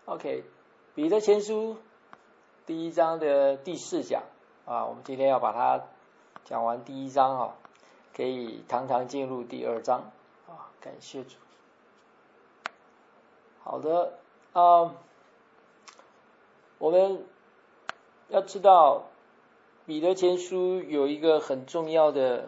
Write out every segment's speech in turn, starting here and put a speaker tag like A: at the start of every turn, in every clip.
A: OK， 彼得前书第1章的第4讲啊，我们今天要把它讲完第1章啊，可以堂堂进入第2章啊，感谢主。好的，我们要知道彼得前书有一个很重要的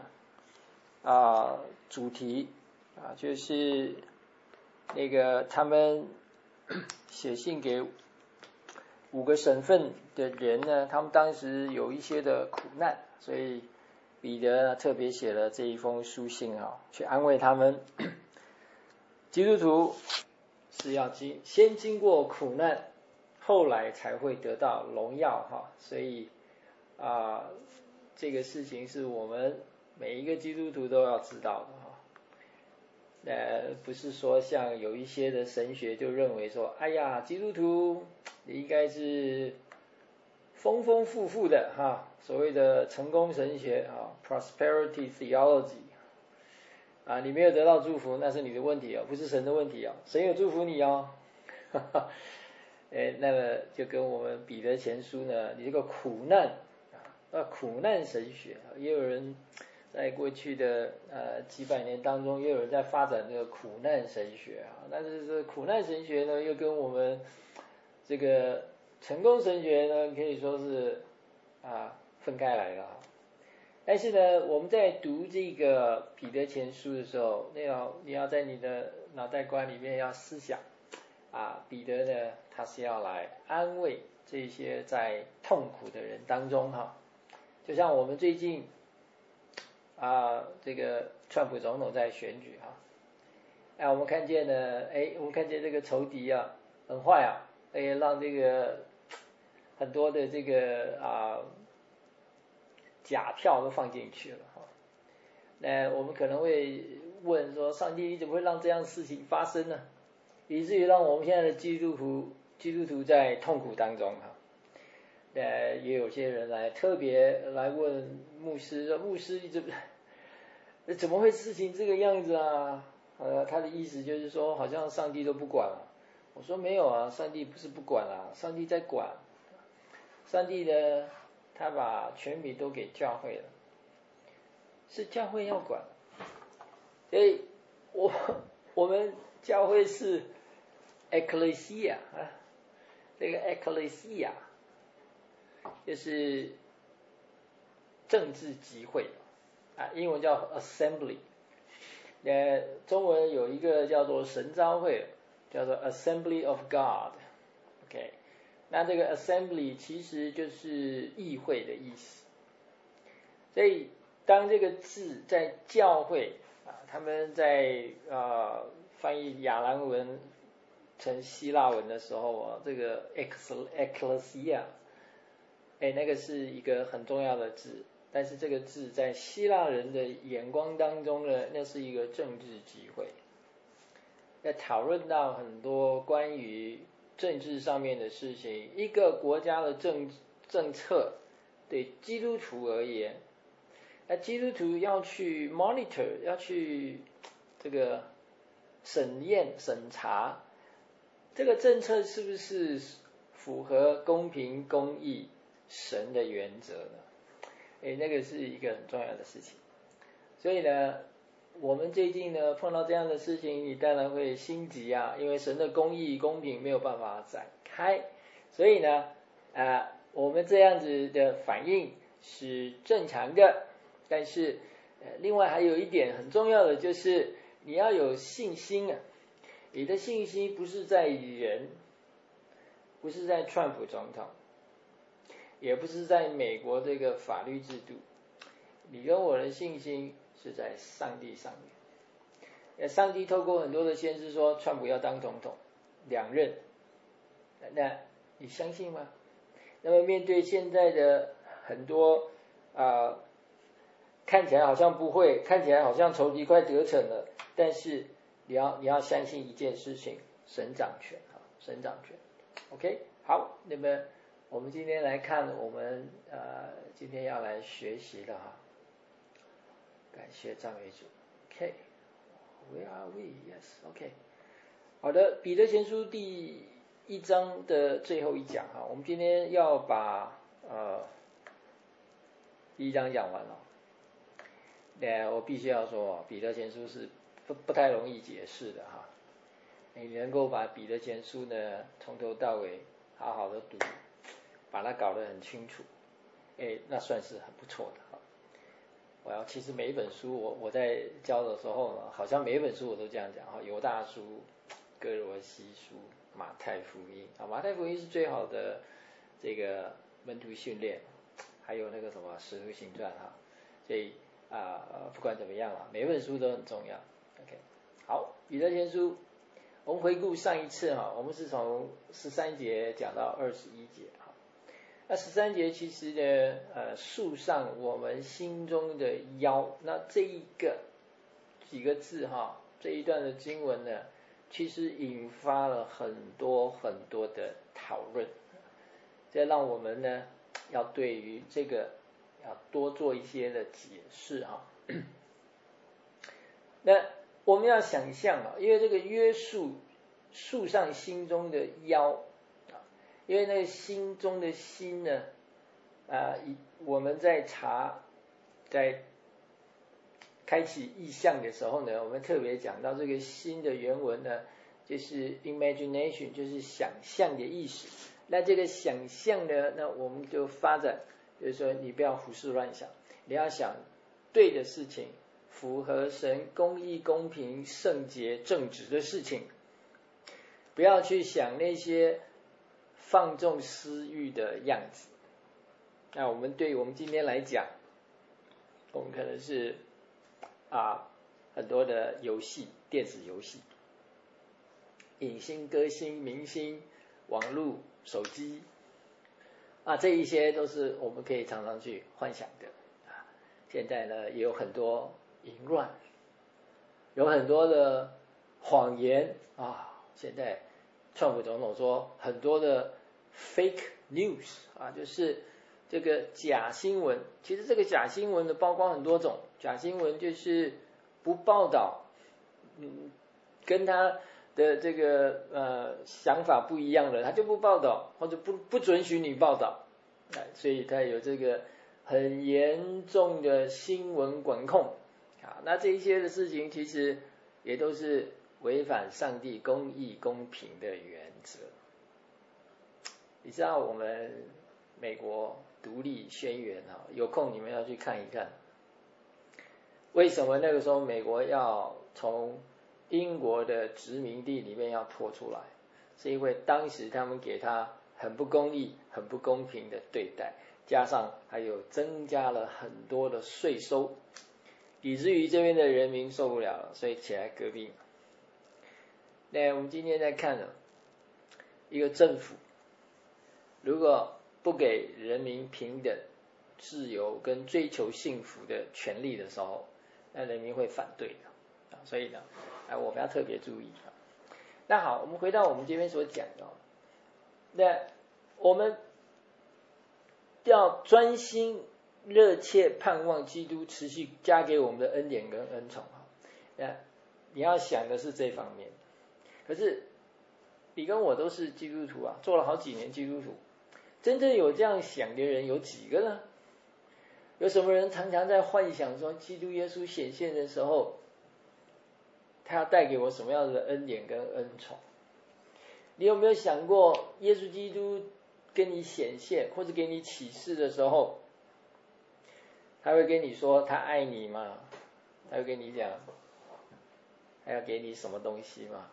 A: 主题啊，就是那个他们写信给5个省份的人呢，他们当时有一些的苦难，所以彼得特别写了这一封书信啊，去安慰他们。基督徒是要先经过苦难，后来才会得到荣耀哈，所以这个事情是我们每一个基督徒都要知道的哈。不是说像有一些的神学就认为说，哎呀，基督徒你应该是丰丰富富的哈，所谓的成功神学啊 ，prosperity theology 啊，你没有得到祝福，那是你的问题哦，不是神的问题哦，神有祝福你哦。那么就跟我们彼得前书呢，你这个苦难苦难神学，也有人在过去的几百年当中，也有人在发展这个苦难神学啊。但是这苦难神学呢，又跟我们这个成功神学呢，可以说是分开来了。但是呢，我们在读这个彼得前书的时候，你要在你的脑袋瓜里面要思想彼得呢，他是要来安慰这些在痛苦的人当中哈。就像我们最近这个川普总统在选举哈，我们看见呢，我们看见这个仇敌很坏让这个很多的这个假票都放进去了哈。那我们可能会问说，上帝你怎么会让这样的事情发生呢？以至于让我们现在的基督徒在痛苦当中哈。也有些人特别来问牧师说，牧师你怎么会事情这个样子啊？他的意思就是说，好像上帝都不管了。我说没有啊，上帝不是不管啊，上帝在管。上帝呢，他把权柄都给教会了，是教会要管。所以我们教会是 ecclesia 这个 ecclesia 就是政治集会英文叫 assembly， 中文有一个叫做神召会，叫做 Assembly of God。OK， 那这个 assembly 其实就是议会的意思。所以当这个字在教会他们在翻译亚兰文成希腊文的时候这个 ecclesia， 那个是一个很重要的字，但是这个字在希腊人的眼光当中呢，那是一个政治集会，在讨论到很多关于政治上面的事情，一个国家的政策对基督徒而言，那基督徒要去 monitor， 要去这个审查这个政策是不是符合公平公义神的原则呢？那个是一个很重要的事情。所以呢，我们最近呢碰到这样的事情，你当然会心急因为神的公义公平没有办法展开，所以呢我们这样子的反应是正常的。但是另外还有一点很重要的，就是你要有信心你的信心不是在人，不是在川普总统，也不是在美国这个法律制度，你跟我的信心是在上帝上面。上帝透过很多的先知说川普要当总统2任，那你相信吗？那么面对现在的很多看起来好像不会，看起来好像仇敌快得逞了，但是你要相信一件事情，神掌权神掌权。 OK， 好，那么我们今天来看我们今天要来学习的感谢赞美主。 OK， Where are we? Yes， OK， 好的，彼得前书第 1章的最后一讲哈，我们今天要把第1章讲完了。我必须要说，彼得前书是不太容易解释的哈。你能够把彼得前书呢从头到尾好好的读，把它搞得很清楚，那算是很不错的哈。其实每一本书我在教的时候呢，好像每一本书我都这样讲哈，犹大书、哥罗西书、马太福音啊，马太福音是最好的这个门徒训练，还有那个什么使徒行传哈，所以不管怎么样了，每一本书都很重要。OK， 好，彼得前书，我们回顾上一次哈，我们是从13节讲到21节哈。那13节其实呢，束上我们心中的腰，那这一个几个字哈，这一段的经文呢，其实引发了很多很多的讨论，这让我们呢要对于这个要多做一些的解释哈。那我们要想象因为这个约束上心中的腰因为那个心中的心呢我们在开启意象的时候呢，我们特别讲到这个心的原文呢，就是 imagination， 就是想象的意思。那这个想象呢，那我们就发展，就是说你不要胡思乱想，你要想对的事情，符合神公义、公平、圣洁、正直的事情，不要去想那些放纵私欲的样子。那我们今天来讲，我们可能是很多的游戏，电子游戏，影星、歌星、明星、网络、手机这一些都是我们可以常常去幻想的现在呢，也有很多淫乱，有很多的谎言现在川普总统说很多的 fake news 就是这个假新闻。其实这个假新闻的包括很多种，假新闻就是不报道跟他的这个想法不一样的，他就不报道，或者不准许你报道所以他有这个很严重的新闻管控那这一些的事情其实也都是违反上帝公义公平的原则。你知道我们美国独立宣言有空你们要去看一看，为什么那个时候美国要从英国的殖民地里面要脱出来，是因为当时他们给他很不公义、很不公平的对待，加上还有增加了很多的税收，以至于这边的人民受不了了，所以起来革命。那我们今天在看一个政府如果不给人民平等、自由跟追求幸福的权利的时候，那人民会反对的所以呢我们要特别注意那好，我们回到我们这边所讲的那我们要专心热切盼望基督持续加给我们的恩典跟恩宠那你要想的是这方面。可是你跟我都是基督徒做了好几年基督徒，真正有这样想的人有几个呢？有什么人常常在幻想说基督耶稣显现的时候他要带给我什么样的恩典跟恩宠？你有没有想过耶稣基督跟你显现或者给你启示的时候，他会跟你说他爱你吗？他会跟你讲他要给你什么东西吗？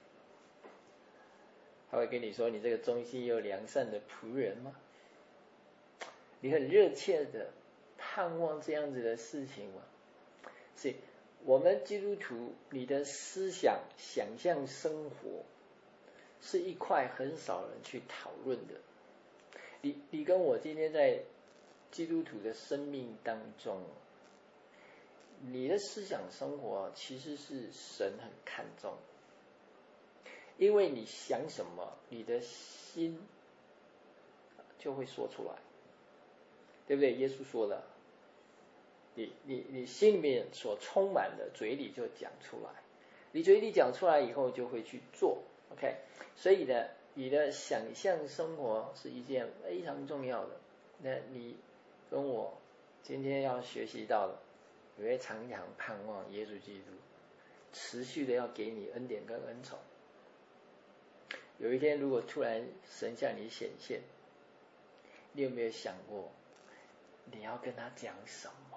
A: 他会跟你说你这个忠心又良善的仆人吗？你很热切的盼望这样子的事情吗？所以我们基督徒，你的思想想象生活是一块很少人去讨论的。你跟我今天在基督徒的生命当中，你的思想生活其实是神很看重，因为你想什么，你的心就会说出来，对不对？耶稣说了，你心里面所充满的，嘴里就讲出来。你嘴里讲出来以后，就会去做。OK， 所以呢， 你的想象生活是一件非常重要的。那你跟我今天要学习到的，你会常常盼望耶稣基督持续的要给你恩典跟恩宠。有一天如果突然神向你显现，你有没有想过你要跟他讲什么？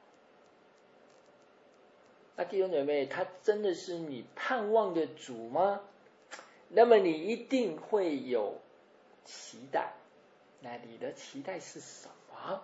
A: 那弟兄姐妹，他真的是你盼望的主吗？那么你一定会有期待。那你的期待是什么？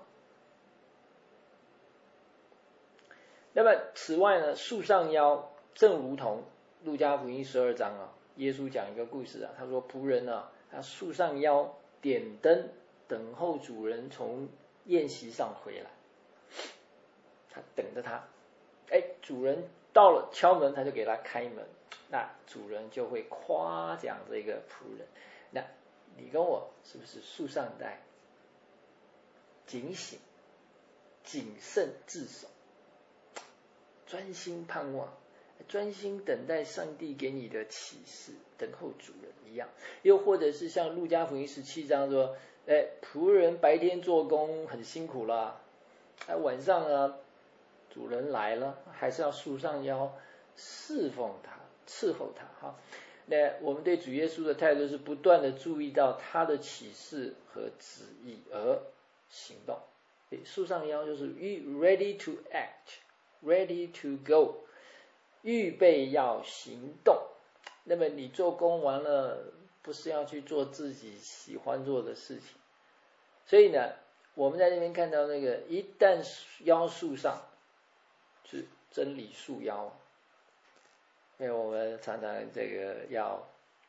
A: 那么此外呢，束上腰，正如同路加福音12章啊，耶稣讲一个故事啊，他说仆人啊，他束上腰，点灯，等候主人从宴席上回来。他等着他，主人到了敲门，他就给他开门，那主人就会夸奖这个仆人。那你跟我是不是束上带，警醒，谨慎自守，专心盼望，专心等待上帝给你的启示，等候主人一样？又或者是像路加福音17章说，仆人白天做工很辛苦了，晚上呢主人来了，还是要束上腰侍奉他，伺候他哈。那我们对主耶稣的态度是不断的注意到他的启示和旨意而行动。束上腰就是 ready to act, ready to go， 预备要行动。那么你做工完了，不是要去做自己喜欢做的事情。所以呢，我们在这边看到那个一旦腰束上，是真理束腰。因为我们常常这个要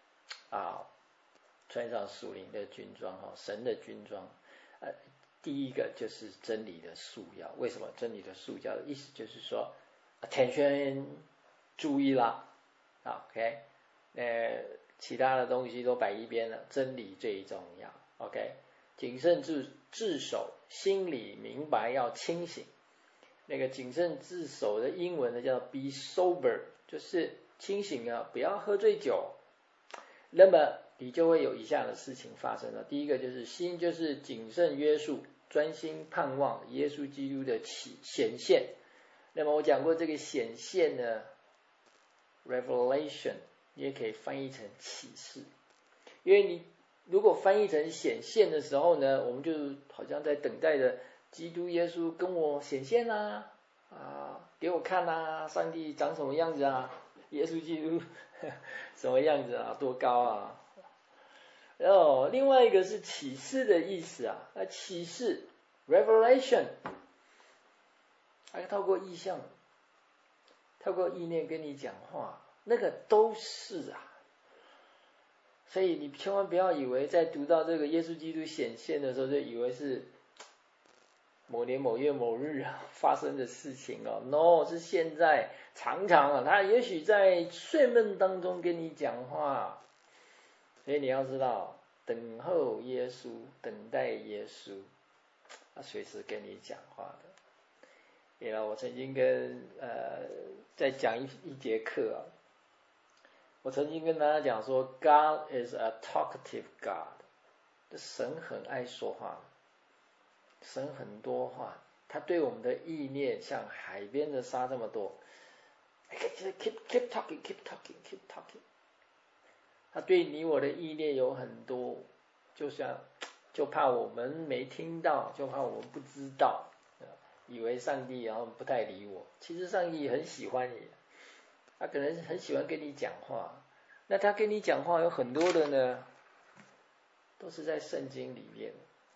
A: 穿上属灵的军装，神的军装。第一个就是真理的束腰。为什么真理的束腰？意思就是说 attention， 注意啦 ，OK， 其他的东西都摆一边了，真理最重要 ，OK， 谨慎自守，心里明白要清醒。那个谨慎自守的英文呢叫 be sober， 就是清醒啊，不要喝醉酒。那么你就会有以下的事情发生了。第一个就是心就是谨慎约束，专心盼望耶稣基督的显现。那么我讲过这个显现呢 revelation 你也可以翻译成启示。因为你如果翻译成显现的时候呢，我们就好像在等待着基督耶稣跟我显现啊，给我看啊，上帝长什么样子啊，耶稣基督什么样子啊，多高啊。然后另外一个是启示的意思啊，启示 revelation， 还透过意象，透过意念跟你讲话，那个都是啊。所以你千万不要以为在读到这个耶稣基督显现的时候，就以为是某年某月某日发生的事情哦 ，no， 是现在常常他也许在睡梦当中跟你讲话。所以你要知道，等候耶稣，等待耶稣，他随时跟你讲话的。我曾经跟在讲一节课啊，我曾经跟大家讲说 ，God is a talkative God， 神很爱说话，神很多话，他对我们的意念像海边的沙这么多。keep talking， keep talking， keep talking。他对你我的意念有很多，就怕我们没听到，就怕我们不知道，以为上帝然后不太理我。其实上帝很喜欢你，他可能很喜欢跟你讲话。那他跟你讲话有很多的呢，都是在圣经里面。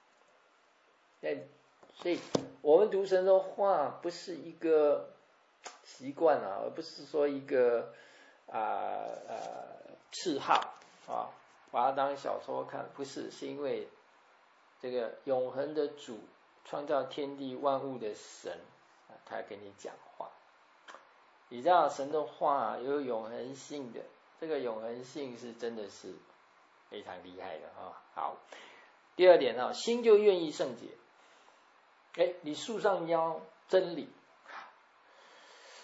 A: 所以我们读神的话不是一个习惯啊，而不是说一个嗜好啊，把它当小说看，不是，是因为这个永恒的主，创造天地万物的神，他跟你讲话。你知道神的话有永恒性的，这个永恒性是真的是非常厉害的啊。好，第二点啊，心就愿意圣洁。你束上腰，真理，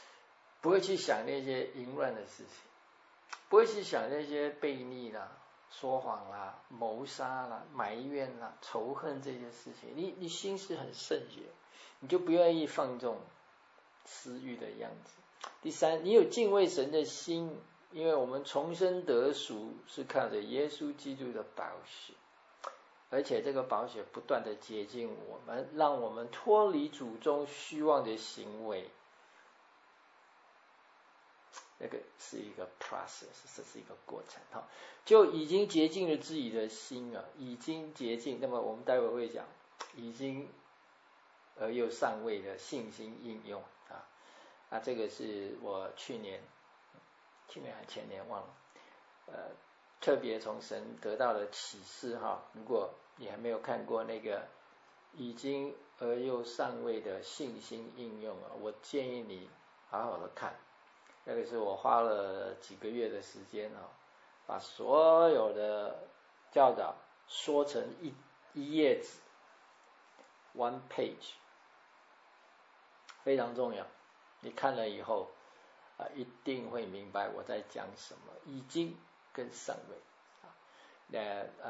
A: 不会去想那些淫乱的事情，不会去想那些悖逆啦、 说谎啦、谋杀啦、埋怨啦、仇恨这些事情，你心是很圣洁，你就不愿意放纵私欲的样子。第三，你有敬畏神的心，因为我们重生得赎是靠着耶稣基督的宝血，而且这个宝血不断的洁净我们，让我们脱离主中虚妄的行为。那个是一个 process， 这是一个过程哈，就已经洁净了自己的心啊，已经洁净。那么我们待会会讲，已经而又尚未的信心应用啊，这个是我去年还前年忘了，特别从神得到的启示哈。如果你还没有看过那个已经而又尚未的信心应用啊，我建议你好好的看。那个是我花了几个月的时间啊，把所有的教导说成一页纸 ，one page， 非常重要。你看了以后一定会明白我在讲什么。已经跟尚未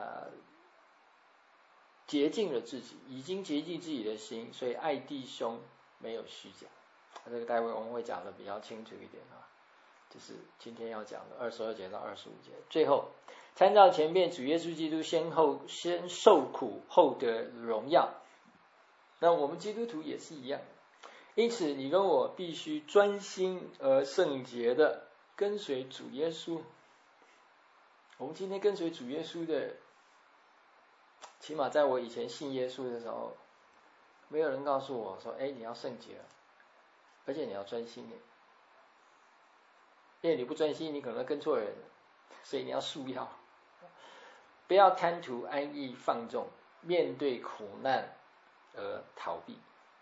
A: 洁净了自己，已经洁净自己的心，所以爱弟兄没有虚假。这个待会我们会讲的比较清楚一点啊，就是今天要讲的22节到25节。最后，参照前面主耶稣基督先受苦后得荣耀，那我们基督徒也是一样。因此你跟我必须专心而圣洁的跟随主耶稣。我们今天跟随主耶稣的，起码在我以前信耶稣的时候，没有人告诉我说你要圣洁，而且你要专心，因为你不专心，你可能跟错人，所以你要束腰，不要贪图安逸放纵，面对苦难而逃避。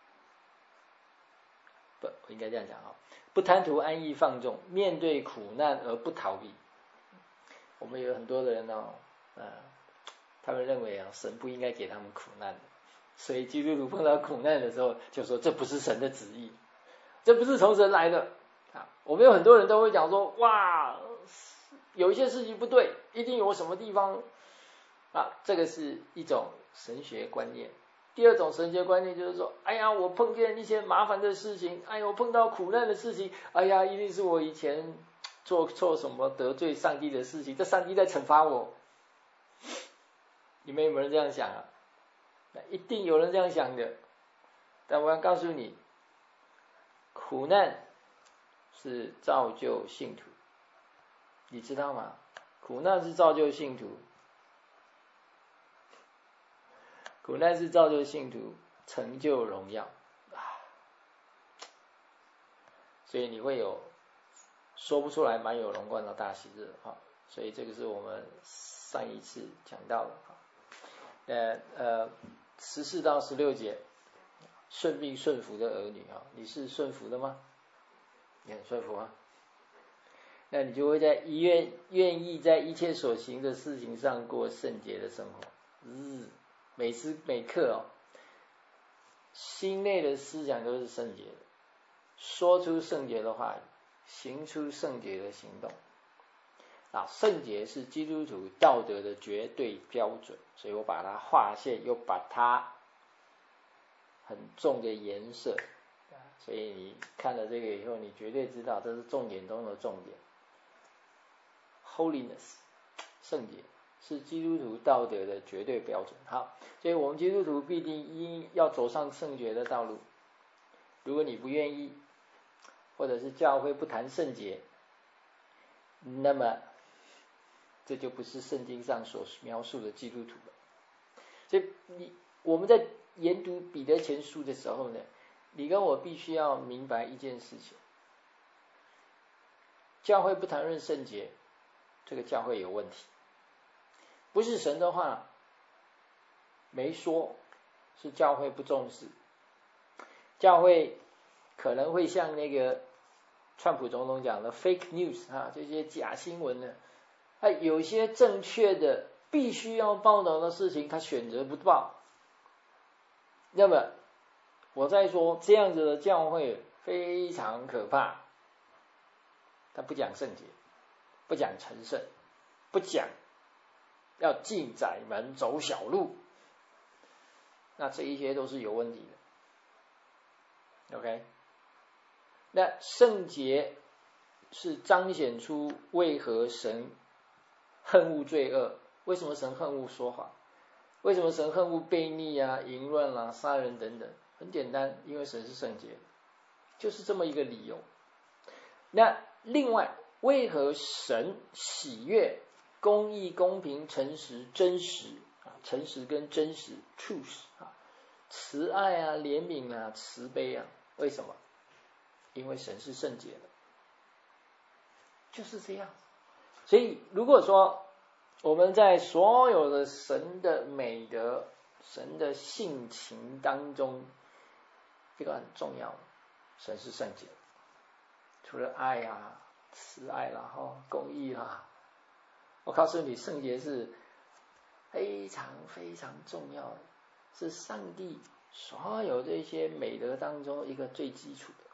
A: 不，我应该这样讲啊，不贪图安逸放纵，面对苦难而不逃避。我们有很多的人他们认为神不应该给他们苦难的，所以基督徒碰到苦难的时候就说这不是神的旨意，这不是从神来的我们有很多人都会讲说，哇，有一些事情不对，一定有什么地方这个是一种神学观念。第二种神学观念就是说，我碰见一些麻烦的事情，我碰到苦难的事情，一定是我以前做错什么得罪上帝的事情，这上帝在惩罚我。你们有没有人这样想啊？一定有人这样想的。但我要告诉你，苦难是造就信徒，你知道吗？苦难是造就信徒，苦难是造就信徒成就荣耀所以你会有说不出来满有荣冠的大喜日所以这个是我们上一次讲到的14到16节，顺命顺服的儿女你是顺服的吗？你很顺服啊，那你就会在愿意在一切所行的事情上过圣洁的生活，每时每刻心内的思想都是圣洁的，说出圣洁的话语，行出圣洁的行动圣洁是基督徒道德的绝对标准，所以我把它划线，又把它很重的颜色所以你看了这个以后，你绝对知道这是重点中的重点。 Holiness 圣洁是基督徒道德的绝对标准。好，所以我们基督徒必定要走上圣洁的道路。如果你不愿意，或者是教会不谈圣洁，那么这就不是圣经上所描述的基督徒了。所以我们在研读彼得前书的时候呢，你跟我必须要明白一件事情，教会不谈论圣洁，这个教会有问题。不是神的话没说，是教会不重视。教会可能会像那个川普总统讲的 fake news 这些假新闻呢，有些正确的必须要报道的事情他选择不报。那么我在说这样子的教会非常可怕，他不讲圣洁，不讲成圣，不讲要进窄门走小路，那这一些都是有问题的。OK， 那圣洁是彰显出为何神恨恶罪恶，为什么神恨恶说谎，为什么神恨恶悖逆啊、淫乱啊、杀人等等？很简单，因为神是圣洁，就是这么一个理由。那另外，为何神喜悦公义、公平、诚实、真实啊？诚实跟真实 truth 啊，慈爱啊、怜悯啊、慈悲啊，为什么？因为神是圣洁的，就是这样。所以如果说我们在所有的神的美德、神的性情当中，这个很重要，神是圣洁，除了爱啊、慈爱啦、公义啦，我告诉你，圣洁是非常非常重要的，是上帝所有这些美德当中一个最基础的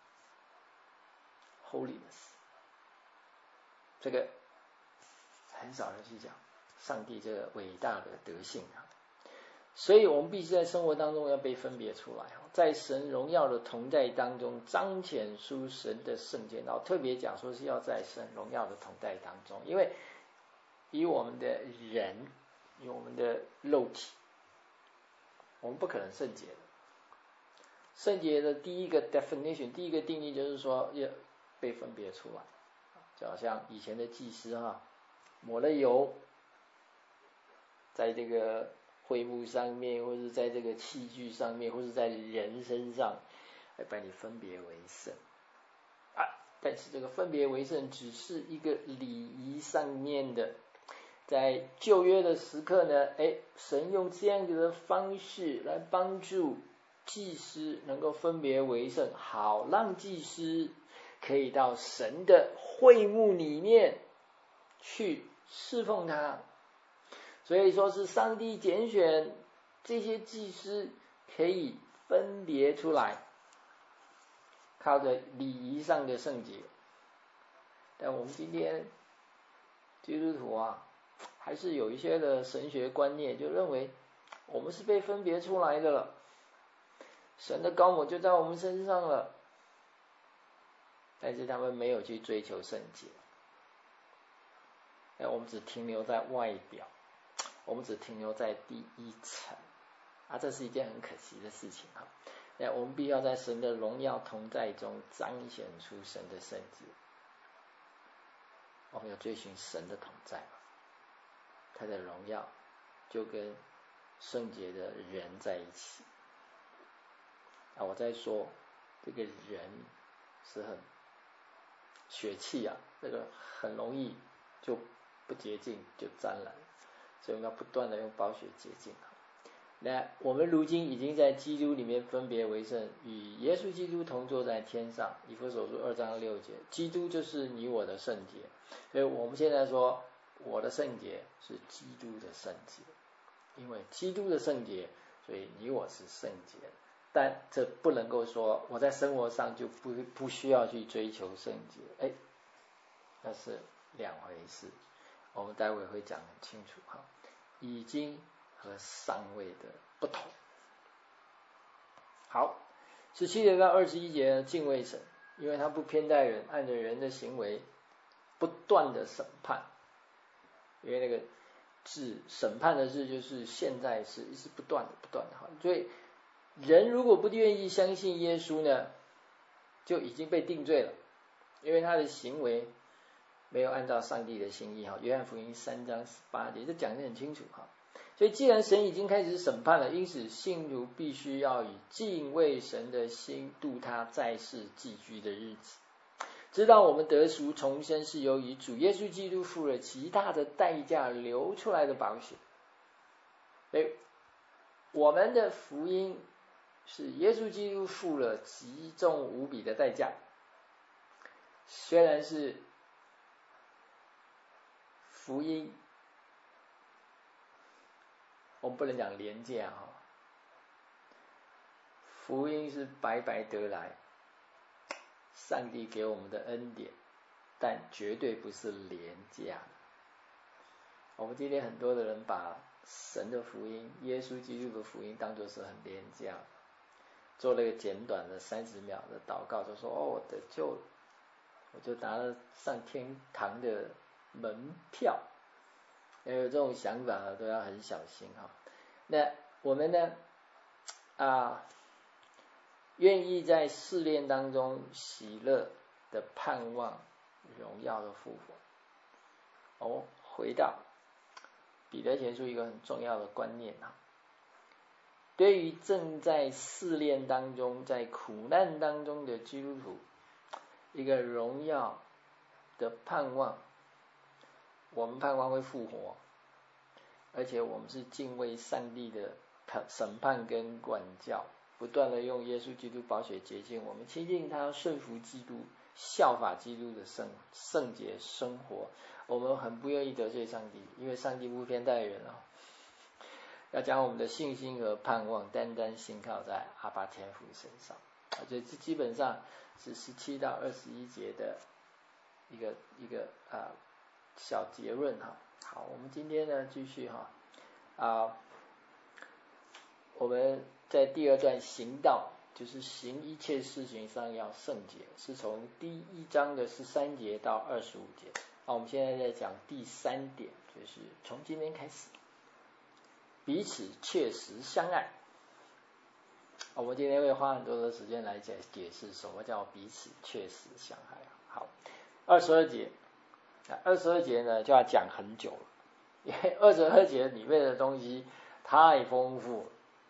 A: holiness。 这个很少人去讲上帝这个伟大的德性啊，所以我们必须在生活当中要被分别出来，在神荣耀的同在当中彰显出神的圣洁。然后特别讲说是要在神荣耀的同在当中，因为以我们的人，以我们的肉体，我们不可能圣洁的。圣洁的第一个 definition， 第一个定义就是说要被分别出来，就好像以前的祭司抹了油，在这个会幕上面，或是在这个器具上面，或是在人身上，来把你分别为圣啊。但是这个分别为圣只是一个礼仪上面的，在旧约的时刻呢，神用这样子的方式来帮助祭司能够分别为圣，好让祭司可以到神的会幕里面去侍奉他。所以说是上帝拣选这些祭司可以分别出来，靠着礼仪上的圣洁。但我们今天基督徒还是有一些的神学观念，就认为我们是被分别出来的了，神的膏抹就在我们身上了，但是他们没有去追求圣洁，我们只停留在外表，我们只停留在第一层这是一件很可惜的事情我们必须要在神的荣耀同在中彰显出神的圣洁。我们要追寻神的同在，他的荣耀就跟圣洁的人在一起我在说这个人是很血气这个很容易就不洁净，就沾染，所以我们要不断的用宝血洁净。那我们如今已经在基督里面分别为圣，与耶稣基督同坐在天上，以弗所书2章6节，基督就是你我的圣洁。所以我们现在说我的圣洁是基督的圣洁，因为基督的圣洁，所以你我是圣洁。但这不能够说我在生活上就不需要去追求圣洁，那是两回事，我们待会会讲很清楚已经和尚未的不同。好，17节到21节敬畏神，因为他不偏待人，按着人的行为不断的审判，因为那个字审判的字就是现在是不断的所以人如果不愿意相信耶稣呢，就已经被定罪了，因为他的行为没有按照上帝的心意约翰福音3章18节这讲得很清楚所以既然神已经开始审判了，因此信徒必须要以敬畏神的心度他在世寄居的日子，知道我们得赎重生是由于主耶稣基督付了极大的代价流出来的宝血。所以我们的福音是耶稣基督付了极重无比的代价，虽然是福音，我们不能讲廉价福音是白白得来，上帝给我们的恩典，但绝对不是廉价。 我们今天很多的人把神的福音、耶稣基督的福音当作是很廉价，做了一个简短的30秒的祷告，就说我得救了，我就拿了上天堂的门票。要有这种想法都要很小心哈。那我们呢愿意在试炼当中喜乐的盼望荣耀的复活。回到彼得前书一个很重要的观念对于正在试炼当中、在苦难当中的基督徒，一个荣耀的盼望，我们盼望会复活，而且我们是敬畏上帝的审判跟管教，不断的用耶稣基督宝血洁净我们，亲近他，顺服基督，效法基督的圣洁生活。我们很不愿意得罪上帝，因为上帝不偏待人要将我们的信心和盼望单单信靠在阿爸天父身上。所以这基本上是17到21节的一个小结论好，我们今天呢继续我们在第2段行道，就是行一切事情上要圣洁，是从第1章的13节到25节。我们现在在讲第3点，就是从今天开始彼此切实相爱。我们今天会花很多的时间来解释什么叫彼此切实相爱。好，22节，22节呢就要讲很久了，因为22节里面的东西太丰富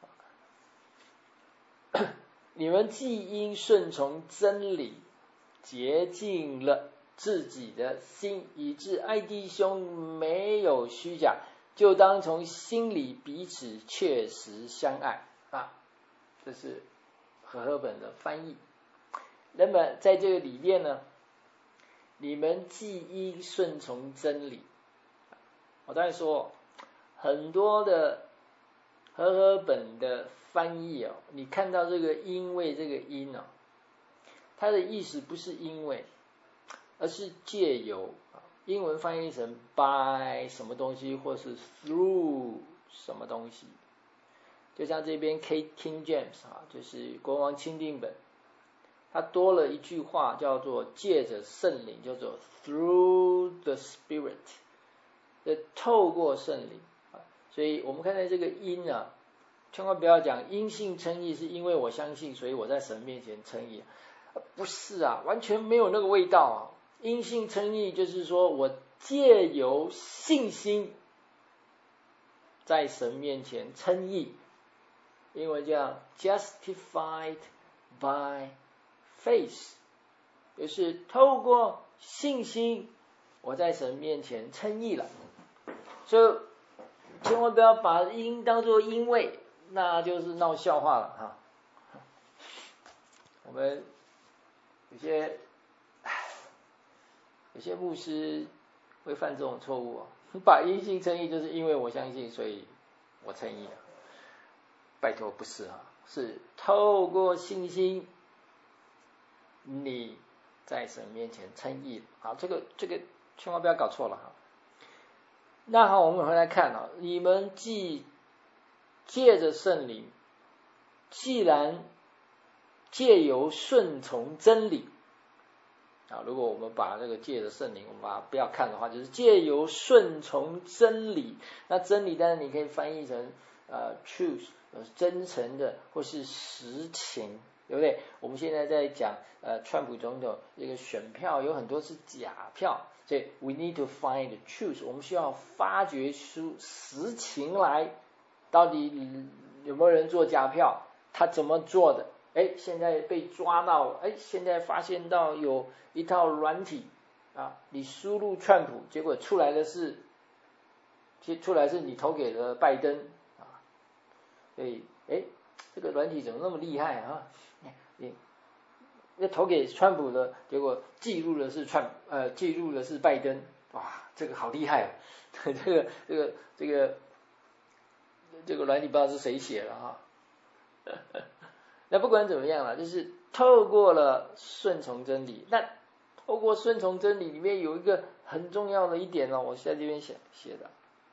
A: 了。你们既因顺从真理洁净了自己的心，以致爱弟兄没有虚假，就当从心里彼此切实相爱这是和合本的翻译。那么在这个里面呢，你们既因顺从真理，我刚才说很多的和合本的翻译你看到这个因为这个因它的意思不是因为，而是借由，英文翻译成 by 什么东西，或是 through 什么东西。就像这边 King James 就是国王钦定本，它多了一句话叫做借着圣灵，叫做 through the Spirit， 透过圣灵。所以我们看到这个因千万不要讲因信称义是因为我相信，所以我在神面前称义，不是完全没有那个味道因信称义就是说我借由信心在神面前称义，英文叫 justified by faith， 就是透过信心我在神面前称义了。所以千万不要把因当作因为，那就是闹笑话了我们有些牧师会犯这种错误把因信称义就是因为我相信，所以我称义了。拜托，不是是透过信心你在神面前称义。好，这个千万不要搞错了那好，我们回来看你们既借着圣灵，既然借由顺从真理如果我们把这个借着圣灵我们把它不要看的话，就是借由顺从真理。那真理当然你可以翻译成truth， 真诚的，或是实情，对不对？我们现在在讲川普总统这个选票有很多是假票，所以 we need to find the truth， 我们需要发掘出实情来，到底有没有人做假票，他怎么做的，现在被抓到了，现在发现到有一套软体你输入川普，结果出来是你投给了拜登所以这个软体怎么那么厉害你投给川普的，结果记录的是拜登，哇，这个好厉害这个软体不知道是谁写了那不管怎么样了，就是透过了顺从真理。那透过顺从真理里面有一个很重要的一点我在这边写的，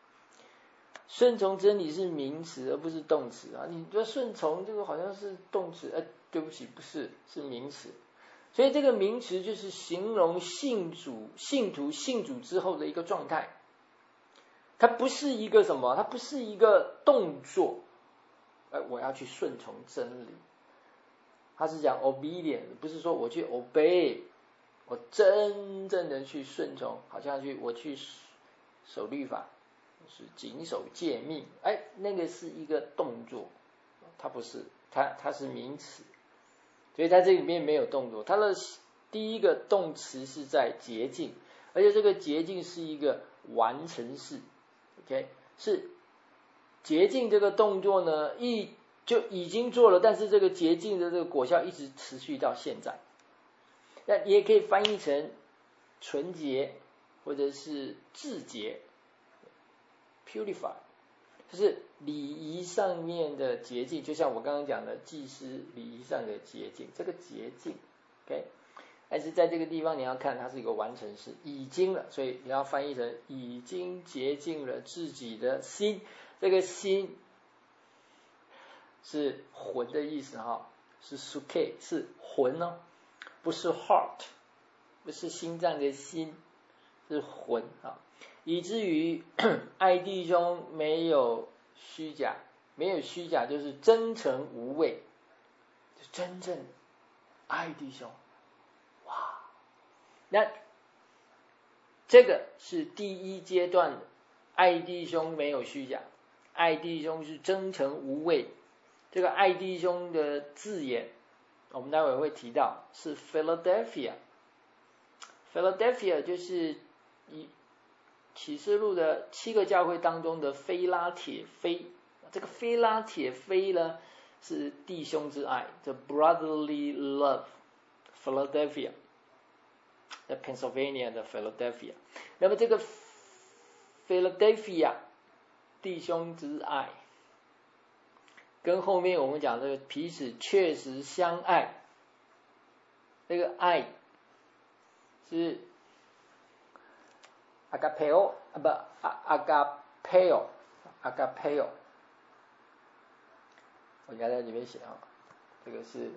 A: 顺从真理是名词而不是动词啊！你说顺从这个好像是动词，对不起，不是，是名词。所以这个名词就是形容信徒信主之后的一个状态，它不是一个什么，它不是一个动作，我要去顺从真理，它是讲 obedient， 不是说我去 obey， 我真正的去顺从，好像我去守律法，是谨守诫命，那个是一个动作，它不是，它是名词。所以在这里面没有动作，它的第一个动词是在洁净，而且这个洁净是一个完成式 ，OK， 是洁净这个动作呢，就已经做了，但是这个洁净的这个果效一直持续到现在。那也可以翻译成纯洁或者是至洁 ，purify。就是礼仪上面的洁净，就像我刚刚讲的祭司礼仪上的洁净，这个洁净 ，OK， 但是在这个地方你要看它是一个完成式，已经了，所以你要翻译成已经洁净了自己的心，这个心是魂的意思哈，是 suke， 是魂哦，不是 heart， 不是心脏的心，是魂啊。以至于爱弟兄没有虚假，没有虚假就是真诚无畏，就真正爱弟兄。哇，那这个是第一阶段的，爱弟兄没有虚假，爱弟兄是真诚无畏。这个爱弟兄的字眼，我们待会会提到是 Philadelphia 就是启示录的7个教会当中的非拉铁非，这个非拉铁非呢是弟兄之爱 ，the brotherly love， Philadelphia， the Pennsylvania 的 Philadelphia。那么这个 Philadelphia 弟兄之爱，跟后面我们讲这个彼此确实相爱，这个爱是agapeo， 我应该在里面写啊，这个是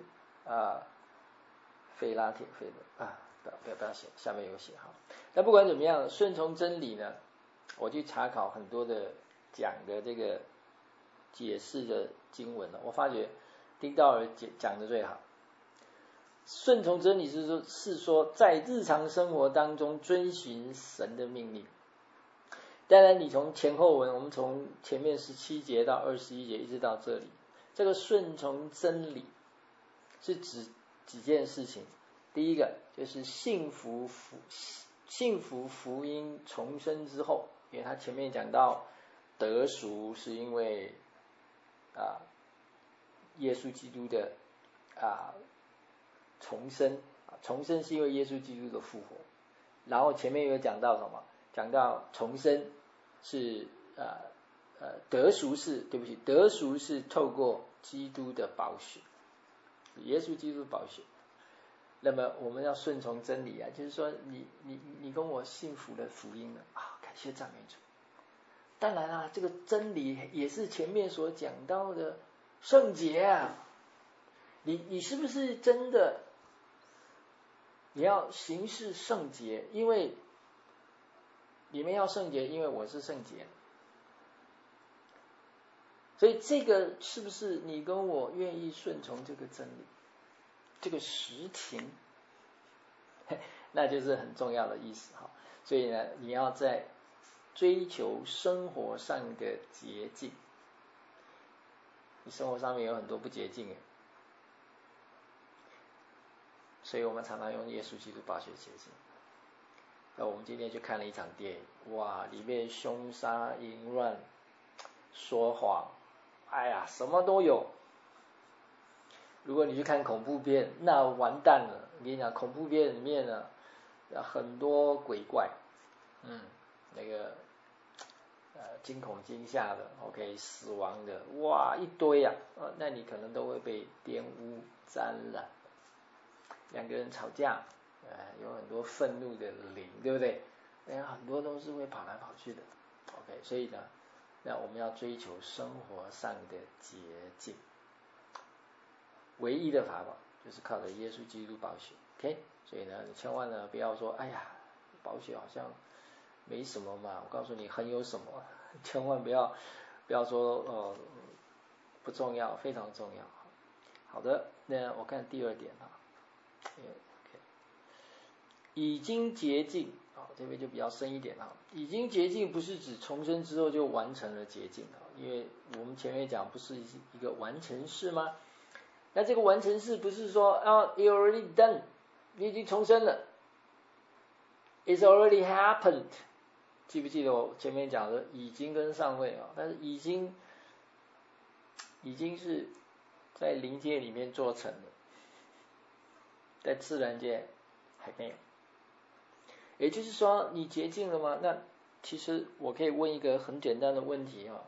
A: 非拉铁非的不要写，下面有写哈。那不管怎么样，顺从真理呢，我去查考很多的讲的这个解释的经文了，我发觉丁道尔讲的最好。顺从真理是说在日常生活当中遵循神的命令。当然你从前后文，我们从前面17节到21节一直到这里，这个顺从真理是指几件事情。第一个就是信服福音重生之后，因为他前面讲到得赎是因为耶稣基督的重生是因为耶稣基督的复活，然后前面有讲到什么？讲到重生是得赎是透过基督的宝血，耶稣基督的宝血。那么我们要顺从真理就是说你跟我信服了福音了感谢赞美主。当然这个真理也是前面所讲到的圣洁你是不是真的你要行事圣洁？因为你们要圣洁，因为我是圣洁。所以这个是不是你跟我愿意顺从这个真理，这个实情，那就是很重要的意思所以呢，你要在追求生活上的洁净。你生活上面有很多不洁净所以我们常常用耶稣基督宝血洁净。那我们今天去看了一场电影，哇，里面凶杀、淫乱、说谎，什么都有。如果你去看恐怖片，那完蛋了。我跟你讲，恐怖片里面呢，很多鬼怪，那个惊恐惊吓的 ，OK， 死亡的，哇，一堆那你可能都会被玷污沾染。两个人吵架，有很多愤怒的灵，对不对？很多都是会跑来跑去的 ，OK， 所以呢， 那我们要追求生活上的洁净，唯一的法宝就是靠着耶稣基督宝血 ，OK？ 所以呢，你千万呢不要说，哎呀，宝血好像没什么嘛，我告诉你很有什么，千万不要说不重要，非常重要。好的，那我看第二点啊，已经洁净啊，这边就比较深一点啊。已经洁净不是指重生之后就完成了洁净啊，因为我们前面讲不是一个完成式吗？那这个完成式不是说you already done， 你已经重生了 ，it's already happened。记不记得我前面讲的已经跟尚未啊？但是已经是在灵界里面做成的，在自然界还没有。也就是说，你洁净了吗？那其实我可以问一个很简单的问题啊，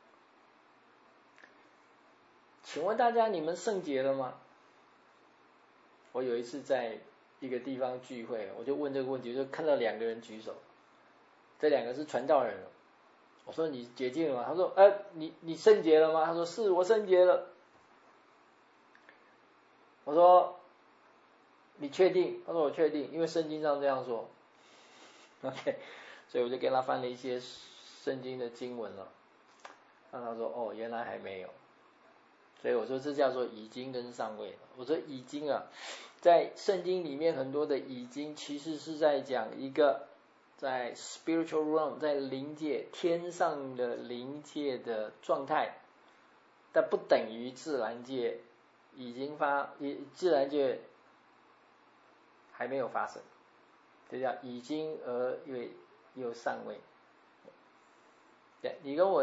A: 请问大家，你们圣洁了吗？我有一次在一个地方聚会，我就问这个问题，就看到2个人举手，这2个是传道人。我说你洁净了吗？他说你圣洁了吗？他说是我圣洁了。我说你确定？他说我确定，因为圣经上这样说。OK， 所以我就给他翻了一些圣经的经文了，让他说原来还没有。所以我说这叫做已经跟尚未。我说已经啊，在圣经里面很多的已经其实是在讲一个在 spiritual realm， 在灵界天上的灵界的状态，但不等于自然界自然界还没有发生，这叫已经而又尚未。你跟我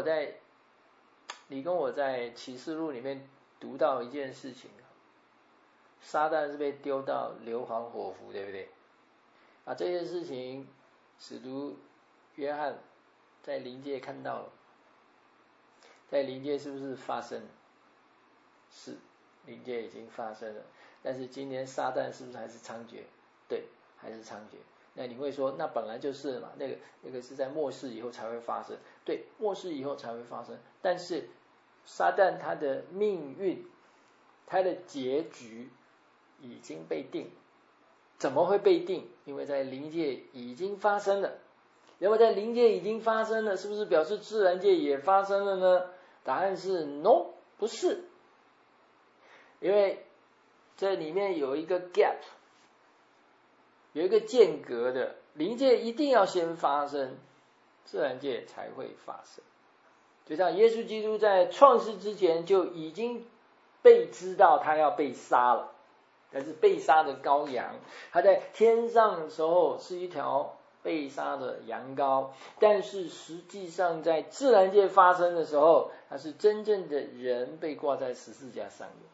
A: 在启示录里面读到一件事情，撒旦是被丢到硫磺火湖，对不对？这件事情使徒约翰在灵界看到了，在灵界是不是发生？是，灵界已经发生了。但是今天撒旦是不是还是猖獗？对，还是猖獗。那你会说，那本来就是嘛，那个是在末世以后才会发生。对，末世以后才会发生。但是撒旦他的命运，他的结局已经被定。怎么会被定？因为在灵界已经发生了。那么在灵界已经发生了，是不是表示自然界也发生了呢？答案是 no， 不是。因为这里面有一个 gap， 有一个间隔的，灵界一定要先发生，自然界才会发生。就像耶稣基督在创世之前就已经被知道他要被杀了，但是被杀的羔羊，他在天上的时候是一条被杀的羊羔，但是实际上在自然界发生的时候，他是真正的人被挂在十字架上面。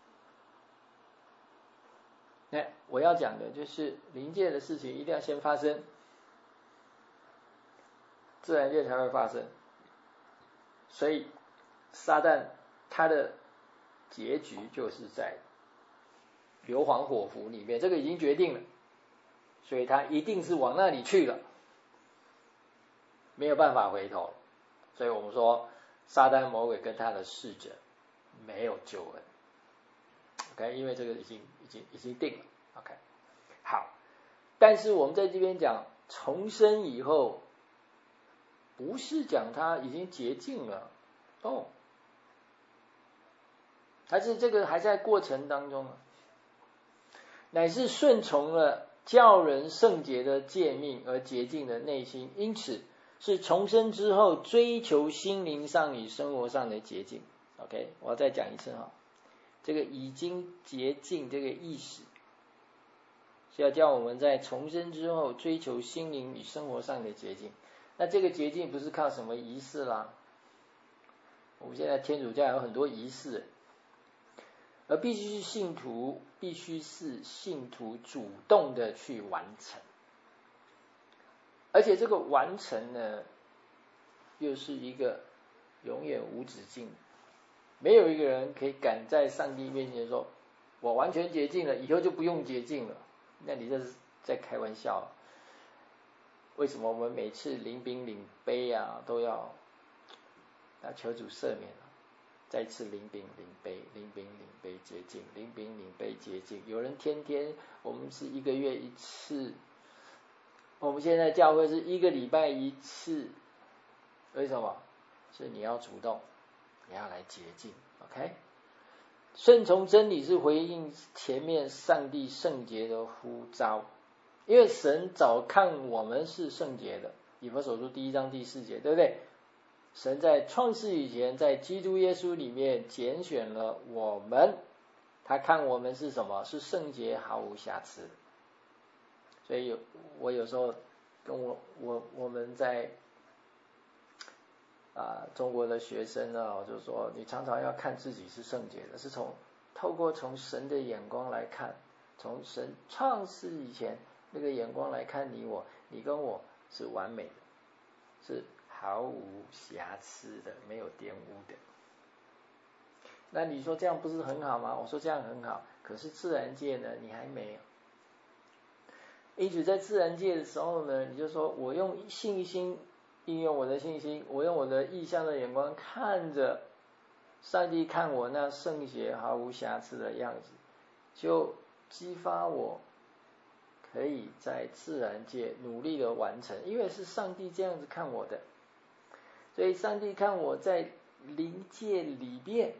A: 那我要讲的就是灵界的事情一定要先发生，自然界才会发生。所以撒旦他的结局就是在硫磺火湖里面，这个已经决定了，所以他一定是往那里去了，没有办法回头。所以我们说撒旦魔鬼跟他的使者没有救恩。OK， 因为这个已经定了。OK， 好，但是我们在这边讲重生以后，不是讲他已经洁净了还是这个还在过程当中乃是顺从了叫人圣洁的诫命而洁净的内心，因此是重生之后追求心灵上与生活上的洁净。OK， 我要再讲一次这个已经洁净这个意思是要叫我们在重生之后追求心灵与生活上的洁净。那这个洁净不是靠什么仪式啦，我们现在天主教有很多仪式，而必须是信徒主动的去完成，而且这个完成呢，又是一个永远无止境，没有一个人可以赶在上帝面前说我完全洁净了，以后就不用洁净了，那你这是在开玩笑。为什么我们每次领饼领杯都要那求主赦免啊，再次领饼领杯，领饼领杯洁净，领饼领杯洁净。有人天天，我们是1个月1次，我们现在教会是1个礼拜1次，为什么？是你要主动，你要来洁净 ，OK？ 顺从真理是回应前面上帝圣洁的呼召，因为神早看我们是圣洁的，以弗所书1章第4节，对不对？神在创世以前，在基督耶稣里面拣选了我们，他看我们是什么？是圣洁毫无瑕疵。所以我有时候跟我们在中国的学生呢，我就说你常常要看自己是圣洁的，是透过从神的眼光来看，从神创世以前那个眼光来看你我，你跟我是完美的，是毫无瑕疵的，没有玷污的。那你说这样不是很好吗？我说这样很好，可是自然界呢，你还没有。因此在自然界的时候呢，你就说我用信心，应用我的信心，我用我的意象的眼光看着上帝看我那圣洁毫无瑕疵的样子，就激发我可以在自然界努力的完成，因为是上帝这样子看我的，所以上帝看我在灵界里面，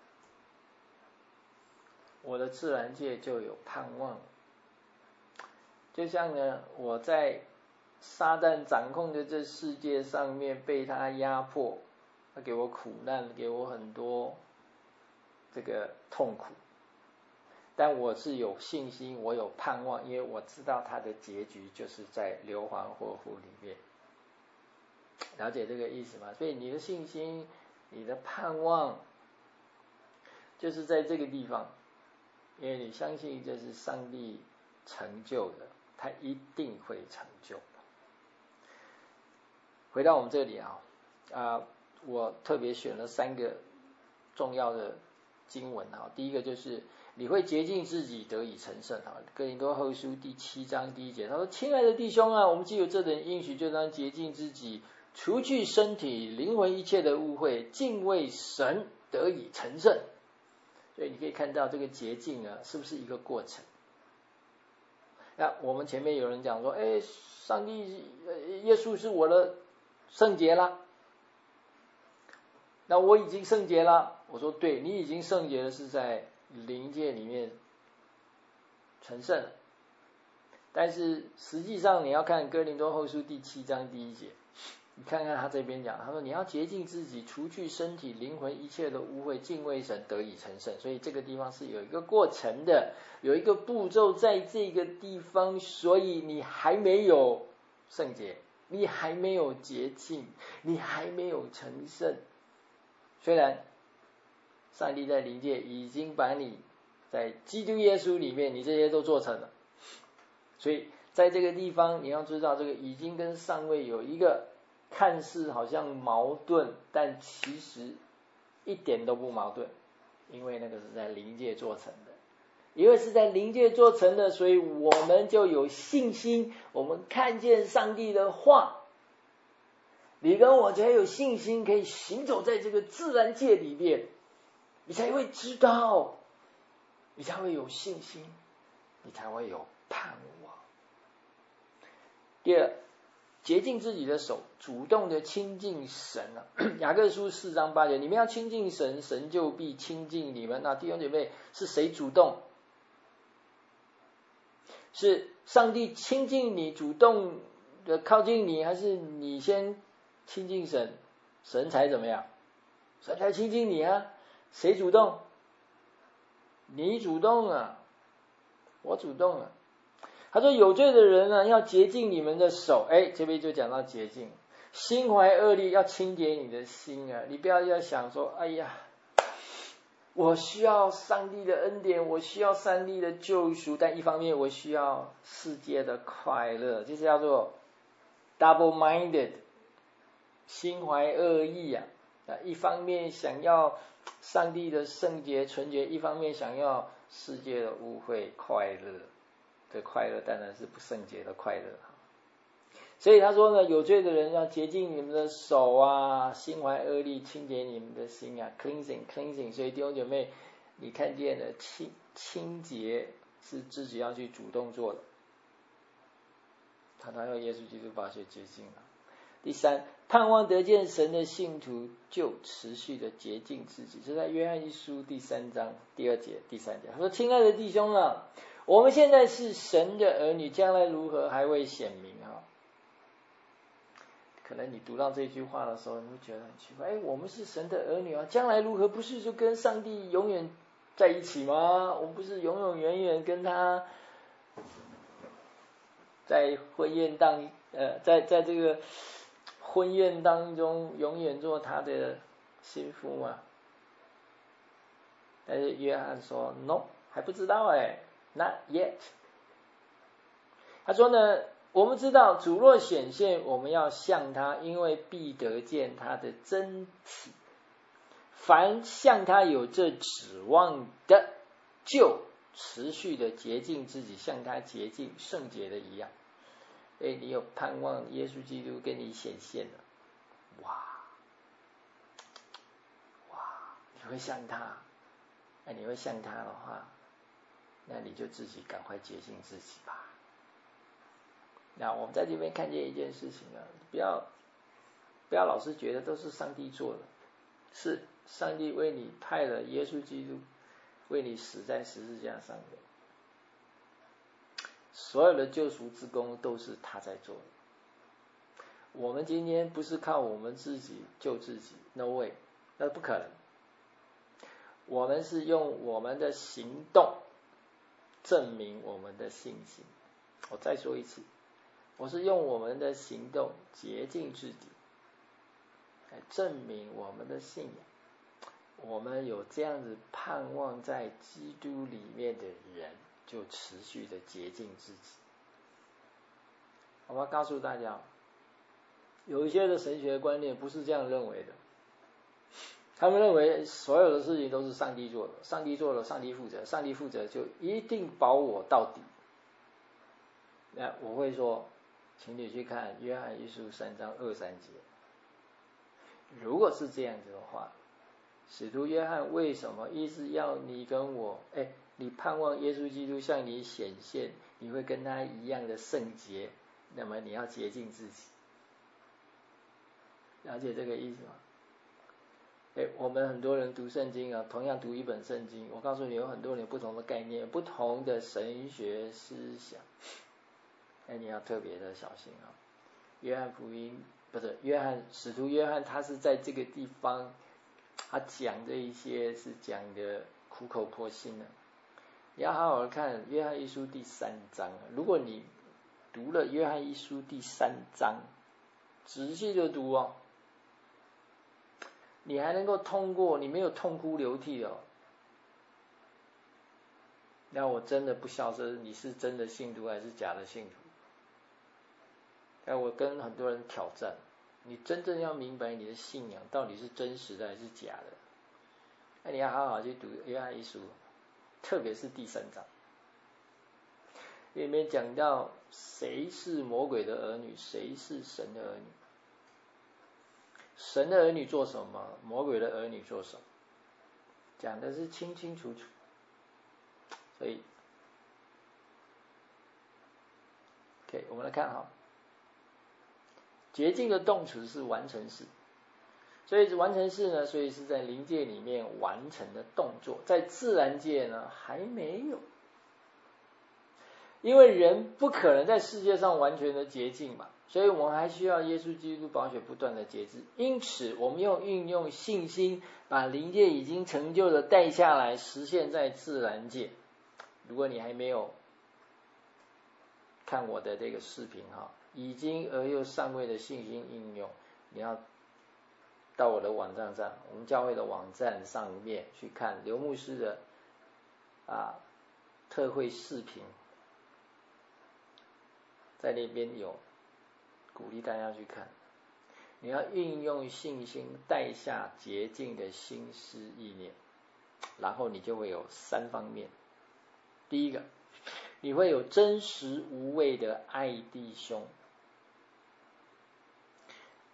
A: 我的自然界就有盼望。就像呢，我在撒旦掌控的这世界上面被他压迫，他给我苦难，给我很多这个痛苦，但我是有信心，我有盼望，因为我知道他的结局就是在硫磺火湖里面。了解这个意思吗？所以你的信心，你的盼望就是在这个地方，因为你相信这是上帝成就的，他一定会成就。回到我们这里我特别选了3个重要的经文第一个就是你会洁净自己得以成圣哥林多后书第7章第1节，他说：亲爱的弟兄我们既有这等应许，就当洁净自己，除去身体灵魂一切的污秽，敬畏神得以成圣。所以你可以看到这个洁净是不是一个过程？那我们前面有人讲说，上帝耶稣是我的圣洁啦，那我已经圣洁了。我说对，你已经圣洁了，是在灵界里面成圣了。但是实际上你要看哥林多后书第7章第1节，你看看他这边讲，他说你要洁净自己，除去身体灵魂一切的污秽，敬畏神得以成圣。所以这个地方是有一个过程的，有一个步骤在这个地方，所以你还没有圣洁，你还没有洁净，你还没有成圣。虽然上帝在灵界已经把你在基督耶稣里面，你这些都做成了，所以在这个地方你要知道，这个已经跟尚未有一个看似好像矛盾，但其实一点都不矛盾，因为那个是在灵界做成的。因为是在灵界做成的，所以我们就有信心，我们看见上帝的话，你跟我才有信心可以行走在这个自然界里面，你才会知道，你才会有信心，你才会有盼望。第二，洁净自己的手，主动的亲近神雅各书4章8节，你们要亲近神，神就必亲近你们。那弟兄姐妹，是谁主动？是上帝亲近你，主动的靠近你，还是你先亲近神，神才怎么样？神才亲近你啊？谁主动？你主动啊，我主动啊。他说有罪的人要洁净你们的手，这边就讲到洁净，心怀恶力要清洁你的心啊，你不要想说，哎呀，我需要上帝的恩典，我需要上帝的救赎，但一方面我需要世界的快乐，这叫做 double-minded， 心怀恶意一方面想要上帝的圣洁纯洁，一方面想要世界的污秽快乐。这快乐当然是不圣洁的快乐。 所以他说呢，有罪的人要洁净你们的手啊，心怀恶力，清洁你们的心啊 ，cleansing。所以弟兄姐妹，你看见了清洁是自己要去主动做的，他用耶稣基督宝血洁净了。第三，盼望得见神的信徒就持续的洁净自己，这在约翰一书第3章第2节、第3节。他说：“亲爱的弟兄啊，我们现在是神的儿女，将来如何还未显明啊。”可能你读到这句话的时候，你会觉得很奇怪，我们是神的儿女啊，将来如何不是就跟上帝永远在一起吗？我们不是永永远远跟他在婚宴在这个婚宴当中永远做他的心腹吗？但是约翰说 No， 还不知道Not yet。 他说呢，我们知道主若显现，我们要向他，因为必得见他的真体。凡向他有这指望的，就持续的洁净自己，像他洁净圣洁的一样。你有盼望耶稣基督跟你显现了，哇，你会像他，你会像他的话，那你就自己赶快洁净自己吧。那我们在这边看见一件事情啊，不要老是觉得都是上帝做的，是上帝为你派了耶稣基督，为你死在十字架上的，所有的救赎之功都是他在做的。我们今天不是靠我们自己救自己 ，no way， 那不可能。我们是用我们的行动证明我们的信心。我再说一次，我是用我们的行动洁净自己，来证明我们的信仰。我们有这样子盼望在基督里面的人，就持续的洁净自己。我要告诉大家，有一些的神学观念不是这样认为的，他们认为所有的事情都是上帝做的，上帝做了，上帝负责，上帝负责就一定保我到底。那我会说，请你去看约翰一书3章2、3节。如果是这样子的话，使徒约翰为什么一直要你跟我，你盼望耶稣基督向你显现，你会跟他一样的圣洁，那么你要洁净自己。了解这个意思吗？我们很多人读圣经啊，同样读一本圣经，我告诉你，有很多人有不同的概念，不同的神学思想，你要特别的小心啊。使徒约翰，他是在这个地方，他讲的一些是讲的苦口婆心的。你要好好的看约翰一书第3章，如果你读了约翰一书第3章，仔细的读哦，你还能够通过，你没有痛哭流涕哦，那我真的不晓得你是真的信徒还是假的信徒。我跟很多人挑战，你真正要明白你的信仰到底是真实的还是假的，那你要好好去读约翰一书，特别是第3章，里面讲到谁是魔鬼的儿女，谁是神的儿女，神的儿女做什么，魔鬼的儿女做什么，讲的是清清楚楚。所以 OK， 我们来看哈，洁净的动词是完成式，所以完成式呢，所以是在灵界里面完成的动作，在自然界呢还没有，因为人不可能在世界上完全的洁净嘛，所以我们还需要耶稣基督宝血不断的节制。因此我们运用信心，把灵界已经成就的带下来，实现在自然界。如果你还没有看我的这个视频哈，已经而又尚未的信心应用，你要到我的网站上，我们教会的网站上面去看刘牧师的特会视频，在那边有鼓励大家去看。你要运用信心带下洁净的心思意念，然后你就会有3方面。第一个，你会有真实无畏的爱弟兄，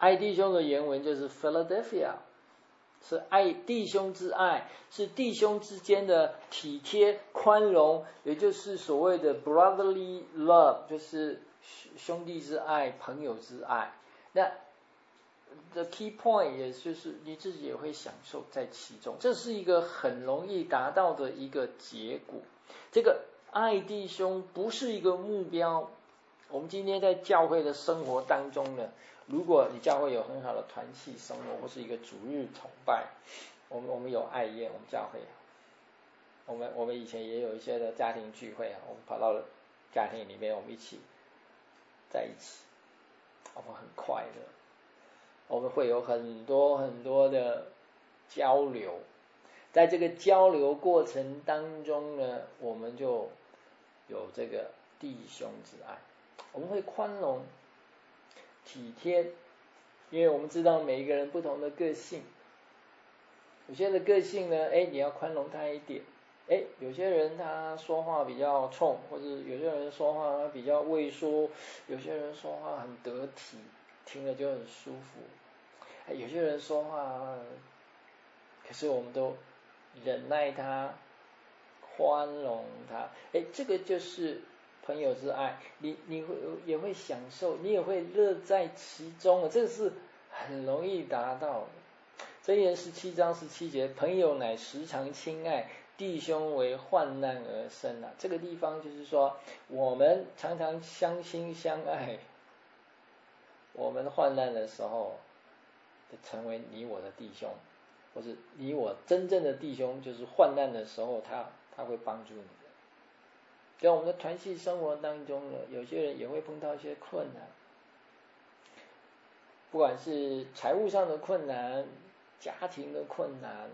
A: 爱弟兄的原文就是 Philadelphia， 是爱弟兄之爱，是弟兄之间的体贴宽容，也就是所谓的 brotherly love， 就是兄弟之爱，朋友之爱。那 the key point 也就是你自己也会享受在其中，这是一个很容易达到的一个结果。这个爱弟兄不是一个目标。我们今天在教会的生活当中呢，如果你教会有很好的团契生活，或是一个主日崇拜，我们有爱宴，我们教会，我们以前也有一些的家庭聚会啊，我们跑到家庭里面，我们一起在一起，我们很快乐，我们会有很多很多的交流，在这个交流过程当中呢，我们就有这个弟兄之爱，我们会宽容体贴，因为我们知道每一个人不同的个性，有些的个性呢，你要宽容他一点，有些人他说话比较冲，或者有些人说话比较畏缩，有些人说话很得体，听了就很舒服，有些人说话，可是我们都忍耐他，宽容他，这个就是朋友之爱，你也会享受，你也会乐在其中，这个是很容易达到的。箴言17章17节，朋友乃时常亲爱，弟兄为患难而生啊。这个地方就是说，我们常常相亲相爱，我们患难的时候，就成为你我的弟兄，或是你我真正的弟兄，就是患难的时候，他会帮助你的。在我们的团契生活当中呢，有些人也会碰到一些困难，不管是财务上的困难，家庭的困难，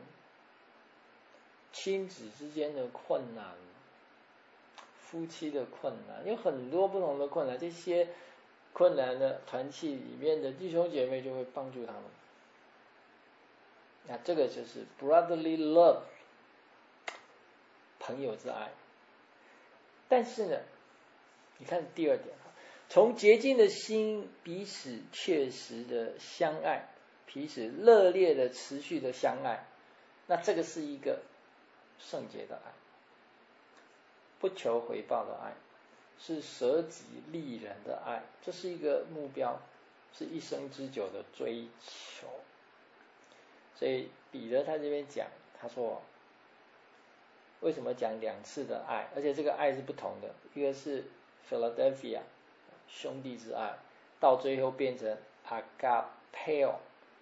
A: 亲子之间的困难，夫妻的困难，有很多不同的困难，这些困难的团契里面的弟兄姐妹就会帮助他们。那这个就是 brotherly love， 朋友之爱。但是呢，你看第二点，从洁净的心彼此切实的相爱，彼此热烈的持续的相爱，那这个是一个圣洁的爱，不求回报的爱，是舍己利人的爱，这是一个目标，是一生之久的追求。所以彼得他这边讲，他说为什么讲2次的爱，而且这个爱是不同的，一个是 Philadelphia 兄弟之爱，到最后变成 Agapeo，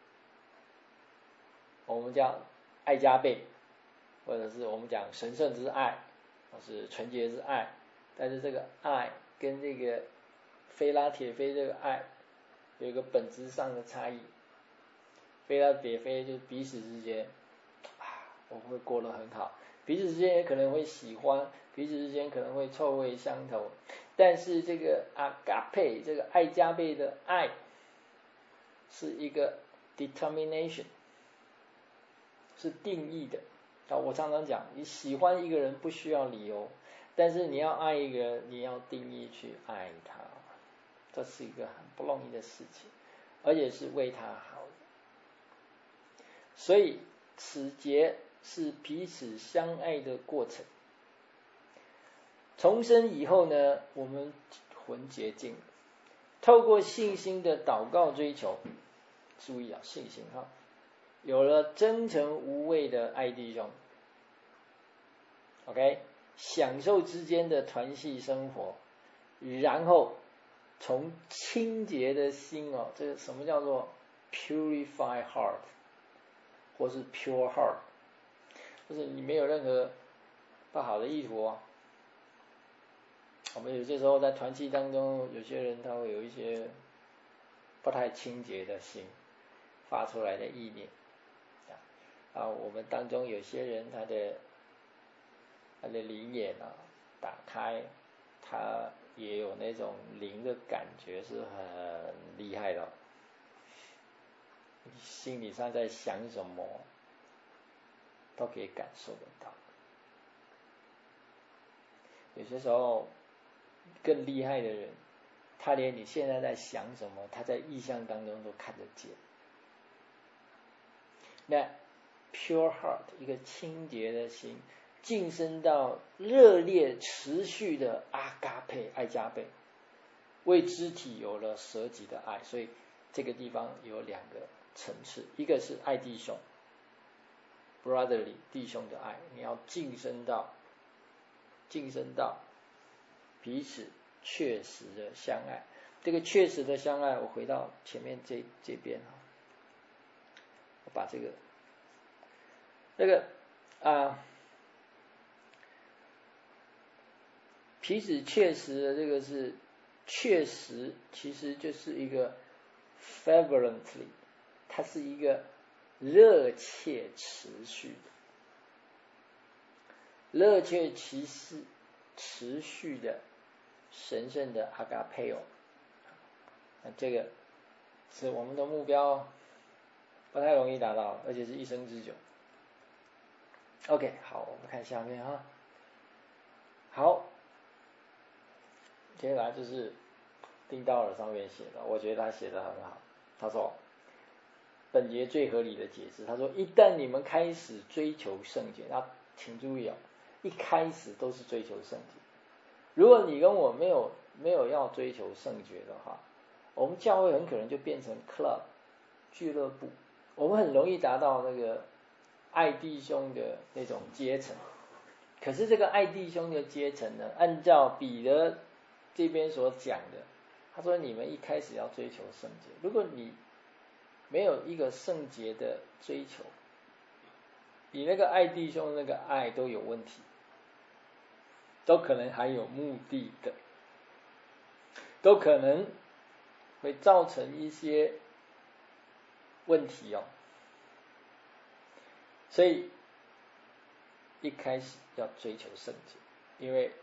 A: 我们叫爱加倍，或者是我们讲神圣之爱，或是纯洁之爱，但是这个爱跟这个非拉铁非这个爱有一个本质上的差异。非拉铁非就是彼此之间我们会过得很好，彼此之间也可能会喜欢，彼此之间可能会臭味相投，但是这个 agape 这个爱加倍的爱是一个 determination， 是定义的。我常常讲，你喜欢一个人不需要理由，但是你要爱一个人，你要定义去爱他，这是一个很不容易的事情，而且是为他好。所以此节是彼此相爱的过程。重生以后呢，我们魂洁净，透过信心的祷告追求，注意信心有了真诚无畏的爱弟兄 ，OK， 享受之间的团契生活，然后从清洁的心这个什么叫做 purify heart， 或是 pure heart， 就是你没有任何不好的意图我们有些时候在团契当中，有些人他会有一些不太清洁的心发出来的意念我们当中有些人他的灵眼打开，他也有那种灵的感觉是很厉害的你心理上在想什么都可以感受得到。有些时候更厉害的人， 他连你现在在想什么，他在意象当中都看得见。那 pure heart 一个清洁的心，晋升到热烈持续的阿嘎佩爱加倍，为肢体有了舍己的爱。所以这个地方有两个层次，一个是爱弟兄 brotherly 弟兄的爱，你要晋升到彼此确实的相爱。这个确实的相爱，我回到前面这边啊，我把这个彼此确实的这个是确实，其实就是一个 fervently， 它是一个热切持续的神圣的阿嘎佩欧。这个是我们的目标，不太容易达到，而且是一生之久。OK， 好，我们看下面哈。好，接下来就是丁道尔上面写的，我觉得他写的很好。他说，本节最合理的解释，他说，一旦你们开始追求圣洁，那请注意哦，一开始都是追求圣洁。如果你跟我没有要追求圣洁的话，我们教会很可能就变成 club 俱乐部，我们很容易达到那个爱弟兄的那种阶层。可是这个爱弟兄的阶层呢，按照彼得这边所讲的，他说你们一开始要追求圣洁，如果你没有一个圣洁的追求，你那个爱弟兄那个爱都有问题，都可能还有目的的，都可能会造成一些问题哦。所以一开始要追求圣洁，因为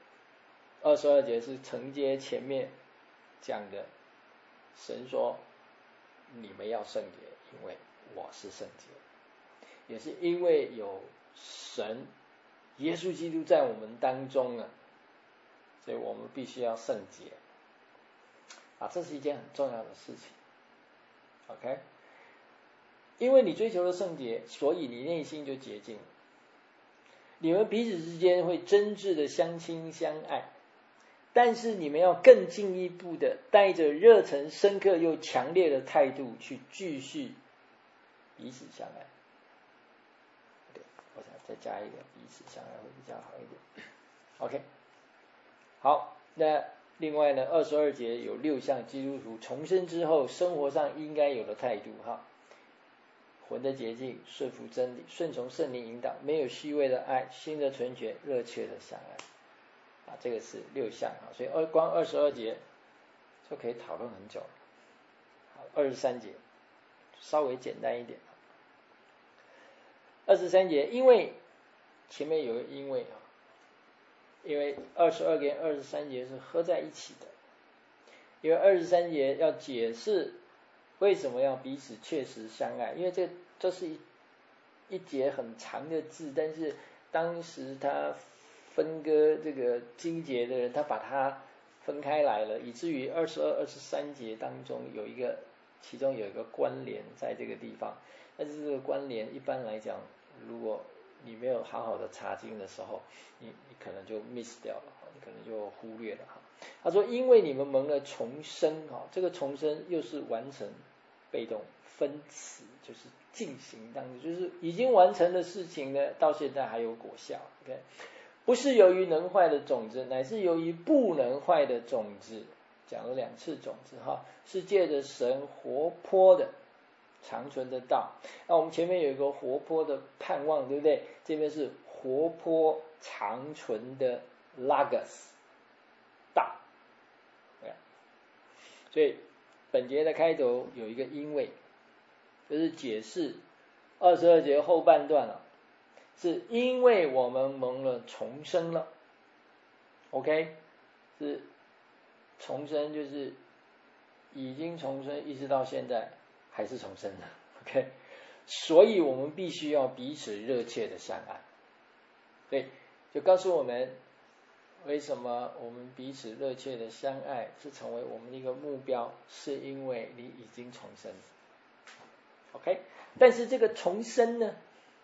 A: 22节是承接前面讲的，神说你们要圣洁，因为我是圣洁，也是因为有神耶稣基督在我们当中啊，所以我们必须要圣洁啊，这是一件很重要的事情。OK， 因为你追求了圣洁，所以你内心就洁净了。你们彼此之间会真挚的相亲相爱，但是你们要更进一步的带着热忱深刻又强烈的态度去继续彼此相爱。对，我想再加一个彼此相爱会比较好一点。OK， 好，那另外呢，22节有6项基督徒重生之后生活上应该有的态度哈。魂的洁净，顺服真理，顺从圣灵引导，没有虚伪的爱，心的纯洁，热切的相爱啊，这个是6项啊，所以光22节就可以讨论很久了。好，23节稍微简单一点。23节，因为前面有个因为啊，因为22跟23节是合在一起的，因为23节要解释为什么要彼此确实相爱，因为这是一节很长的字，但是当时他分割这个经节的人，他把它分开来了，以至于22、23节当中其中有一个关联在这个地方，但是这个关联一般来讲，如果你没有好好的查经的时候，你可能就 miss 掉了，你可能就忽略了哈。他说因为你们蒙了重生，这个重生又是完成被动分词，就是进行当中，就是已经完成的事情呢，到现在还有果效。 OK， 不是由于能坏的种子，乃是由于不能坏的种子，讲了2次种子哈，是借着神活泼的长存的道。那我们前面有一个活泼的盼望，对不对？这边是活泼长存的 logos 道。所以本节的开头有一个因为，就是解释22节后半段了，是因为我们蒙了重生了。 OK， 是重生，就是已经重生一直到现在还是重生的。 OK， 所以我们必须要彼此热切的相爱。对，就告诉我们为什么我们彼此热切的相爱是成为我们的一个目标？是因为你已经重生了 ，OK？ 但是这个重生呢，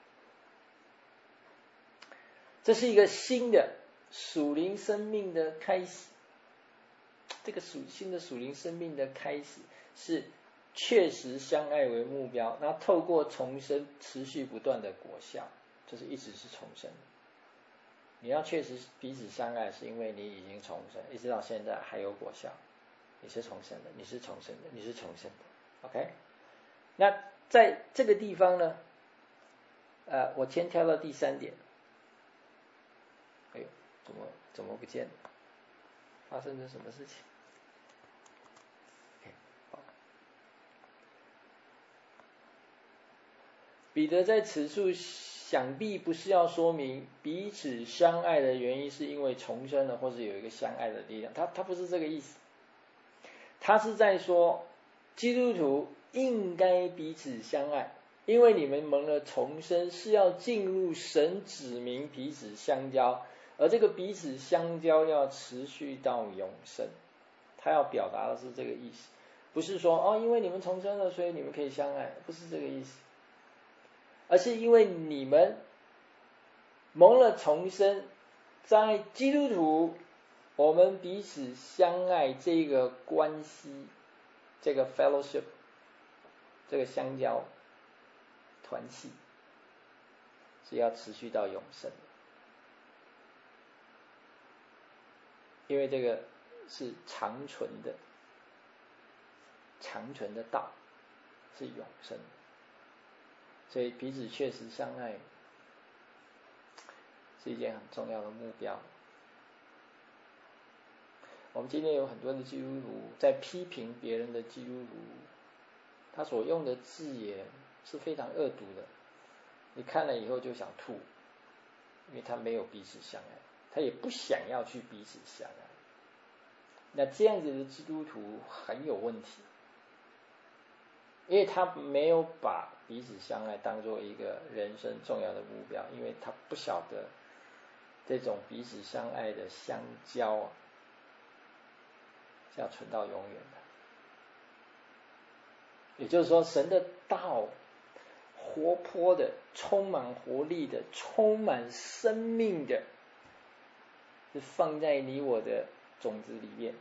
A: 这是一个新的属灵生命的开始。这个新的属灵生命的开始是确实相爱为目标，那透过重生持续不断的果效，就是一直是重生。你要确实彼此相爱，是因为你已经重生，一直到现在还有果效，你是重生的，你是重生的，你是重生的 ，OK？ 那在这个地方呢，我先跳到第3点。哎呦，怎么不见了？发生了什么事情？彼得在此处想必不是要说明彼此相爱的原因是因为重生了，或者有一个相爱的力量，他不是这个意思，他是在说基督徒应该彼此相爱，因为你们蒙了重生是要进入神指明彼此相交，而这个彼此相交要持续到永生，他要表达的是这个意思，不是说因为你们重生了所以你们可以相爱，不是这个意思，而是因为你们蒙了重生，在基督徒我们彼此相爱这个关系，这个 fellowship， 这个相交团契是要持续到永生，因为这个是长存的道，是永生，所以彼此确实相爱是一件很重要的目标。我们今天有很多的基督徒在批评别人的基督徒，他所用的字眼是非常恶毒的，你看了以后就想吐，因为他没有彼此相爱，他也不想要去彼此相爱。那这样子的基督徒很有问题，因为他没有把彼此相爱当作一个人生重要的目标，因为他不晓得这种彼此相爱的相交是要存到永远的。也就是说，神的道活泼的、充满活力的、充满生命的，是放在你我的种子里面。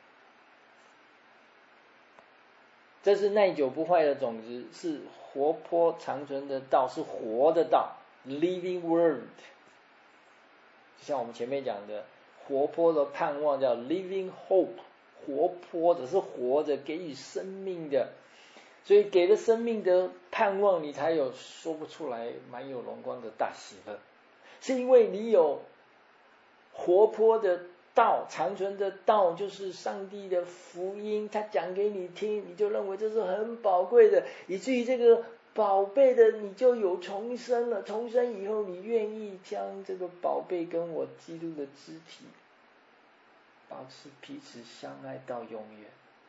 A: 这是耐久不坏的种子，是活泼长存的道，是活的道 living word。 就像我们前面讲的，活泼的盼望叫 living hope， 活泼的是活着，给予生命的，所以给了生命的盼望，你才有说不出来满有荣光的大喜乐，是因为你有活泼的道，长存的道，就是上帝的福音，他讲给你听，你就认为这是很宝贵的，以至于这个宝贝的你就有重生了，重生以后你愿意将这个宝贝跟我基督的肢体保持彼此相爱到永远。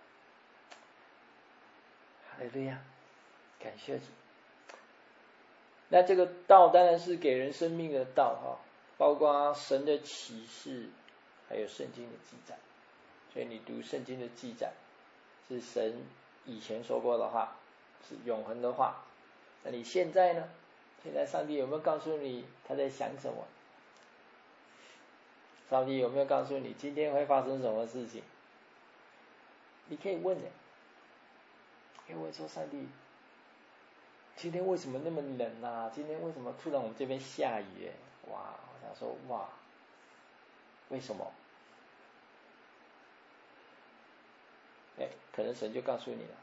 A: 哈利路亚，感谢主。那这个道当然是给人生命的道包括神的启示，还有圣经的记载。所以你读圣经的记载，是神以前说过的话，是永恒的话。那你现在呢？现在上帝有没有告诉你他在想什么？上帝有没有告诉你今天会发生什么事情？你可以问的，因为说上帝，今天为什么那么冷啊？今天为什么突然我们这边下雨？哇，我想说哇，为什么？可能神就告诉你了。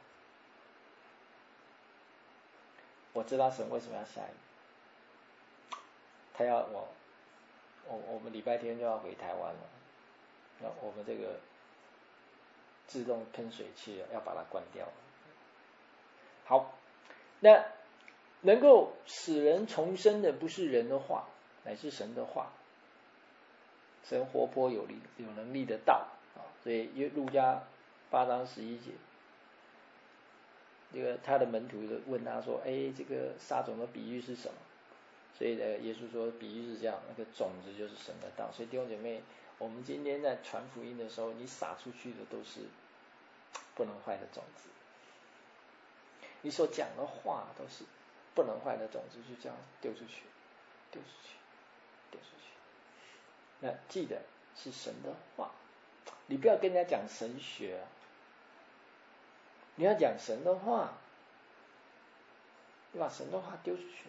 A: 我知道神为什么要下雨，他要我们礼拜天就要回台湾了，那我们这个自动喷水器要把它关掉。好，那能够使人重生的不是人的话，乃是神的话。神活泼有能力的道所以路加8章11节，这个他的门徒问他说：“这个撒种的比喻是什么？”所以耶稣说，比喻是这样，那个种子就是神的道。所以弟兄姐妹， 我们今天在传福音的时候，你撒出去的都是不能坏的种子，你所讲的话都是不能坏的种子，就这样丢出去，丢出去，丢出去。那记得是神的话，你不要跟人家讲神学啊，你要讲神的话，你把神的话丢出去，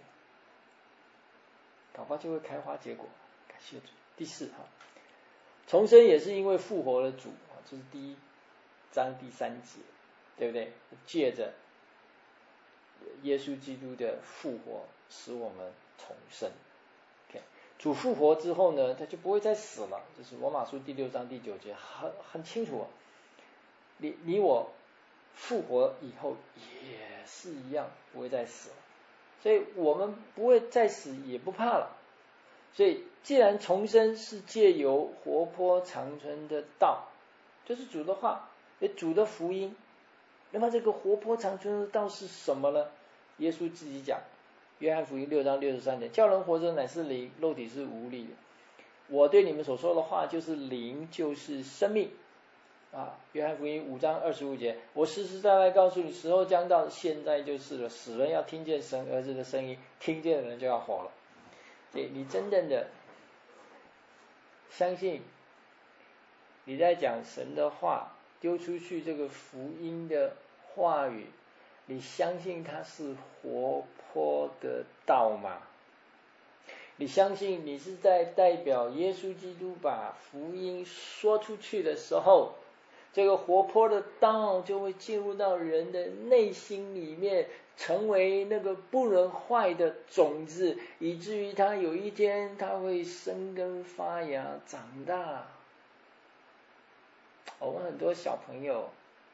A: 搞不好就会开花结果。感谢主。第4哈，重生也是因为复活了主啊，这是第1章第3节，对不对？借着耶稣基督的复活，使我们重生。Okay. 主复活之后呢，他就不会再死了，这是罗马书第6章第9节，很清楚。你我复活以后也是一样，不会再死了，所以我们不会再死，也不怕了。所以既然重生是借由活泼长存的道，就是主的话，主的福音，那么这个活泼长存的道是什么呢？耶稣自己讲，约翰福音6章63节，叫人活着乃是灵，肉体是无力的。我对你们所说的话就是灵，就是生命啊。约翰福音5章25节，我实实在在告诉你，时候将到，现在就是了。死人要听见神儿子的声音，听见的人就要活了。你真正的相信你在讲神的话，丢出去这个福音的话语，你相信它是活泼的道吗？你相信你是在代表耶稣基督把福音说出去的时候，这个活泼的道就会进入到人的内心里面，成为那个不能坏的种子，以至于它有一天它会生根发芽长大。我们很多小朋友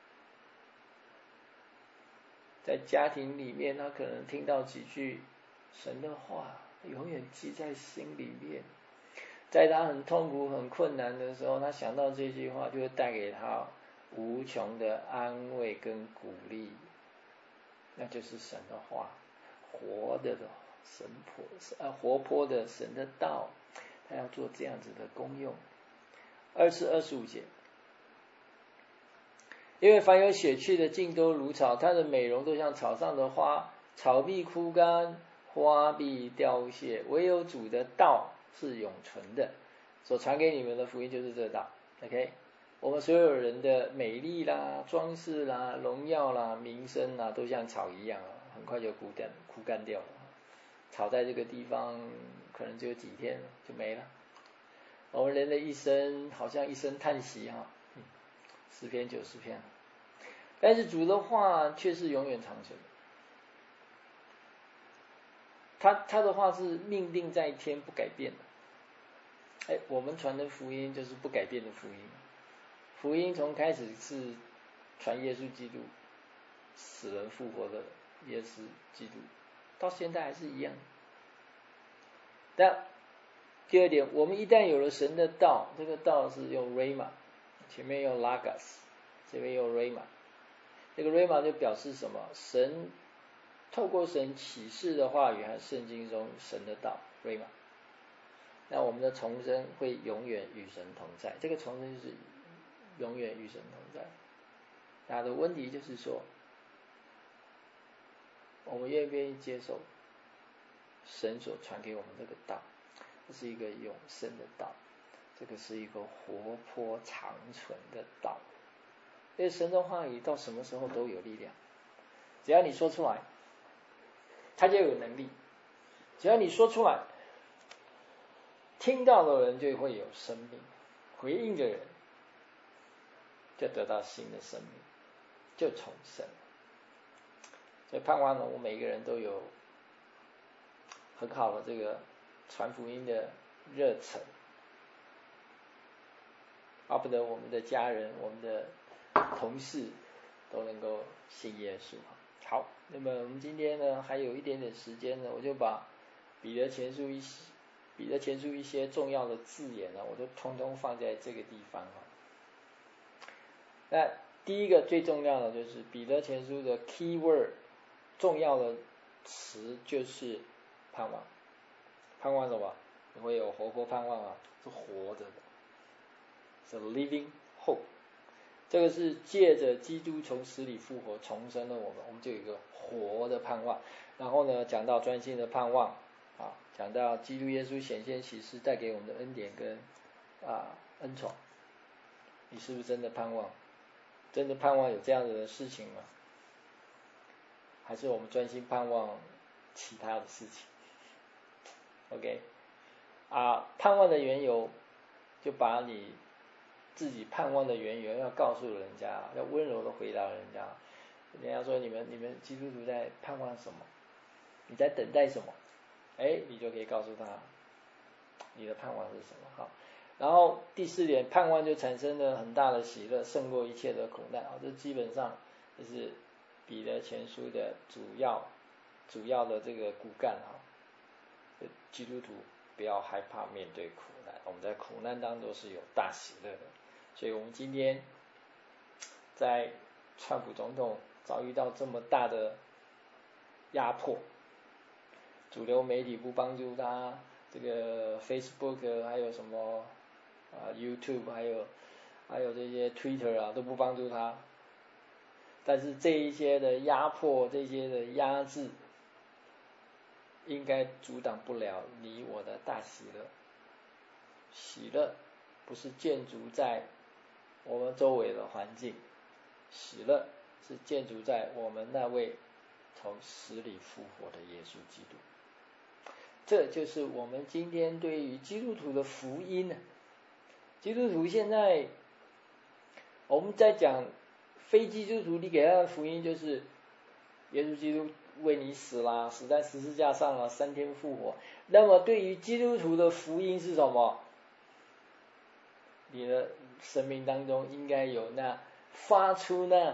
A: 在家庭里面，他可能听到几句神的话，永远记在心里面，在他很痛苦很困难的时候，他想到这句话，就会带给他无穷的安慰跟鼓励。那就是神的话，活泼的神的道，他要做这样子的功用。24、25节，因为凡有血气的尽都如草，它的美容都像草上的花，草必枯干，花必凋谢，唯有主的道是永存的。所传给你们的福音就是这道。 OK， 我们所有人的美丽啦、装饰啦、荣耀啦、名声啦，都像草一样，很快就枯干掉了。草在这个地方可能只有几天就没了。我们人的一生好像一声叹息，10篇90篇，但是主的话却是永远长存的。他的话是命定在天，不改变的。我们传的福音就是不改变的福音。福音从开始是传耶稣基督，死人复活的耶稣基督，到现在还是一样。但第2点，我们一旦有了神的道，这个道是用 Rhema， 前面用 Logos， 这边用 Rhema。这个 Rhema 就表示什么？神透过神启示的话语和圣经中神的道 Rhema。那我们的重生会永远与神同在，这个重生就是永远与神同在。那的问题就是说，我们愿不愿意接受神所传给我们这个道？这是一个永生的道，这个是一个活泼长存的道。因为神的话语到什么时候都有力量，只要你说出来，它就有能力。只要你说出来，听到的人就会有生命，回应的人就得到新的生命，就重生。所以盼望呢，我们每一个人都有很好的这个传福音的热忱，巴不得我们的家人、我们的同事都能够信耶稣。好，那么我们今天呢还有一点点时间呢，我就把彼得前书一些重要的字眼呢，我都通通放在这个地方。那第一个最重要的就是彼得前书的 key word， 重要的词就是盼望。盼望什么？你会有活泼盼望啊，是活着的。 ，the living hope。这个是借着基督从死里复活重生了我们就有一个活的盼望。然后呢，讲到专心的盼望啊，讲到基督耶稣显现启示带给我们的恩典跟恩宠，你是不是真的盼望？真的盼望有这样子的事情吗？还是我们专心盼望其他的事情 ？OK， 盼望的缘由，就把你自己盼望的缘由要告诉人家，要温柔的回答人家。人家说你们基督徒在盼望什么？你在等待什么？你就可以告诉他你的盼望是什么。好，然后第4点，盼望就产生了很大的喜乐，胜过一切的苦难。这基本上就是彼得前书的主要的这个骨干基督徒不要害怕面对苦难，我们在苦难当中是有大喜乐的。所以我们今天在川普总统遭遇到这么大的压迫，主流媒体不帮助他，这个 Facebook 还有什么YouTube 还有这些 Twitter 都不帮助他，但是这一些的压迫，这些的压制，应该阻挡不了你我的大喜乐。喜乐不是建筑在我们周围的环境，喜乐是建筑在我们那位从死里复活的耶稣基督。这就是我们今天对于基督徒的福音呢。基督徒现在我们在讲非基督徒，你给他的福音就是耶稣基督为你死啦，死在十字架上了，3天复活。那么对于基督徒的福音是什么？你的生命当中应该有那发出那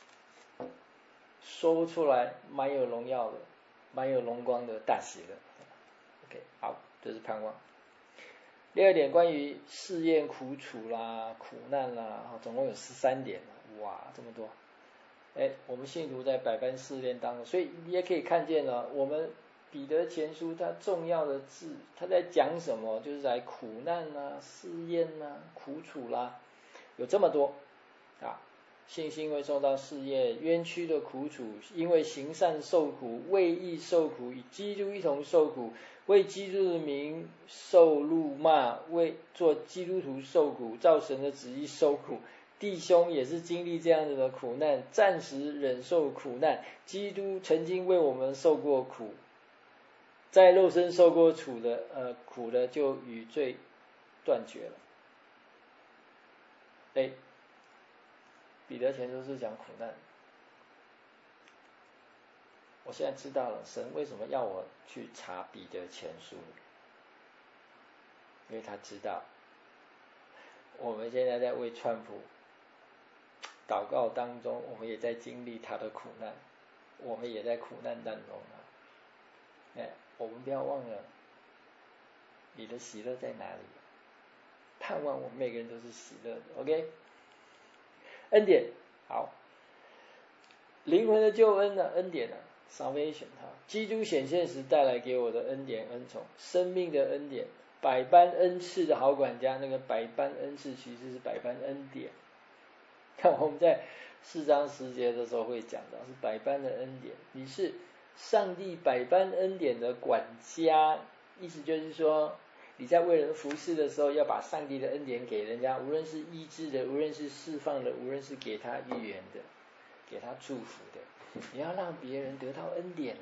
A: 说不出来蛮有荣耀的蛮有荣光的大喜乐。 OK， 好，这是盼望。第2点，关于试验苦楚啦苦难啦，总共有13点，哇这么多。我们信徒在百般试炼当中，所以你也可以看见了，我们彼得前书它重要的字，它在讲什么？就是在苦难啦、试验啦、苦楚啦，有这么多信心会受到试验，冤屈的苦楚，因为行善受苦，为义受苦，与基督一同受苦，为基督的名受辱骂，为做基督徒受苦，照神的旨意受苦。弟兄也是经历这样子的苦难，暂时忍受苦难。基督曾经为我们受过苦，在肉身受过苦的，就与罪断绝了。彼得前书是讲苦难。我现在知道了，神为什么要我去查彼得前书，因为他知道我们现在在为川普祷告当中，我们也在经历他的苦难，我们也在苦难当中我们不要忘了，你的喜乐在哪里？盼望我们每个人都是喜乐的。 OK， 恩典，好，灵魂的救恩呢？恩典salvation， 基督显现时带来给我的恩典恩宠，生命的恩典，百般恩赐的好管家。那个百般恩赐其实是百般恩典，看我们在4章10节的时候会讲到，是百般的恩典，你是上帝百般恩典的管家。意思就是说，你在为人服侍的时候，要把上帝的恩典给人家，无论是医治的，无论是释放的，无论是给他预言的，给他祝福的，你要让别人得到恩典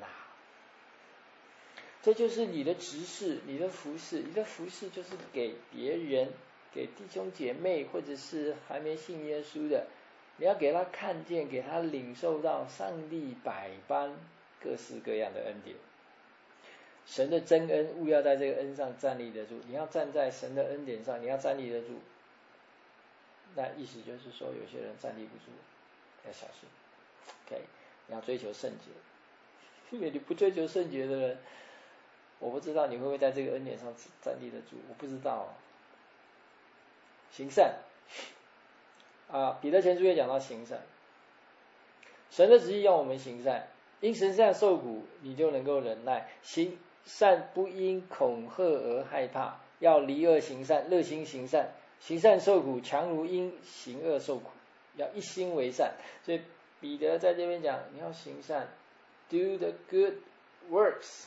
A: 这就是你的执事，你的服侍。你的服侍就是给别人，给弟兄姐妹，或者是还没信耶稣的，你要给他看见，给他领受到上帝百般各式各样的恩典。神的真恩，务要在这个恩上站立得住。你要站在神的恩典上，你要站立得住。那意思就是说，有些人站立不住，要小心。OK， 你要追求圣洁，因为你不追求圣洁的人，我不知道你会不会在这个恩典上站立得住，我不知道。行善彼得前书也讲到行善，神的旨意要我们行善，因行善受苦，你就能够忍耐。行善不因恐吓而害怕，要离恶行善，热心行善， 行善受苦，强如鹰行恶受苦，要一心为善。所以彼得在这边讲，你要行善 ，do the good works。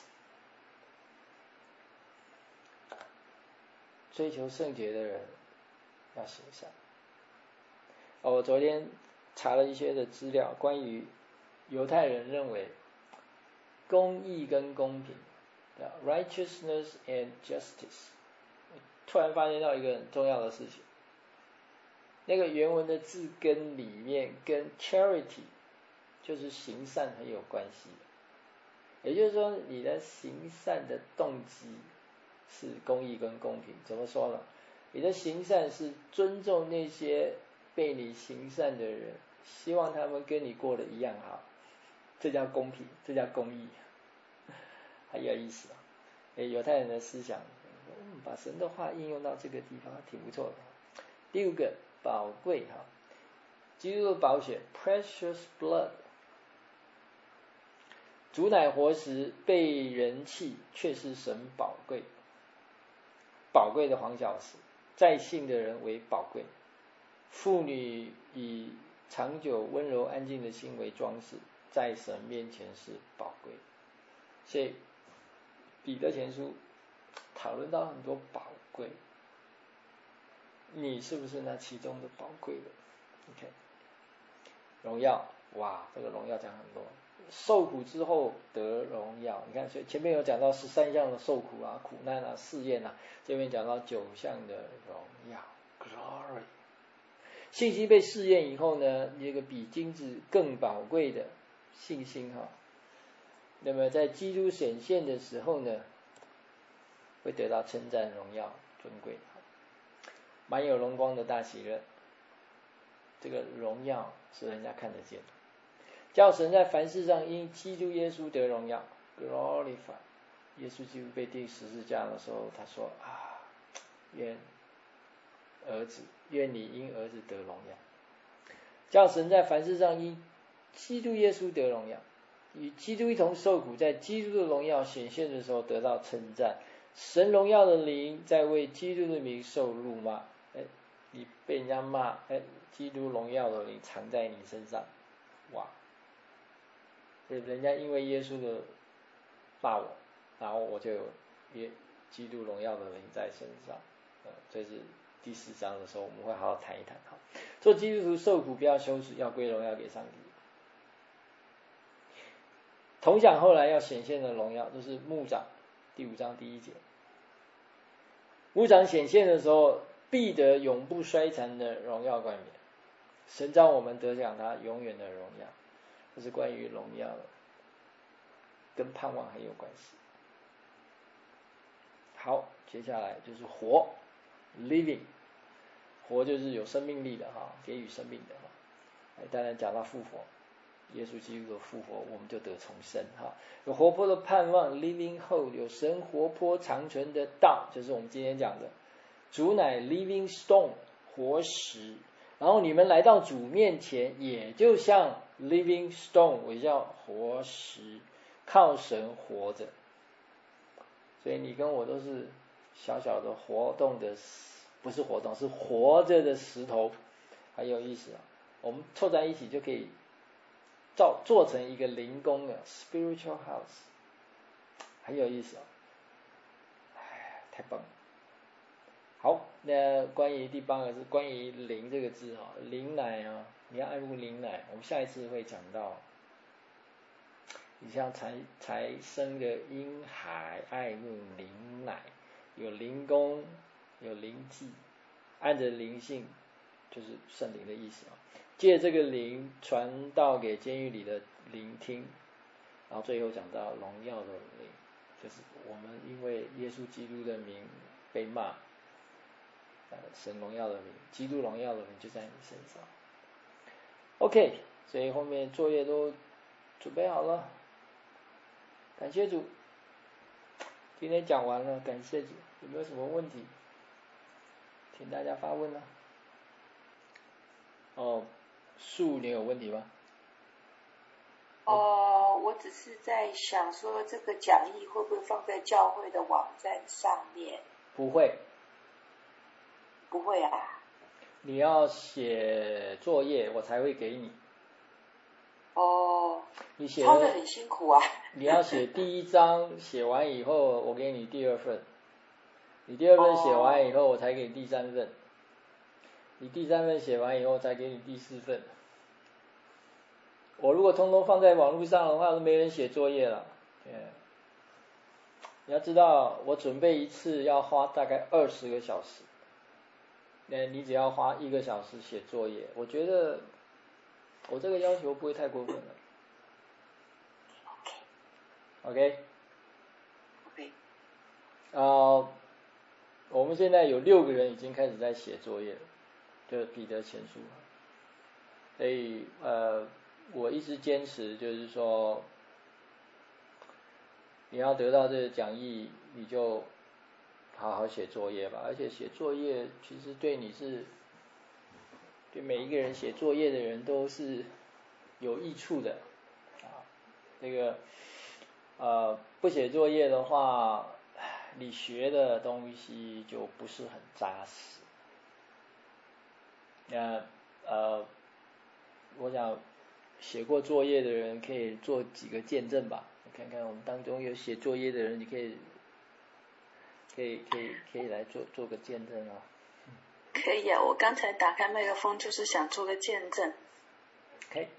A: 追求圣洁的人要行善。我昨天查了一些的资料，关于犹太人认为公义跟公平 ，righteousness and justice。突然发现到一个很重要的事情，那个原文的字根里面跟 charity 就是行善很有关系。也就是说，你的行善的动机是公义跟公平。怎么说呢？你的行善是尊重那些被你行善的人，希望他们跟你过得一样好，这叫公平，这叫公义，很有意思啊。犹太人的思想，把神的话应用到这个地方，挺不错的。第五个，宝贵哈，基督的宝血 ，precious blood。主乃活石，被人弃，却是神宝贵的黄小石，在信的人为宝贵。妇女以长久温柔安静的心为装饰，在神面前是宝贵。所以彼得前书讨论到很多宝贵，你是不是那其中的宝贵的 ？OK， 荣耀，哇，这个荣耀讲很多。受苦之后得荣耀，你看，前面有讲到13项的受苦啊、苦难啊、试验啊，这边讲到9项的荣耀 ，glory。信心被试验以后呢，这个比金子更宝贵的信心哈，那么在基督显现的时候呢，会得到称赞、荣耀、尊贵，满有荣光的大喜乐。这个荣耀是人家看得见的。叫神在凡事上因基督耶稣得荣耀 ，glorify。耶稣基督被钉十字架的时候，他说啊，愿你因儿子得荣耀。叫神在凡事上因基督耶稣得荣耀，与基督一同受苦，在基督的荣耀显现的时候得到称赞。神荣耀的灵在为基督的名受辱骂，你被人家骂，基督荣耀的灵藏在你身上，哇！人家因为耶稣的骂我，然后我就有基督荣耀的灵在身上，这是第4章的时候我们会好好谈一谈。做基督徒受苦不要羞耻，要归荣耀给上帝。同享后来要显现的荣耀，就是牧长，第5章第1节。牧长显现的时候，必得永不衰残的荣耀冠冕。神召我们得享他永远的荣耀，这是关于荣耀的，跟盼望很有关系。好，接下来就是活 ，living， 活就是有生命力的哈，给予生命的哈。当然讲到复活，耶稣基督的复活，我们就得重生哈。有活泼的盼望 ，living hope， 有神活泼长存的道，就是我们今天讲的。主乃 living stone， 活石。然后你们来到主面前，也就像 living stone， 也叫活石，靠神活着。所以你跟我都是小小的活动的，不是活动，是活着的石头，很有意思啊。我们凑在一起就可以做成一个灵宫的 spiritual house， 很有意思啊。太棒了。好，那关于第8个是关于灵这个字啊，灵奶啊，你要爱慕灵奶，我们下一次会讲到。你像才生的婴孩爱慕灵奶，有灵宫，有灵祭，按着灵性，就是圣灵的意思啊。借这个灵传道给监狱里的聆听，然后最后讲到荣耀的灵，就是我们因为耶稣基督的名被骂，神荣耀的灵，基督荣耀的灵就在你身上。OK， 所以后面作业都准备好了。感谢主，今天讲完了，感谢主。有没有什么问题？请大家发问啊。树，你有问题吗？
B: 我只是在想说，这个讲义会不会放在教会的网站上面？
A: 不会，
B: 不会啊。
A: 你要写作业，我才会给你。
B: 哦。
A: 你写
B: 抄得很辛苦啊。
A: 你要写第1章，写完以后我给你第2份，你第2份写完以后我才给你第3份，你第3份写完以后才给你第4份。我如果通通放在网络上的话，都没人写作业了。你要知道，我准备一次要花大概20个小时，你只要花1个小时写作业，我觉得我这个要求不会太过分了。OK。我们现在有6个人已经开始在写作业了，就是彼得前书。所以我一直坚持就是说，你要得到这个讲义，你就好好写作业吧。而且写作业其实对每一个人写作业的人都是有益处的啊。这个不写作业的话，你学的东西就不是很扎实。我想写过作业的人可以做几个见证吧。我看看我们当中有写作业的人，你可以来做个见证啊。
C: 可以啊，我刚才打开麦克风就是想做个见证。
A: OK。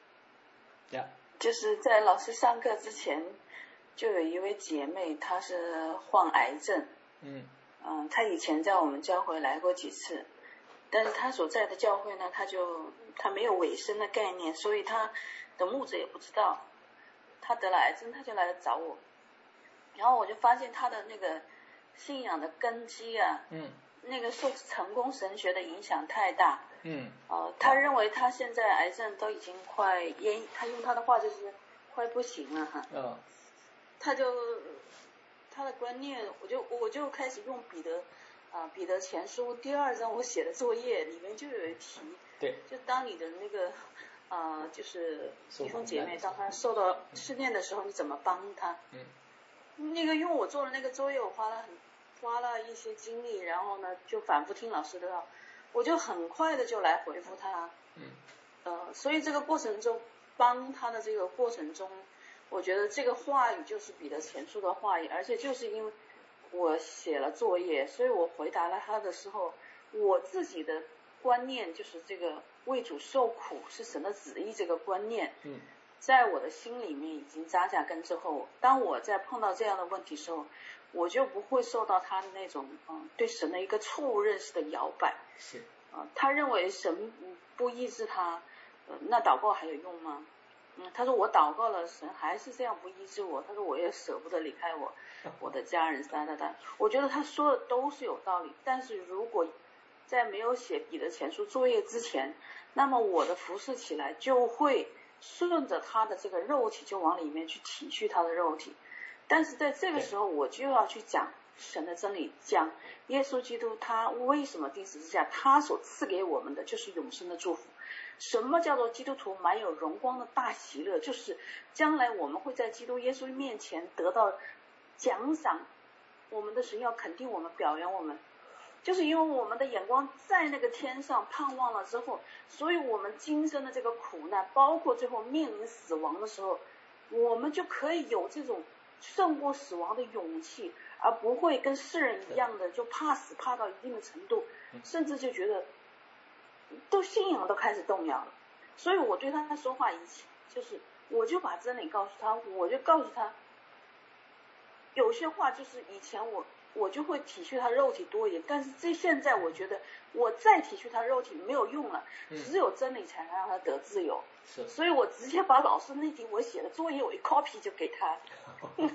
C: 就是在老师上课之前，就有一位姐妹，她是患癌症。她以前在我们教会来过几次，但是她所在的教会呢，她没有委身的概念，所以她的牧者也不知道她得了癌症，她就来找我，然后我就发现她的那个信仰的根基啊，那个受成功神学的影响太大。他认为他现在癌症都已经快他用他的话就是快不行了哈。他的观念，我就开始用彼得前书第2章我写的作业里面就有一题，
A: 对，
C: 就当你的那个就是弟兄姐妹当他受到试炼的时候，你怎么帮他？那个因为我做了那个作业，我花了一些精力，然后呢就反复听老师的话，我就很快的就来回复他。所以这个过程中，帮他的这个过程中，我觉得这个话语就是彼得前书的话语，而且就是因为我写了作业，所以我回答了他的时候，我自己的观念就是这个为主受苦是神的旨意这个观念，在我的心里面已经扎下根之后，当我在碰到这样的问题时候，我就不会受到他的那种对神的一个错误认识的摇摆。他认为神不医治他，那祷告还有用吗？他说我祷告了，神还是这样不医治我，他说我也舍不得离开我的家人我觉得他说的都是有道理，但是如果在没有写彼得前书作业之前，那么我的服侍起来就会顺着他的这个肉体就往里面去体恤他的肉体，但是在这个时候我就要去讲神的真理，讲耶稣基督他为什么钉十字架，他所赐给我们的就是永生的祝福。什么叫做基督徒满有荣光的大喜乐，就是将来我们会在基督耶稣面前得到奖赏，我们的神要肯定我们，表扬我们，就是因为我们的眼光在那个天上盼望了之后，所以我们今生的这个苦难，包括最后面临死亡的时候，我们就可以有这种胜过死亡的勇气，而不会跟世人一样的就怕死怕到一定的程度，甚至就觉得都信仰都开始动摇了。所以我对他说话就是我就把真理告诉他，我就告诉他有些话就是以前我就会体恤他肉体多一点，但是现在我觉得我再体恤他肉体没有用了，只有真理才能让他得自由。所以我直接把老师那题我写的作业我一 copy 就给他然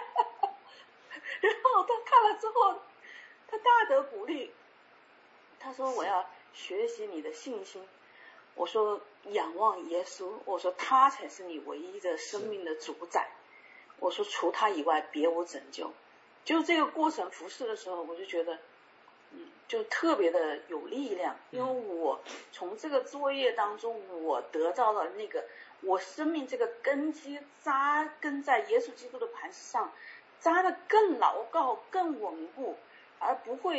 C: 后他看了之后他大得鼓励，他说我要学习你的信心，我说仰望耶稣，我说他才是你唯一的生命的主宰，我说除他以外别无拯救。就这个过程服侍的时候，我就觉得就特别的有力量，因为我从这个作业当中我得到了那个我生命这个根基扎根在耶稣基督的磐石上，扎得更牢靠更稳固，而不会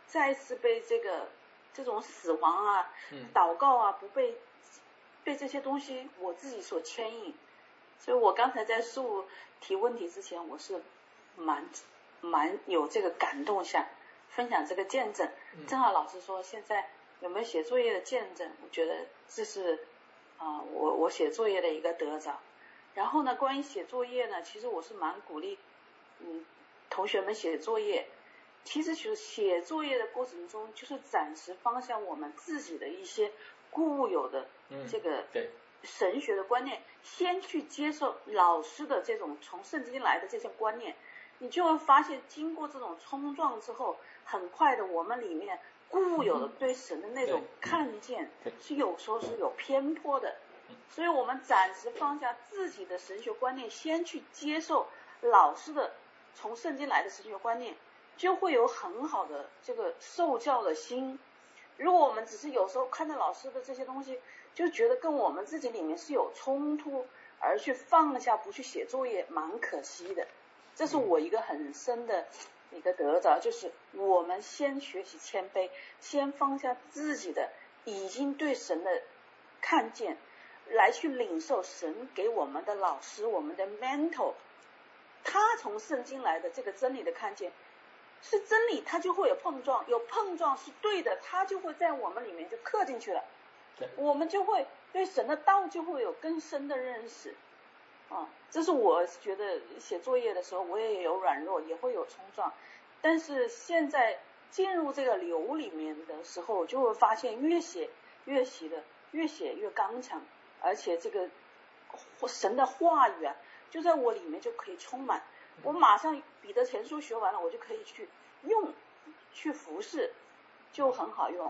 C: 再次被这种死亡啊、祷告啊，不被这些东西我自己所牵引。所以我刚才在树提问题之前，我是蛮有这个感动下分享这个见证。正好老师说现在有没有写作业的见证，我觉得这是我写作业的一个得着。然后呢，关于写作业呢，其实我是蛮鼓励同学们写作业。其实就是写作业的过程中，就是暂时放下我们自己的一些固有的这个神学的观念，先去接受老师的这种从圣经来的这些观念，你就会发现经过这种冲撞之后，很快的我们里面固有的对神的那种看见是有时候是有偏颇的。所以我们暂时放下自己的神学观念，先去接受老师的从圣经来的神学观念，就会有很好的这个受教的心。如果我们只是有时候看到老师的这些东西，就觉得跟我们自己里面是有冲突，而去放下不去写作业，蛮可惜的。这是我一个很深的一个得着，就是我们先学习谦卑，先放下自己的已经对神的看见，来去领受神给我们的老师，我们的 mentor， 他从圣经来的这个真理的看见是真理，它就会有碰撞，有碰撞是对的，它就会在我们里面就刻进去了，我们就会对神的道就会有更深的认识。这是我觉得写作业的时候我也有软弱，也会有冲撞，但是现在进入这个流里面的时候，就会发现越写越刚强，而且这个神的话语啊就在我里面就可以充满，我马上彼得前书学完了，我就可以去用去服侍，就很好用。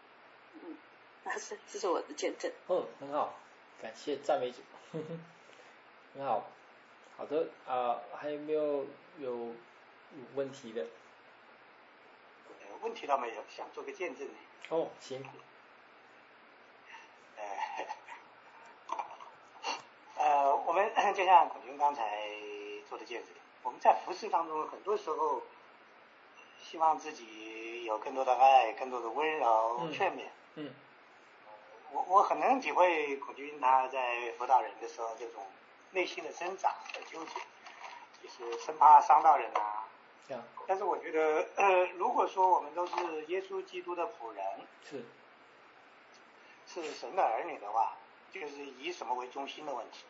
C: 这是我的见证。
A: 很好，感谢赞美主。很好，好的还有没有问题的？
D: 问题倒没有，想做个见证。
A: 行。
D: 我们就像孔军刚才做的见证，我们在服事当中，很多时候希望自己有更多的爱，更多的温柔、劝勉。我很能体会孔军他在辅导人的时候这种内心的挣扎和纠结，就是生怕伤到人啊。但是我觉得如果说我们都是耶稣基督的仆人，是神的儿女的话，就是以什么为中心的问题。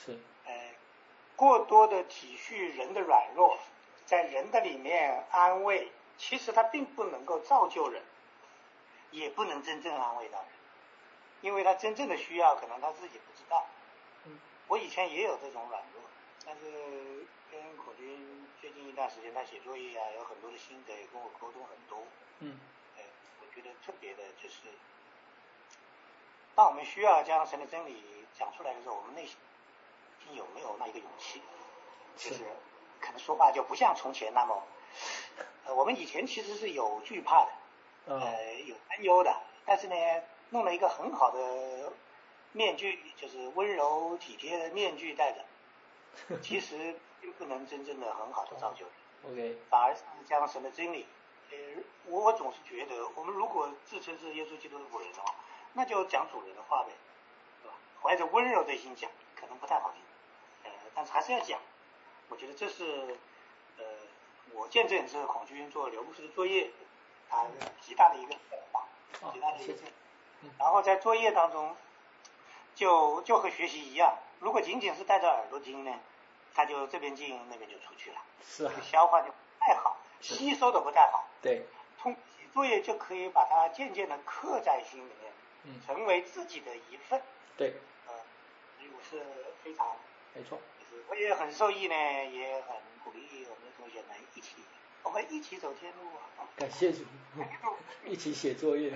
D: 过多的体恤人的软弱，在人的里面安慰，其实他并不能够造就人，也不能真正安慰到人，因为他真正的需要可能他自己不知道。我以前也有这种软弱，但是跟孔军最近一段时间他写作业啊，有很多的心得，也跟我沟通很多。我觉得特别的就是，当我们需要将神的真理讲出来的时候，我们内心有没有那一个勇气？就是可能说话就不像从前那么，我们以前其实是有惧怕的，有担忧的，但是呢，弄了一个很好的面具，就是温柔体贴的面具戴着，其实并不能真正的很好的造就人。反而是将神的真理，我总是觉得，我们如果自称是耶稣基督的仆人的话，那就讲主人的话呗，对吧？怀着温柔的心讲，可能不太好听，但是还是要讲。我觉得这是我见证这个孔军做刘牧师的作业，他极大的一个变化，极大的一个变化。然后在作业当中，就和学习一样，如果仅仅是带着耳朵听呢，他就这边进那边就出去了，消化就不太好，吸收的不太好。通过写作业就可以把它渐渐的刻在心里面，成为自己的一份。
A: 所以
D: 我是非常
A: 没错。
D: 我也很受益呢，也很鼓励我们的同学们我们一起走天路啊！
A: 感谢主，一起写作业。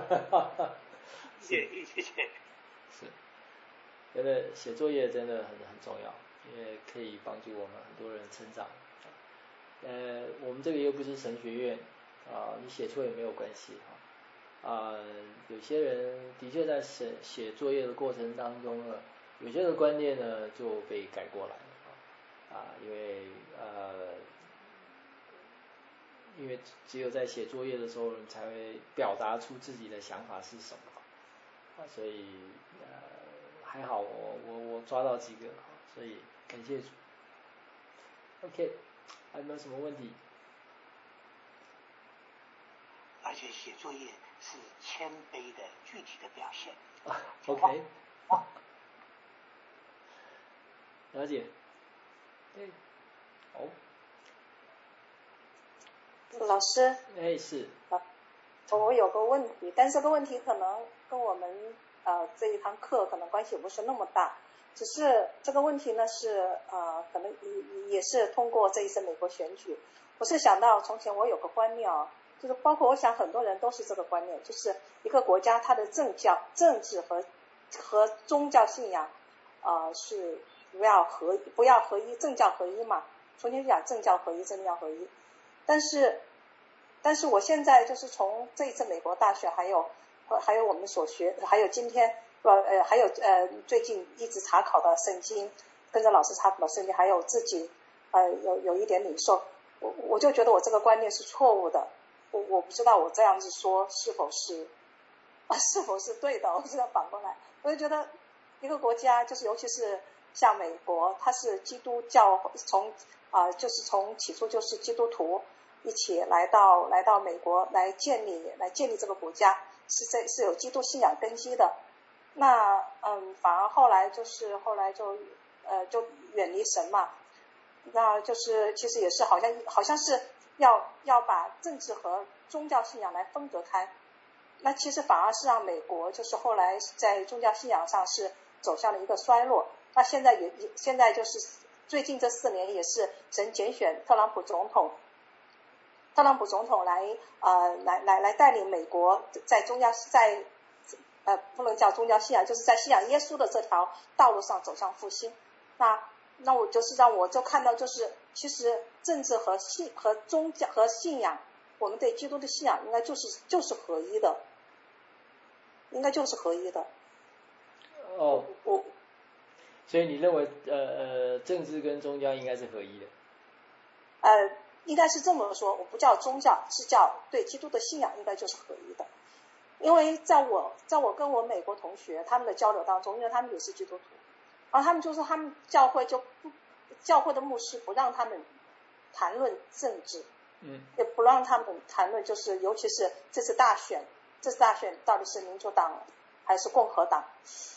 D: 一起写。
A: 觉得写作业真的很重要，因为可以帮助我们很多人成长。我们这个又不是神学院你写错也没有关系有些人的确在写作业的过程当中呢，有些的观念呢就被改过来了因为因为只有在写作业的时候，人才会表达出自己的想法是什么，所以还好我抓到几个，所以感谢主。OK， 还有没有什么问题？
D: 而且写作业是谦卑的具体的表现。
A: OK， 了解。对，好。
E: 老师，
A: 是。
E: 我有个问题，但是这个问题可能跟我们这一堂课可能关系不是那么大，只是这个问题呢是可能也是通过这一次美国选举，我是想到从前我有个观念就是包括我想很多人都是这个观念，就是一个国家它的政治和宗教信仰是不要合一，政教合一嘛，从前讲政教合一，政教合一。但是我现在就是从这一次美国大选，还有我们所学，还有今天还有最近一直查考的圣经，跟着老师查考的圣经，还有自己有一点领受，我就觉得我这个观念是错误的，我不知道我这样子说是否是对的，我是要反过来，我就觉得一个国家就是尤其是像美国，它是基督教就是从起初就是基督徒一起来到美国来建立这个国家，是有基督信仰根基的。那反而后来就远离神嘛，那就是其实也是好像是要把政治和宗教信仰来分隔开。那其实反而是让美国就是后来在宗教信仰上是走向了一个衰落。那现在就是最近这4年也是神拣选特朗普总统来带领美国在不能叫宗教信仰，就是在信仰耶稣的这条道路上走向复兴。那我就是让我就看到，就是其实政治和宗教和信仰，我们对基督的信仰应该就是合一的，应该就是合一的。
A: 所以你认为政治跟宗教应该是合一的？
E: 应该是这么说，我不叫宗教，是叫对基督的信仰应该就是合一的。因为在我跟我美国同学他们的交流当中，因为他们也是基督徒，然后他们就说他们教会的牧师不让他们谈论政治，也不让他们谈论就是尤其是这次大选到底是民主党还是共和党。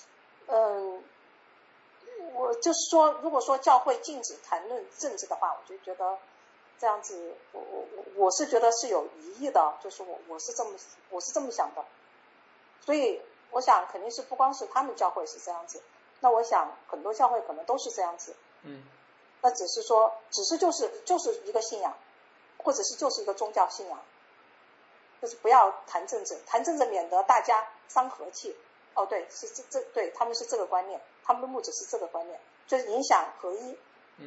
E: 我就是说，如果说教会禁止谈论政治的话，我就觉得这样子，我是觉得是有疑义的，就是我是这么想的。所以我想肯定是不光是他们教会是这样子，那我想很多教会可能都是这样子。那只是就是一个信仰，或者是就是一个宗教信仰，就是不要谈政治，谈政治免得大家伤和气。对，是对，他们是这个观念，他们的牧者是这个观念，就是影响合一。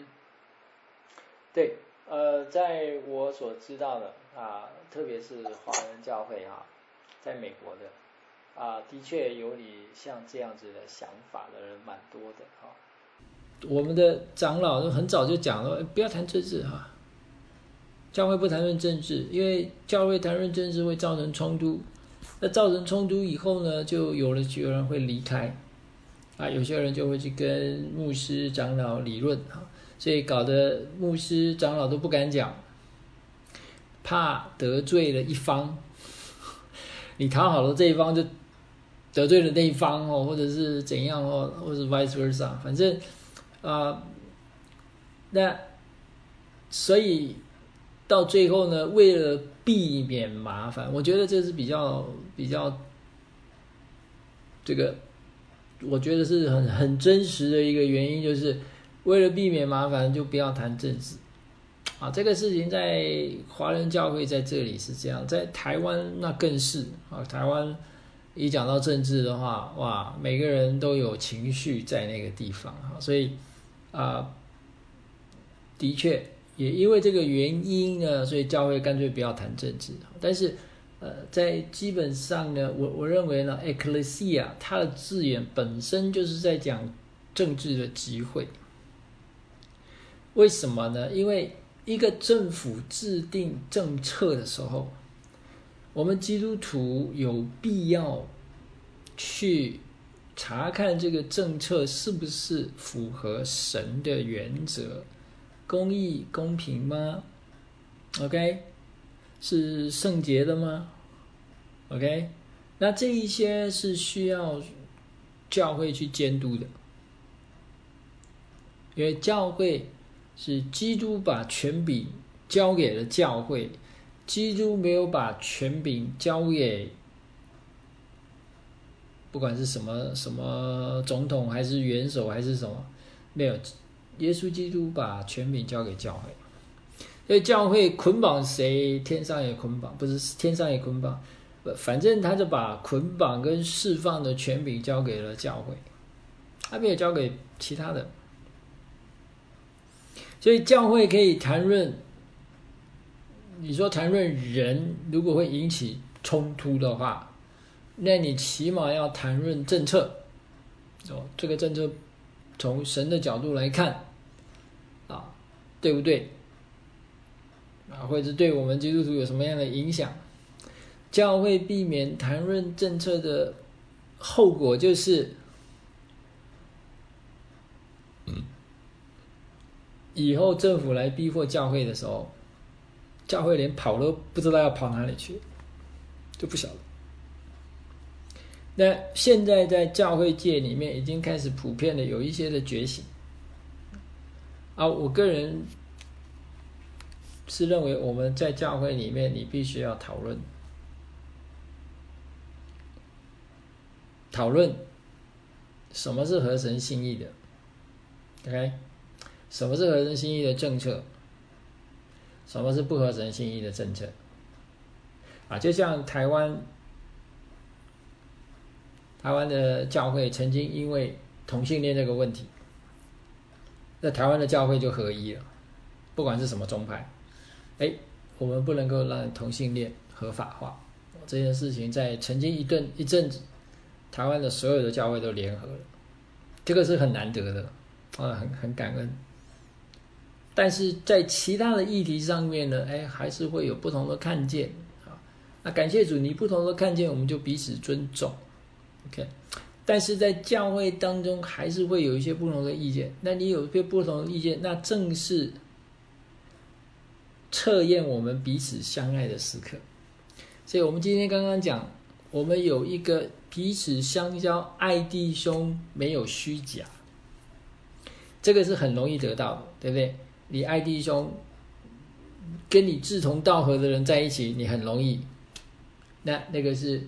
A: 对，在我所知道的特别是华人教会在美国的的确有你像这样子的想法的人蛮多的我们的长老都很早就讲了，不要谈政治教会不谈论政治，因为教会谈论政治会造成冲突。那造成冲突以后呢，就有人会离开有些人就会去跟牧师长老理论所以搞得牧师长老都不敢讲，怕得罪了一方，你讨好了这一方就得罪了那一方或者是怎样或者是 vice versa， 反正那所以到最后呢，为了避免麻烦，我觉得这是比较这个，我觉得是很真实的一个原因，就是为了避免麻烦，就不要谈政治这个事情在华人教会在这里是这样，在台湾那更是台湾一讲到政治的话，哇，每个人都有情绪在那个地方所以的确也因为这个原因呢，所以教会干脆不要谈政治。但是在基本上呢，我认为呢 ecclesia 它的字眼本身就是在讲政治的集会。为什么呢？因为一个政府制定政策的时候，我们基督徒有必要去查看这个政策是不是符合神的原则，公义公平吗？ OK， 是圣洁的吗？ OK， 那这一些是需要教会去监督的，因为教会是基督把权柄交给了教会，基督没有把权柄交给不管是什么总统还是元首还是什么，没有，耶稣基督把权柄交给教会，所以教会捆绑谁，天上也捆绑，不是天上也捆绑，反正他就把捆绑跟释放的权柄交给了教会，他没有交给其他的。所以教会可以谈论，你说谈论人如果会引起冲突的话，那你起码要谈论政策，这个政策从神的角度来看啊，对不对啊？或者对我们基督徒有什么样的影响？教会避免谈论政策的后果就是以后政府来逼迫教会的时候，教会连跑都不知道要跑哪里去，就不晓得。那现在在教会界里面已经开始普遍的有一些的觉醒啊，我个人是认为我们在教会里面，你必须要讨论什么是合神心意的 ，OK？ 什么是合神心意的政策？什么是不合神心意的政策？啊，就像台湾的教会曾经因为同性恋这个问题，那台湾的教会就合一了，不管是什么宗派，我们不能够让同性恋合法化，这件事情在曾经一阵子，台湾的所有的教会都联合了，这个是很难得的啊，很感恩。但是在其他的议题上面呢，还是会有不同的看见啊。那感谢主，你不同的看见，我们就彼此尊重 ，OK。但是在教会当中，还是会有一些不同的意见。那你有一些不同的意见，那正是测验我们彼此相爱的时刻。所以我们今天刚刚讲，我们有一个彼此相交，爱弟兄，没有虚假，这个是很容易得到的，对不对？你爱弟兄，跟你志同道合的人在一起，你很容易。那个是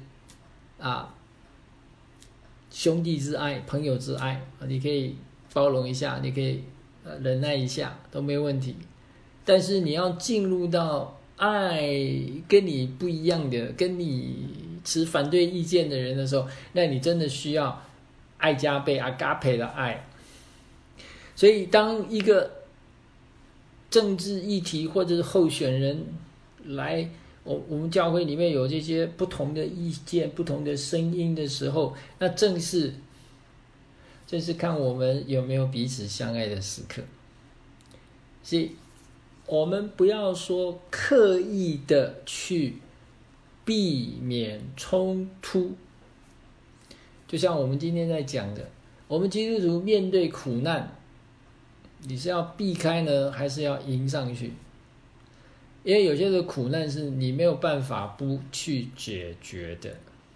A: 兄弟之爱，朋友之爱，你可以包容一下，你可以忍耐一下，都没问题。但是你要进入到爱跟你不一样的，跟你持反对意见的人的时候，那你真的需要爱加倍阿嘎培的爱。所以当一个政治议题或者是候选人来我们教会里面有这些不同的意见、不同的声音的时候，那正是看我们有没有彼此相爱的时刻。所以我们不要说刻意的去避免冲突，就像我们今天在讲的，我们基督徒面对苦难，你是要避开呢，还是要迎上去？因为有些的苦难是你没有办法不去解决的。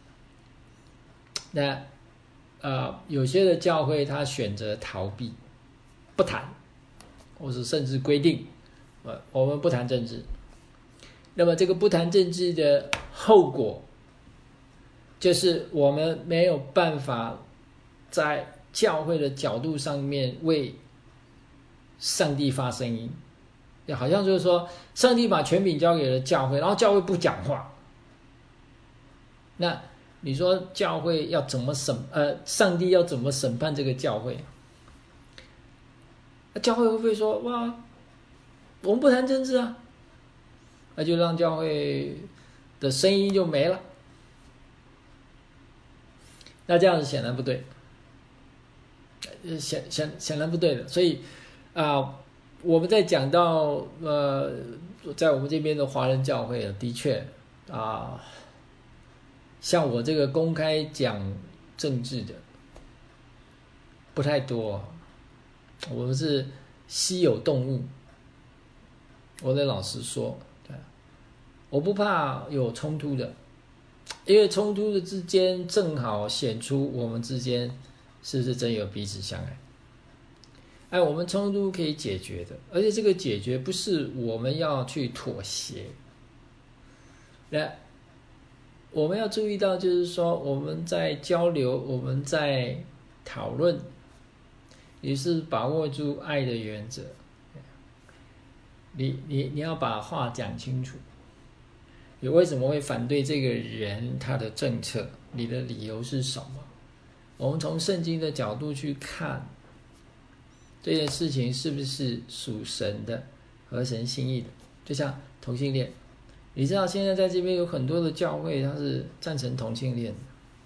A: 那有些的教会他选择逃避，不谈，或是甚至规定，我们不谈政治。那么这个不谈政治的后果，就是我们没有办法在教会的角度上面为上帝发声音，好像就是说，上帝把权柄交给了教会，然后教会不讲话。那你说教会要怎么上帝要怎么审判这个教会？教会会不会说，哇，我们不谈政治啊？那就让教会的声音就没了。那这样子显然不对，显然不对的。所以我们在讲到在我们这边的华人教会的确像我这个公开讲政治的不太多，我们是稀有动物。我的老实说，我不怕有冲突的，因为冲突的之间正好显出我们之间是不是真有彼此相爱。我们冲突可以解决的，而且这个解决不是我们要去妥协。我们要注意到，就是说我们在交流，我们在讨论，也是把握住爱的原则。你要把话讲清楚，你为什么会反对这个人他的政策？你的理由是什么？我们从圣经的角度去看这件事情是不是属神的、合神心意的。就像同性恋，你知道现在在这边有很多的教会它是赞成同性恋的，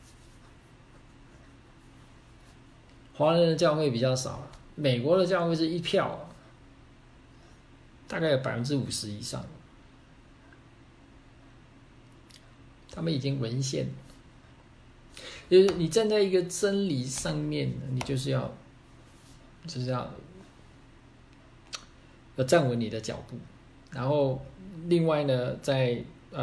A: 华人的教会比较少，美国的教会是一票大概有50%以上，他们已经沦陷了。就是你站在一个真理上面，你就是要站稳你的脚步。然后另外呢，在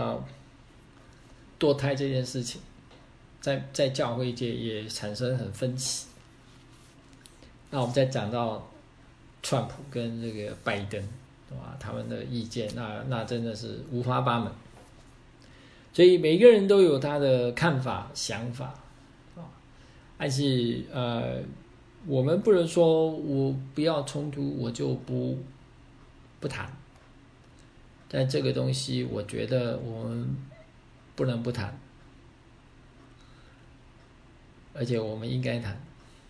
A: 堕胎这件事情，在教会界也产生很分歧。那我们再讲到川普跟这个拜登，他们的意见，那真的是五花八门。所以每个人都有他的看法、想法，但是我们不能说我不要冲突，我就不谈。但这个东西，我觉得我们不能不谈，而且我们应该谈。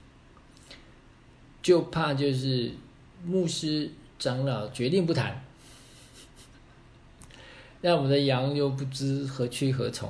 A: 就怕就是牧师长老决定不谈，那我们的羊又不知何去何从。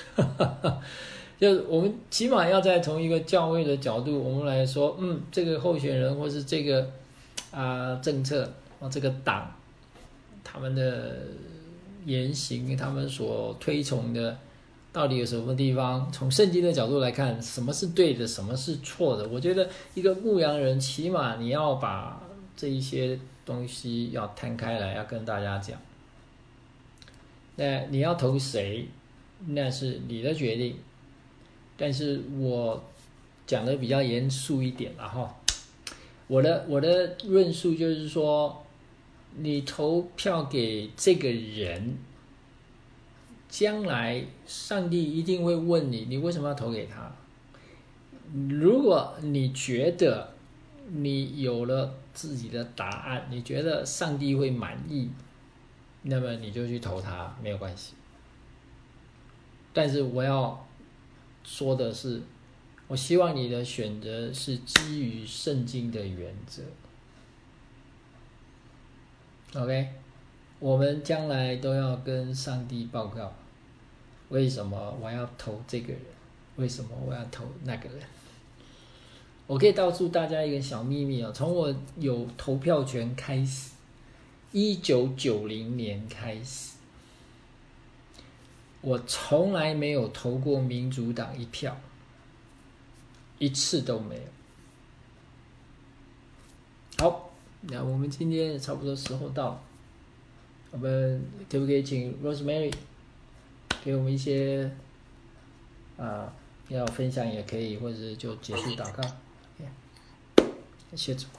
A: 就我们起码要再从一个教会的角度，我们来说，这个候选人或是这个政策这个党，他们的言行，他们所推崇的，到底有什么地方？从圣经的角度来看，什么是对的，什么是错的？我觉得一个牧羊人，起码你要把这一些东西要摊开来，要跟大家讲。那你要投谁，那是你的决定。但是我讲的比较严肃一点了哈。我的论述就是说，你投票给这个人，将来上帝一定会问你，你为什么要投给他？如果你觉得你有了自己的答案，你觉得上帝会满意，那么你就去投他，没有关系。但是我要说的是，我希望你的选择是基于圣经的原则。OK， 我们将来都要跟上帝报告，为什么我要投这个人，为什么我要投那个人。我可以告诉大家一个小秘密，从我有投票权开始，1990年开始，我从来没有投过民主党一票，一次都没有。好，那我们今天差不多时候到了，我们可不可以请 Rosemary 给我们一些要分享也可以，或者就结束祷告。谢谢主。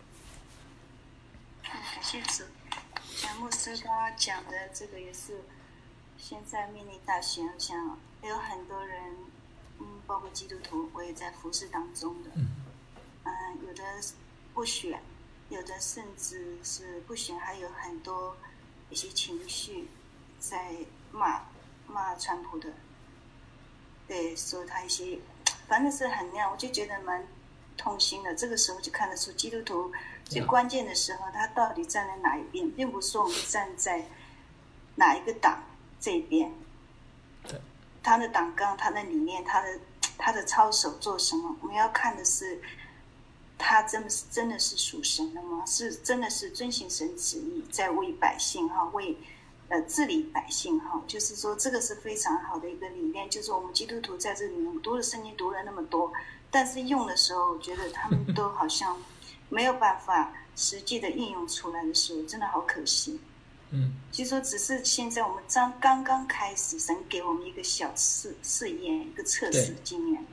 B: 感谢主。像牧师刚刚讲的，这个也是现在面临大选，像有很多人，包括基督徒，我也在服事当中的，有的不选，有的甚至是不选，还有很多一些情绪在骂川普的，对，说他一些，反正是很那样，我就觉得蛮痛心的。这个时候就看得出基督徒最关键的时候，他到底站在哪一边，并不是说我们站在哪一个党这一边，他的党纲、他的理念、他的操守做什么，我们要看的是他真的是属神的吗？是真的是遵行神旨意，在为百姓为治理百姓就是说这个是非常好的一个理念。就是我们基督徒在这里面读了圣经读了那么多，但是用的时候，我觉得他们都好像没有办法实际的应用出来的时候，真的好可惜。就说只是现在我们刚刚开始，神给我们一个小试验，一个测试。今年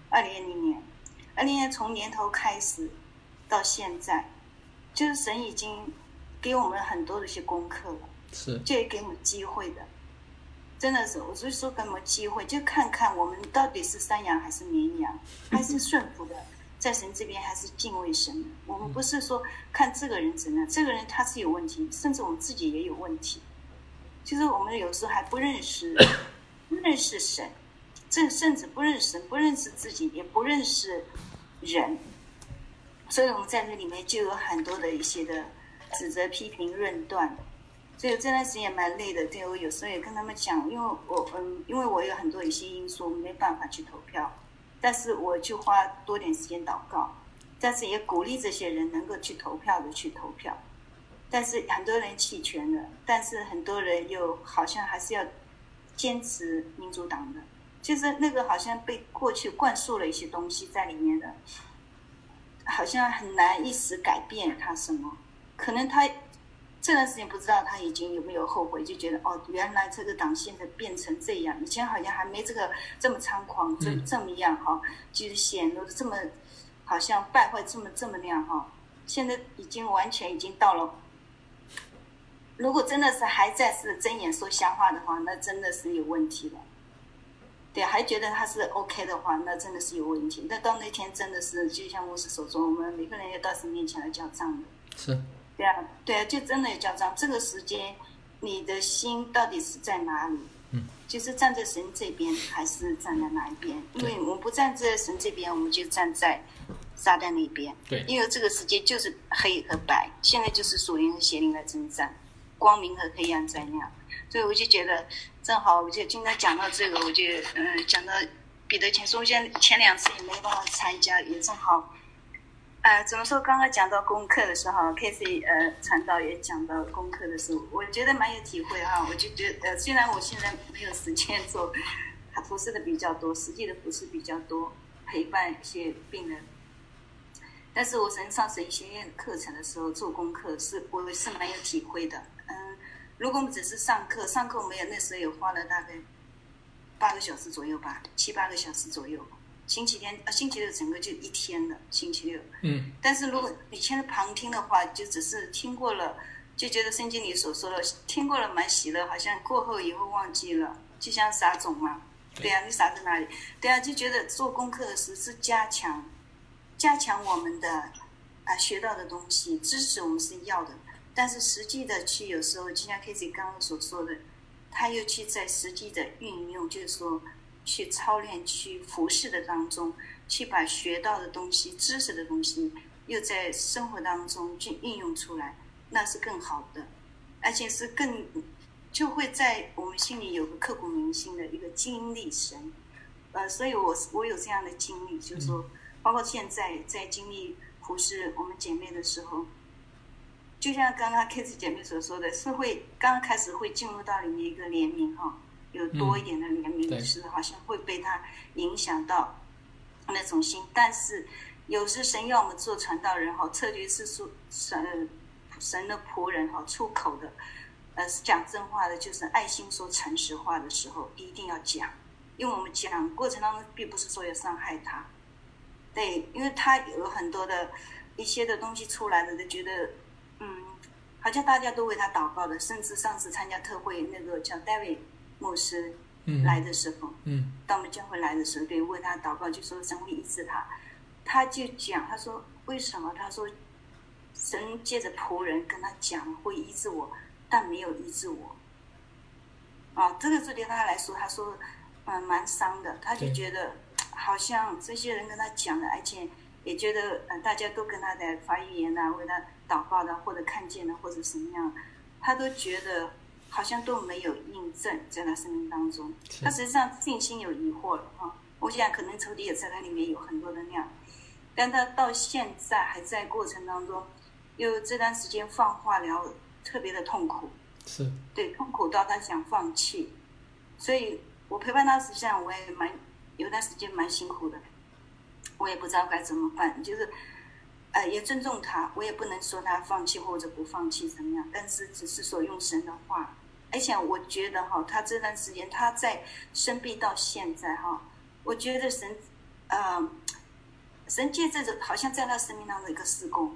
B: 2020年从年头开始到现在，就是神已经给我们很多的一些功课了，
A: 是
B: 就也给我们机会的。真的是，我就说给我们机会，就看看我们到底是山羊还是绵羊，还是顺服的，在神这边还是敬畏神的。我们不是说看这个人怎样，这个人他是有问题，甚至我们自己也有问题。其实我们有时候还不认识神，甚至不认识神，不认识自己，也不认识人。所以我们在这里面就有很多的一些的指责、批评、论断。所以这段时间也蛮累的，对，我有时候也跟他们讲，因为我有很多一些因素没办法去投票，但是我就花多点时间祷告，但是也鼓励这些人能够去投票的去投票。但是很多人弃权了，但是很多人又好像还是要坚持民主党的，就是那个好像被过去灌输了一些东西在里面的，好像很难一时改变他什么。可能他这段时间不知道他已经有没有后悔，就觉得原来这个党现在变成这样，以前好像还没这么猖狂，这么样就是显露这么好像败坏这么那样现在完全已经到了。如果真的是还在是睁眼说瞎话的话，那真的是有问题了。对，还觉得他是 OK 的话，那真的是有问题。那到那天真的是就像牧师所说，我们每个人要到神面前来交账的。
A: 是。
B: 对啊，就真的有交账。这个时间，你的心到底是在哪里？就是站在神这边，还是站在哪一边？因为我们不站在神这边，我们就站在撒旦那边。
A: 对。
B: 因为这个世界就是黑和白，现在就是属灵和邪灵的征战，光明和黑暗在那样。所以我就觉得正好，我就今天讲到这个，我就讲到彼得前书，前2次也没办法参加，也正好。怎么说？刚刚讲到功课的时候 ，Casey 传道也讲到功课的时候，我觉得蛮有体会我就觉得虽然我现在没有时间做服侍的比较多，实际的服侍比较多，陪伴一些病人，但是我上神学院课程的时候做功课我是蛮有体会的。如果我们只是上课我们也那时候也花了大概8个小时左右吧，7、8个小时左右。星期六整个就一天了，星期六。但是如果以前的旁听的话，就只是听过了，就觉得圣经里所说的听过了蛮喜乐，好像过后以后忘记了，就像撒种嘛。对啊，你撒在哪里？对啊，就觉得做功课的时候是加强我们的学到的东西，知识我们是要的，但是实际的去有时候就像 Casey 刚刚所说的，他又去在实际的运用，就是说去操练去服侍的当中，去把学到的东西知识的东西又在生活当中去应用出来，那是更好的，而且是就会在我们心里有个刻骨铭心的一个经历神。所以我有这样的经历，就是说包括现在在经历服侍我们姐妹的时候，就像刚刚 Casey 姐妹所说的，是会刚刚开始会进入到里面一个怜悯有多一点的怜悯，是好像会被他影响到那种心。但是有时神要我们做传道人特别是说神的仆人出口的讲真话的，就是爱心说诚实话的时候一定要讲，因为我们讲过程当中并不是说要伤害他。对，因为他有很多的一些的东西出来了，就觉得好像大家都为他祷告的，甚至上次参加特会那个叫 David 牧师来的时候，到我们教会来的时候，对，为他祷告，就说神会医治他。他就讲，他说为什么？他说神借着仆人跟他讲会医治我，但没有医治我。这个对他来说，他说蛮伤的。他就觉得好像这些人跟他讲了，而且也觉得大家都跟他在发预言为他祷告的，或者看见的，或者什么样，他都觉得好像都没有印证在他生命当中。他实际上信心有疑惑了我想可能仇敌也在他里面有很多的那样。 但他到现在还在过程当中，又这段时间放化疗特别的痛苦，
A: 是
B: 对，痛苦到他想放弃，所以我陪伴他实际上我也有段时间蛮辛苦的，我也不知道该怎么办，就是也尊重他，我也不能说他放弃或者不放弃怎么样，但是只是说用神的话，而且我觉得他这段时间他在生病到现在我觉得神借着好像在他生命当中一个事工，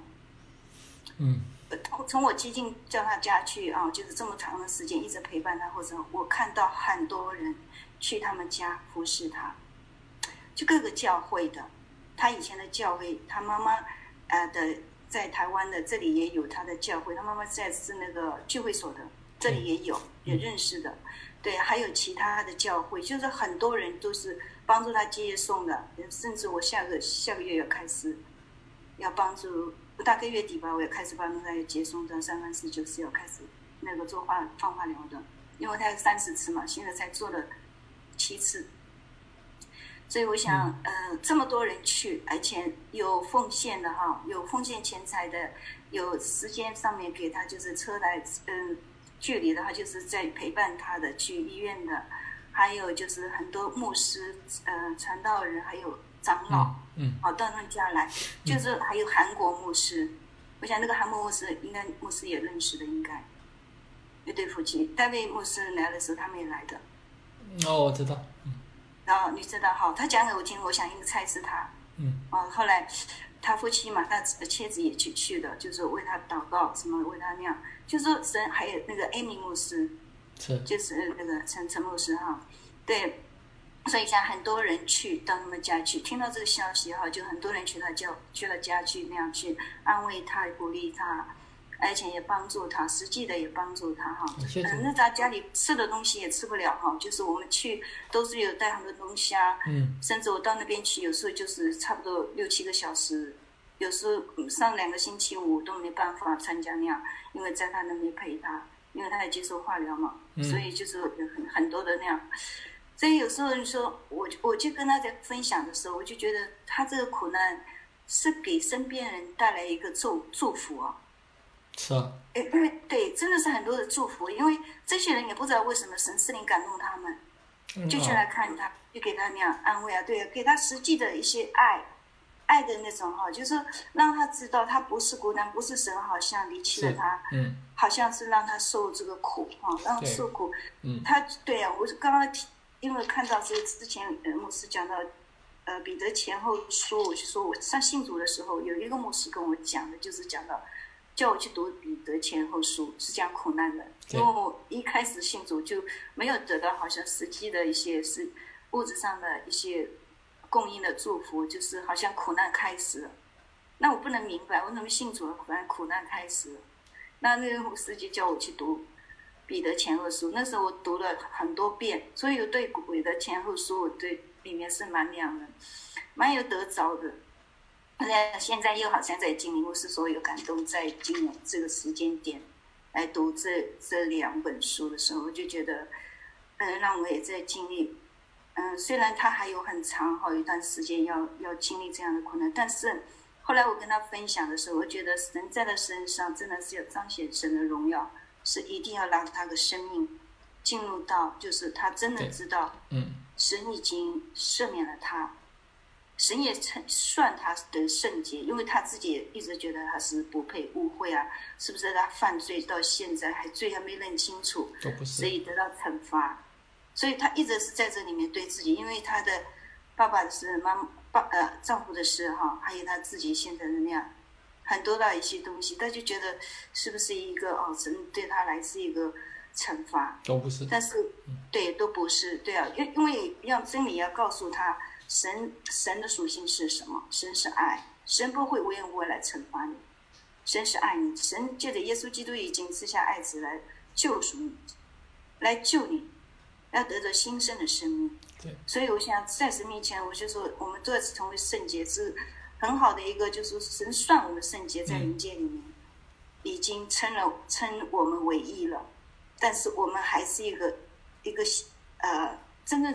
B: 从我接近叫他家去就是这么长的时间一直陪伴他，或者我看到很多人去他们家服侍他，就各个教会的，他以前的教会，他妈妈的在台湾的这里也有他的教会，他妈妈在是那个聚会所的，这里也有也认识的，对，还有其他的教会，就是很多人都是帮助他接送的，甚至我下个月要开始要帮助，大概月底吧，我也开始帮助他接送到3、4、9是要开始那个做放化疗的，因为他有30次嘛，现在才做了7次。所以我想这么多人去，而且有奉献的有奉献钱财的，有时间上面给他就是车来距离的话就是在陪伴他的，去医院的，还有就是很多牧师传道人还有长老到他们家来，就是还有韩国牧师，我想那个韩国牧师应该牧师也认识的，应该一对夫妻，戴维牧师来的时候他们也来的。
A: 我知道。
B: 然后你知道他讲给我听，我想应该猜是他。后来他夫妻嘛，他妻子也去的，就是为他祷告，什么为他那样，就是说神还有那个艾米牧师，就是那个陈牧师对，所以像很多人到他们家去，听到这个消息就很多人去了家去那样去安慰他，鼓励他。而且也帮助他，实际的也帮助他那他家里吃的东西也吃不了就是我们去都是有带很多东西甚至我到那边去，有时候就是差不多6、7个小时，有时候上2个星期5都没办法参加那样，因为在他那边陪他，因为他也接受化疗嘛，所以就是有很多的那样。所以有时候你说我就跟他在分享的时候，我就觉得他这个苦难是给身边人带来一个祝福
A: 是啊，
B: 因为对，真的是很多的祝福，因为这些人也不知道为什么神圣灵感动他们，就去来看他，就给他那样安慰对，给他实际的一些爱的那种就是让他知道他不是孤单，不是神好像离弃了他，好像是让他受这个苦让他受苦，他对我刚刚因为看到这之前牧师讲到彼得前后书，我就说我上信主的时候有一个牧师跟我讲的，就是讲到叫我去读彼得前后书，是讲苦难的，因为我一开始信主就没有得到好像实际的一些是物质上的一些供应的祝福，就是好像苦难开始了，那我不能明白为什么信主了苦难开始了，那个牧师就叫我去读彼得前后书，那时候我读了很多遍，所以我对彼得前后书我对里面是蛮亮的，蛮有得着的。现在又好像在经历，我是说有感动，在今年这个时间点来读这2本书的时候，我就觉得，让我也在经历，虽然他还有很长一段时间要经历这样的困难，但是后来我跟他分享的时候，我觉得神在他身上真的是要彰显神的荣耀，是一定要让他的生命进入到，就是他真的知道，神已经赦免了他。神也算他的圣洁，因为他自己也一直觉得他是不配误会是不是他犯罪到现在罪还没认清楚，所以得到惩罚，所以他一直是在这里面对自己，因为他的爸爸的事，丈夫的事还有他自己现在的那样很多的一些东西，他就觉得是不是一个神对他来是一个惩罚，
A: 都不是，
B: 但是对都不是，对因为要真理要告诉他。神的属性是什么？神是爱，神不会无缘无故来惩罚你，神是爱你，神借着耶稣基督已经赐下爱子来救赎你，来救你，要得着新生的生命。
A: 对，
B: 所以我想在神面前，我就说我们都要成为圣洁，是很好的一个，就是神算我们圣洁，在灵界里面已经称我们为义了，但是我们还是一个真正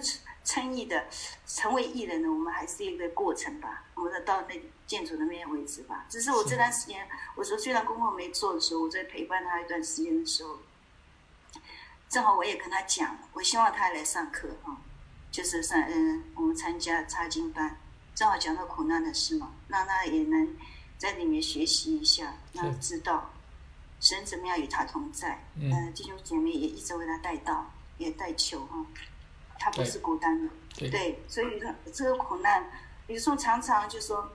B: 称义的，成为义人呢，我们还是一个过程吧，我们到那建筑那边为止吧。只是我这段时间，我说虽然功课没做的时候，我在陪伴他一段时间的时候，正好我也跟他讲，我希望他来上课就是我们参加查经班，正好讲到苦难的事嘛，让他也能在里面学习一下，让他知道神怎么样与他同在。弟兄姐妹也一直为他带到，也带求他不是孤单的。对，所以这个苦难，有时候常常就说，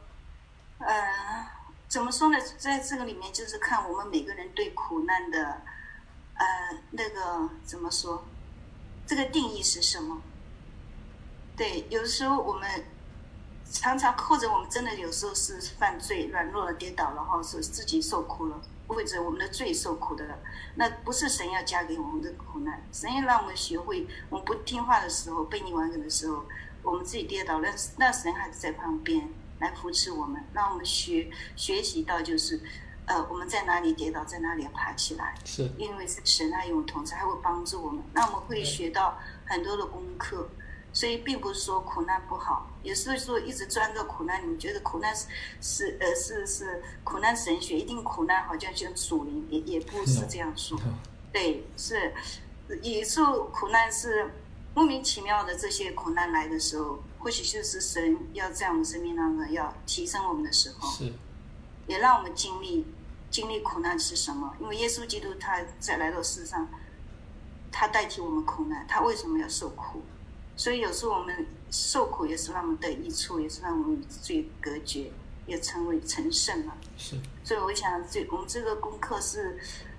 B: 怎么说呢？在这个里面，就是看我们每个人对苦难的，那个怎么说，这个定义是什么？对，有时候我们常常，或者我们真的有时候是犯罪、软弱了、跌倒了是自己受苦了，或者我们的罪受苦的了，那不是神要加给我们的苦难，神要让我们学会，我们不听话的时候、悖逆顽梗的时候，我们自己跌倒，那神还是在旁边来扶持我们，让我们学习到就是，我们在哪里跌倒，在哪里要爬起来，
A: 是因
B: 为是神他与我们同在，他会帮助我们，那我们会学到很多的功课。所以并不是说苦难不好，有时候说一直钻到苦难，你们觉得苦难是苦难神学，一定苦难好像就属灵，也不是这样说。对，是有时候苦难是莫名其妙的，这些苦难来的时候，或许就是神要在我们生命当中要提升我们的时候，
A: 是
B: 也让我们经历苦难是什么。因为耶稣基督他在来到世上，他代替我们苦难，他为什么要受苦？所以有时候我们受苦也是让我们得益处，也是让我们与罪隔绝，也成为成圣了。
A: 是。
B: 所以我想，我们这个功课是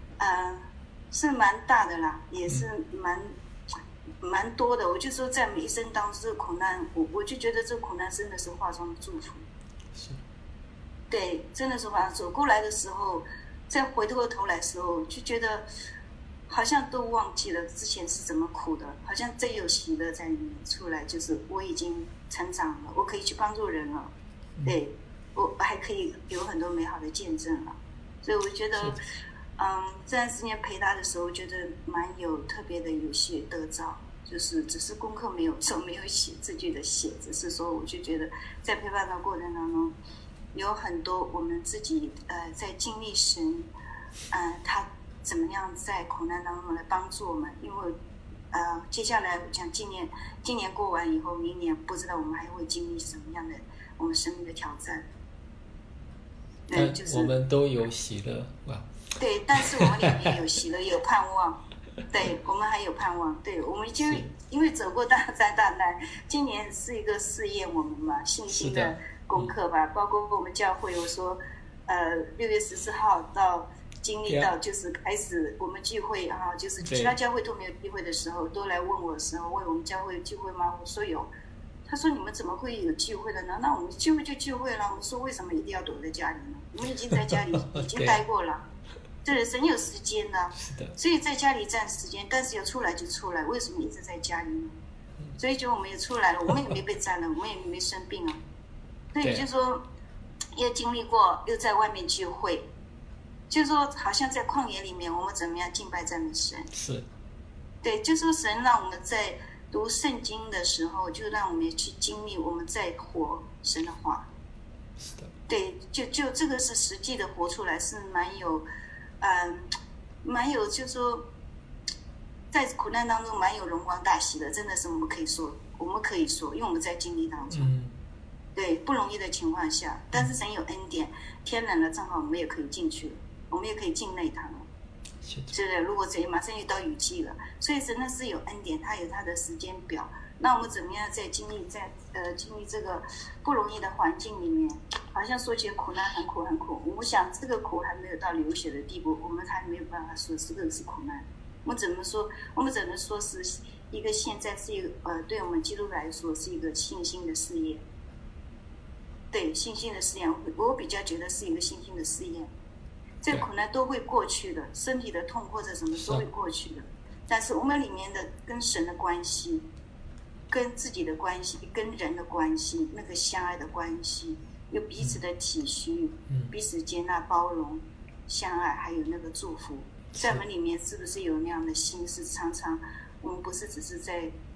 B: 蛮大的啦，也是蛮多的。我就说，在每一生当中，这个苦难，我就觉得这个苦难真的是化中的祝福。
A: 是。
B: 对，真的是化中走过来的时候，再回过头来的时候，就觉得。好像都忘记了之前是怎么苦的，好像真有喜乐在里面出来，就是我已经成长了，我可以去帮助人了，对，我还可以有很多美好的见证了，所以我觉得，这段时间陪他的时候，觉得蛮有特别的有些得着，就是只是功课没有做，没有写字句的写，只是说我就觉得在陪伴的过程当中，有很多我们自己在经历神，他。怎么样在苦难当中来帮助我们？因为接下来讲今年过完以后，明年不知道我们还会经历什么样的我们生命的挑战。对，就是
A: 我们都有喜乐啊。
B: 对，但是我们里面有喜乐，有盼望。对，我们还有盼望。对，我们已经因为走过大灾大难，今年是一个试验我们嘛信心的功课吧。包括我们教会，我说6月14号到。经历到就是开始我们聚会就是其他教会都没有聚会的时候，都来问我的时候，问我们教会有聚会吗？我说有。他说你们怎么会有聚会的呢？那我们聚会就聚会了。我说为什么一定要躲在家里呢？我们已经在家里已经待过了。对，神有时间呢，所以在家里占时间，但是要出来就出来。为什么一直在家里呢？所以就我们也出来了，我们也没被占了，我们也没生病啊。所以就说又经历过，又在外面聚会。就是说，好像在旷野里面，我们怎么样敬拜赞美神？
A: 是，对，
B: 就是说神让我们在读圣经的时候，就让我们去经历我们在活神的话。
A: 是的，
B: 对，就这个是实际的活出来，是蛮有，就是说，在苦难当中蛮有荣光大喜的，真的是我们可以说，因为我们在经历当中。对，不容易的情况下，但是神有恩典，天冷了正好我们也可以进去了，我们也可以进内堂了，是不是？如果马上又到雨季了，所以神呢是有恩典，他有他的时间表。那我们怎么样在经历这个不容易的环境里面，好像说起苦难很苦很苦，我想这个苦还没有到流血的地步，我们还没有办法说这个是苦难。我们只能说是一个现在是一个对我们基督徒来说是一个信心的试验。对，信心的试验，我比较觉得是一个信心的试验。这苦难都会过去的，身体的痛或者什么都会过去的。但是我们里面的跟神的关系，跟自己的关系，跟人的关系，那个相爱的关系，有彼此的体恤，彼此接纳、包容、相爱，还有那个祝福，在我们里面是不是有那样的心？是常常我们不是只是在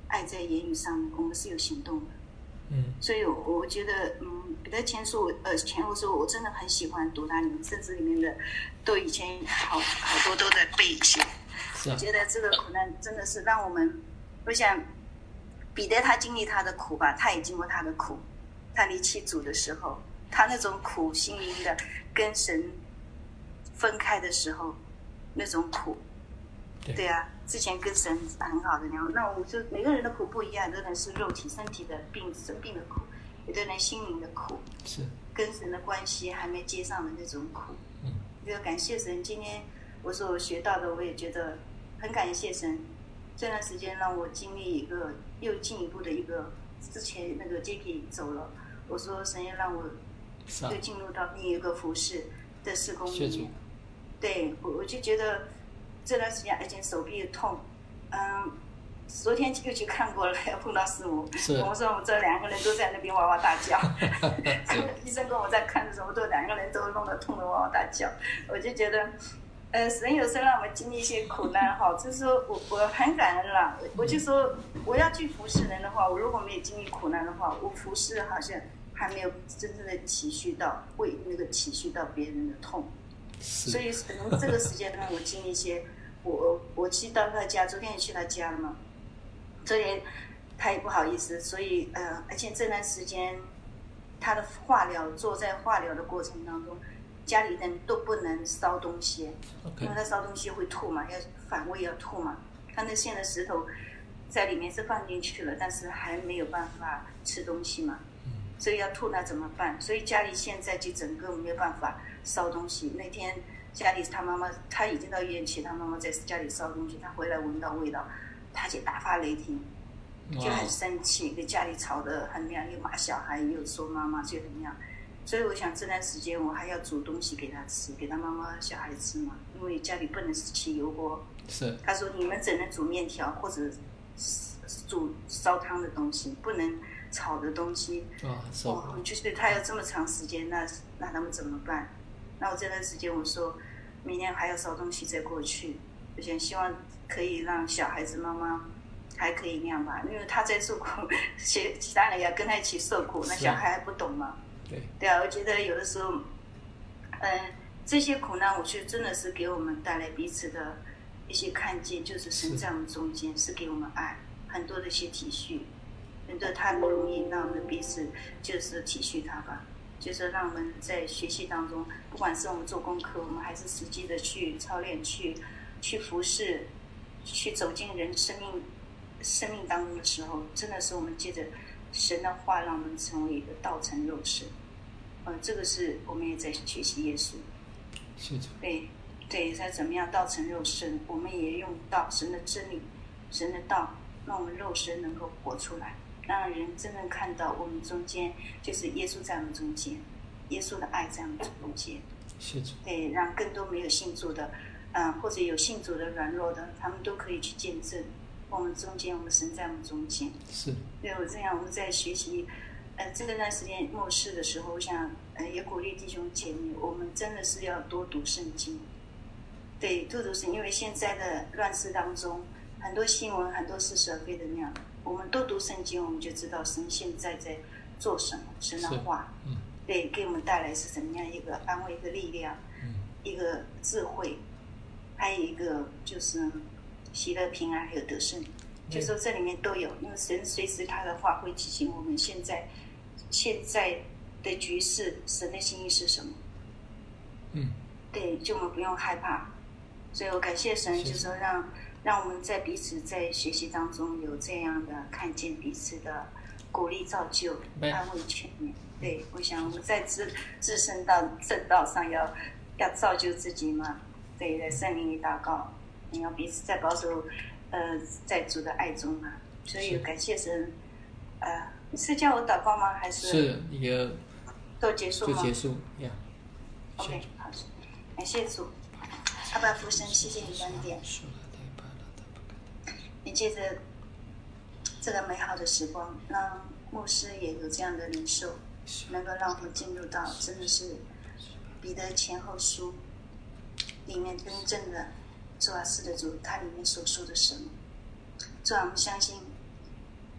B: 爱在言语上，我们是有行动的。所以我觉得，彼得前书前后书我真的很喜欢读它里面，甚至里面的都以前好多都在背一些。我觉得这个苦难真的是让我们，我想彼得他经历他的苦吧，他也经过他的苦，他离弃主的时候，他那种苦心灵的跟神分开的时候那种苦。对啊，之前跟神很好的那我就每个人的苦不一样，有的人是肉体身体的生病的苦，有的人心灵的苦，
A: 是
B: 跟神的关系还没接上的那种苦。就感谢神，今天我所学到的，我也觉得很感谢神。这段时间让我经历一个又进一步的一个，之前那个 Jackie 走了，我说神要让我又进入到另一个服侍的事工里面。对，我就觉得这段时间而且手臂痛，昨天又去看过了，要碰到师母，我说我们这两个人都在那边哇哇大叫，医生跟我在看的时候，都两个人都弄得痛得哇哇大叫，我就觉得，神有时候让我们经历一些苦难哈，就是说我很感恩啦，我就说我要去服侍人的话，我如果没有经历苦难的话，我服侍好像还没有真正的体恤到别人的痛，所以可能这个时间让我经历一些，我去到他家，昨天也去他家了嘛。昨天他也不好意思，所以而且这段时间他的化疗，做在化疗的过程当中，家里人都不能烧东西，因为他烧东西会吐嘛，要反胃要吐嘛。他那现在石头在里面是放进去了，但是还没有办法吃东西嘛，所以要吐那怎么办？所以家里现在就整个没有办法烧东西。那天家里他妈妈，他已经到医院去，他妈妈在家里烧东西，他回来闻到味道。他就大发雷霆，就很生气，跟家里吵得很亮，又骂小孩，又说妈妈，就很亮。所以我想这段时间我还要煮东西给他吃，给他妈妈小孩吃嘛，因为家里不能是汽油锅。
A: 是。
B: 他说你们只能煮面条或者煮烧汤的东西，不能炒的东西。就是他要这么长时间，那他们怎么办？那我这段时间我说，明年还要烧东西再过去，我想希望可以让小孩子妈妈还可以那样吧，因为他在受苦，其他人也跟他一起受苦，那小孩还不懂嘛。对啊，我觉得有的时候，这些苦难，我觉得真的是给我们带来彼此的一些看见，就是神在我们中间是给我们爱，很多的一些体恤，很多他不容易，让我们彼此就是体恤他吧，就是让我们在学习当中，不管是我们做功课，我们还是实际的去操练，去服侍。去走进人生命当中的时候，真的是我们借着神的话，让我们成为一个道成肉身。这个是我们也在学习耶稣。对，他怎么样道成肉身，我们也用到神的真理、神的道，让我们肉身能够活出来，让人真正看到我们中间就是耶稣在我们中间，耶稣的爱在我们中间。对，让更多没有信主的。或者有信主的软弱的，他们都可以去见证我们中间，我们神在我们中间。
A: 是。
B: 对，我这样我们在学习，这段时间末世的时候，我想也鼓励弟兄姐妹，我们真的是要多读圣经。对，多读圣经，因为现在的乱世当中，很多新闻，很多似是而非的那样，我们多读圣经，我们就知道神现在在做什么，神的话，对，给我们带来是怎么样一个安慰、一个力量，一个智慧。还有一个就是喜乐平安，还有得胜，就说这里面都有，因为神随时他的话会提醒我们现在的局势，神的心意是什么。对，就我们不用害怕，所以我感谢神，就是说让我们在彼此在学习当中有这样的看见彼此的鼓励、造就、安慰、劝勉。对，我想我们在自身到正道上要造就自己嘛。对，在圣灵里祷告，你要彼此在保守，在主的爱中嘛。所以感谢神，你是叫我祷告吗？还是？
A: 是一个。
B: 都结束吗？
A: 就结束呀。
B: OK， 好，感谢主，阿爸父神，谢谢你恩典。你借着这个美好的时光，让牧师也有这样的领受，能够让我们进入到真的是彼得前后书。里面真正的主啊，是的主，他里面所说的什么？主啊，我们相信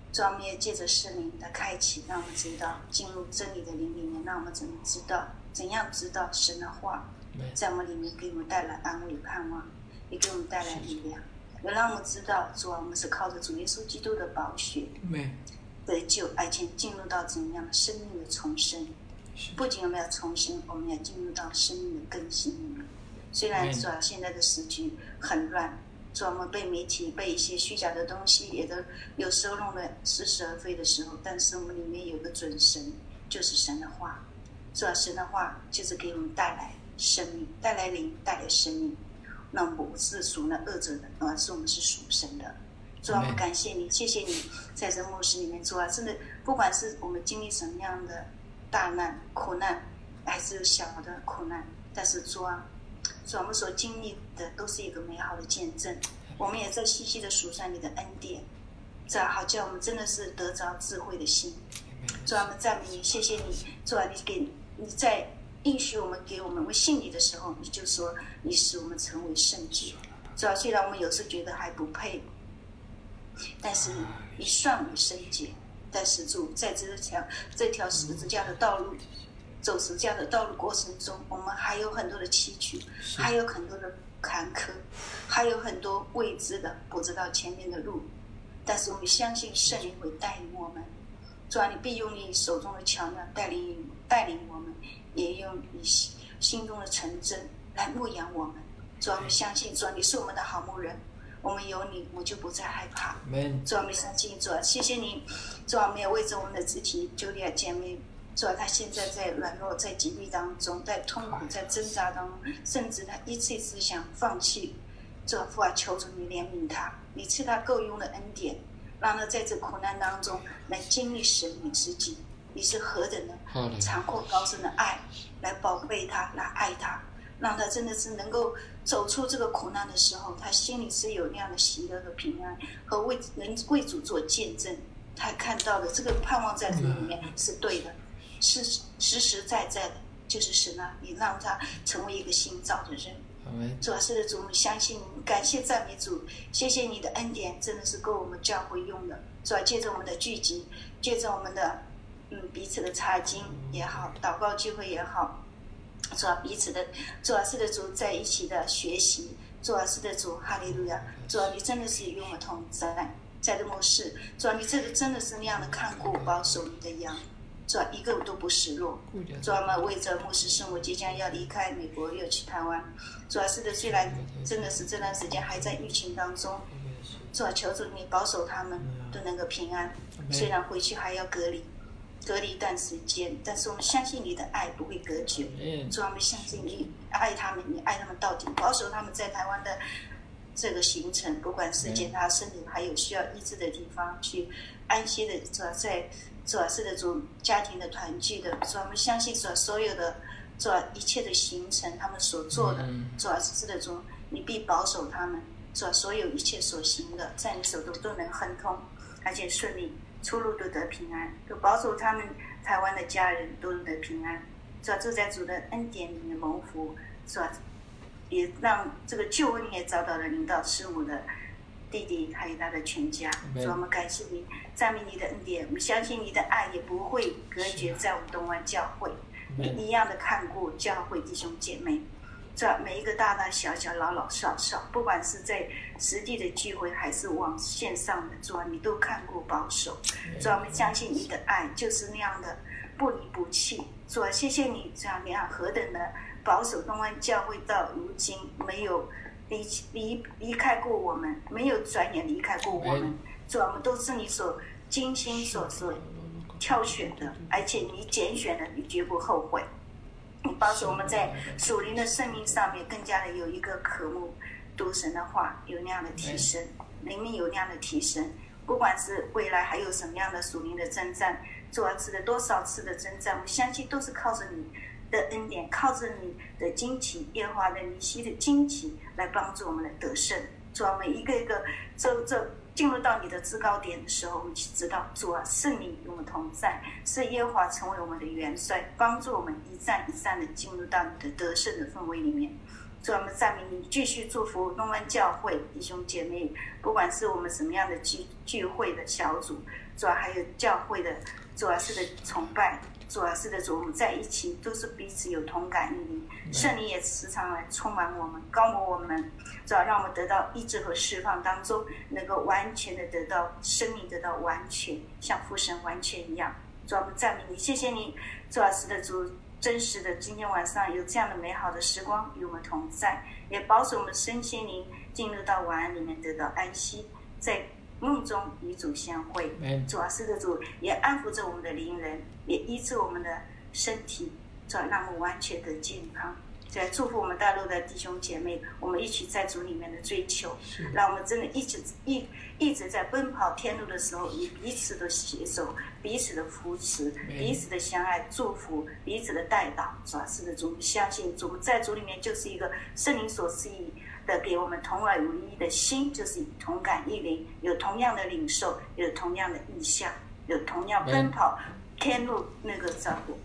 B: 主啊，我们也借着圣灵的开启，让我们知道进入真理的灵里面，让我们怎样知道神的话，在我们里面给我们带来安慰盼望，也给我们带来力量，也让我们知道主啊，我们是靠着主耶稣基督的宝血得救，而且进入到怎样生命的重生。不仅我们要重生，我们要进入到生命的更新里面。虽然主啊，现在的时局很乱，主啊，我们被媒体被一些虚假的东西也都有时候弄得似是而非的时候，但是我们里面有个准神，就是神的话。主啊，神的话就是给我们带来生命，带来灵，带来生命。那我们不是属那恶者的，而是我们是属神的。主啊，我们感谢你，谢谢你在这末世里面，主啊，真的不管是我们经历什么样的大难苦难，还是小的苦难，但是主啊，我们所经历的都是一个美好的见证。我们也在细细的数算你的恩典，主啊，好叫我们真的是得着智慧的心。主啊，我们赞美你，谢谢你，主啊，你在应许我们给我们信你的时候，你就说你使我们成为圣洁。主啊，虽然我们有时觉得还不配，但是你算为圣洁。但是主在这条十字架的道路，走十字架的道路过程中，我们还有很多的崎岖，还有很多的坎坷，还有很多未知的不知道前面的路。但是我们相信圣灵会带领我们。主啊，你必用你手中的巧妙带领我们，也用你心中的纯真来牧养我们。主啊，我们相信主啊，你是我们的好牧人，我们有你，我就不再害怕。主啊，我们相信主啊，谢谢你。主啊，我们也为着我们的肢体茱莉亚姐妹，主啊，她现在在软弱，在疾病当中，在痛苦，在挣扎当中，甚至她一次一次想放弃。主啊，父啊，求主你怜悯她，你赐她够用的恩典，让她在这苦难当中来经历神你自己。你是何等的长阔高深的爱，来宝贝她，来爱她，让她真的是能够走出这个苦难的时候，她心里是有那样的喜乐和平安，和能为主做见证。他看到的这个盼望在这里面是对的，是实实在在的，就是神啊，你让他成为一个新造的人。主啊，是的，主，我们相信你，感谢赞美主，谢谢你的恩典，真的是够我们教会用的。主啊，借着我们的聚集，借着我们的彼此的查经也好，祷告聚会也好，主啊，彼此的主啊，是的主，在一起的学习，主啊，是的主，哈利路亚，主啊，你真的是与我们同在。在这末世，主啊，你这个真的是那样的看顾保守你的羊，主啊，一个都不失落。主啊，我们为着牧师圣母即将要离开美国又去台湾，主啊，是的，虽然真的是这段时间还在疫情当中，主啊，求主你保守他们都能够平安。虽然回去还要隔离一段时间，但是我们相信你的爱不会隔绝。主啊，我们相信你爱他们，你爱他们到底，保守他们在台湾的这个行程，不管是检查身体还有需要医治的地方，去安息的，主要在主要是的主家庭的团聚的，主要我们相信主要所有的主要一切的行程他们所做的，主要是的主你必保守他们，主要所有一切所行的在你手中都能亨通，而且顺利，出入都得平安，都保守他们台湾的家人都得平安，主要住在主的恩典里面蒙福，主要也让这个救恩也找到了领导师母的弟弟还有他的全家。主啊，我们感谢你，赞美你的恩典，我们相信你的爱也不会隔绝在我们东湾教会，你一样的看顾教会弟兄姐妹。主啊，每一个大大小小老老少少，不管是在实地的聚会还是网线上的，主啊，你都看顾保守。主啊，我们相信你的爱就是那样的不离不弃。主啊，谢谢你这样那样何等的保守东湾教会到如今没有离开过我们，没有转眼离开过我们。主啊，我们都是你所精心所挑选的，而且你拣选的，你绝不后悔。你保守我们在属灵的生命上面更加的有一个渴慕读神的话，有那样的提升，灵命有那样的提升。不管是未来还有什么样的属灵的征战，主啊，吃了多少次的征战，我相信都是靠着你的恩典，靠着你的旌旗，耶和华的尼西的旌旗来帮助我们的得胜。主啊，每一个一个这进入到你的至高点的时候，我们知道主啊，是你与我们同在，是耶和华成为我们的元帅，帮助我们一战一战的进入到你的得胜的氛围里面。 主啊，我们赞美你，继续祝福东湾教会弟兄姐妹，不管是我们什么样的聚会的小组，主啊，还有教会的主啊是的崇拜，主啊是的主，我们在一起都是彼此有同感一灵，圣灵也时常来充满我们，高摩我们，主啊，让我们得到医治和释放当中，能够完全的得到生命，得到完全，像父神完全一样。主啊，我们赞美你，谢谢你，主啊是的主。真实的，今天晚上有这样的美好的时光与我们同在，也保守我们身心灵进入到晚安里面得到安息，在梦中与主相会。主啊，是的主，也安抚着我们的灵人，也医治我们的身体，主啊，让我们完全的健康。在祝福我们大陆的弟兄姐妹，我们一起在主里面的追求，让我们真的一直在奔跑天路的时候，以彼此的携手，彼此的扶持，彼此的相爱祝福，彼此的带导。主啊，是的主，相信主在主里面就是一个圣灵所赐予的，给我们同而无一的心，就是同感一灵，有同样的领受，有同样的意向，有同样奔跑天路那个照顾，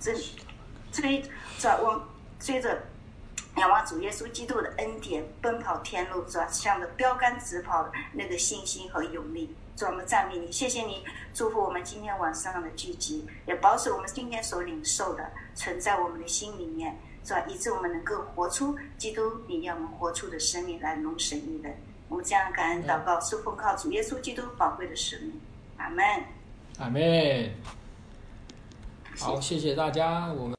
B: 追着仰望主耶稣基督的恩典，奔跑天路，主啊，向着标杆直跑的那个信心和勇力。主啊，我们赞美你，谢谢你，祝福我们今天晚上的聚集，也保守我们今天所领受的存在我们的心里面，主啊，以致我们能够活出基督你要我们活出的生命来荣神一人。我们这样感恩祷告，是奉靠主耶稣基督宝贵的生命。阿们。
A: 阿们。好，谢谢大家，我们。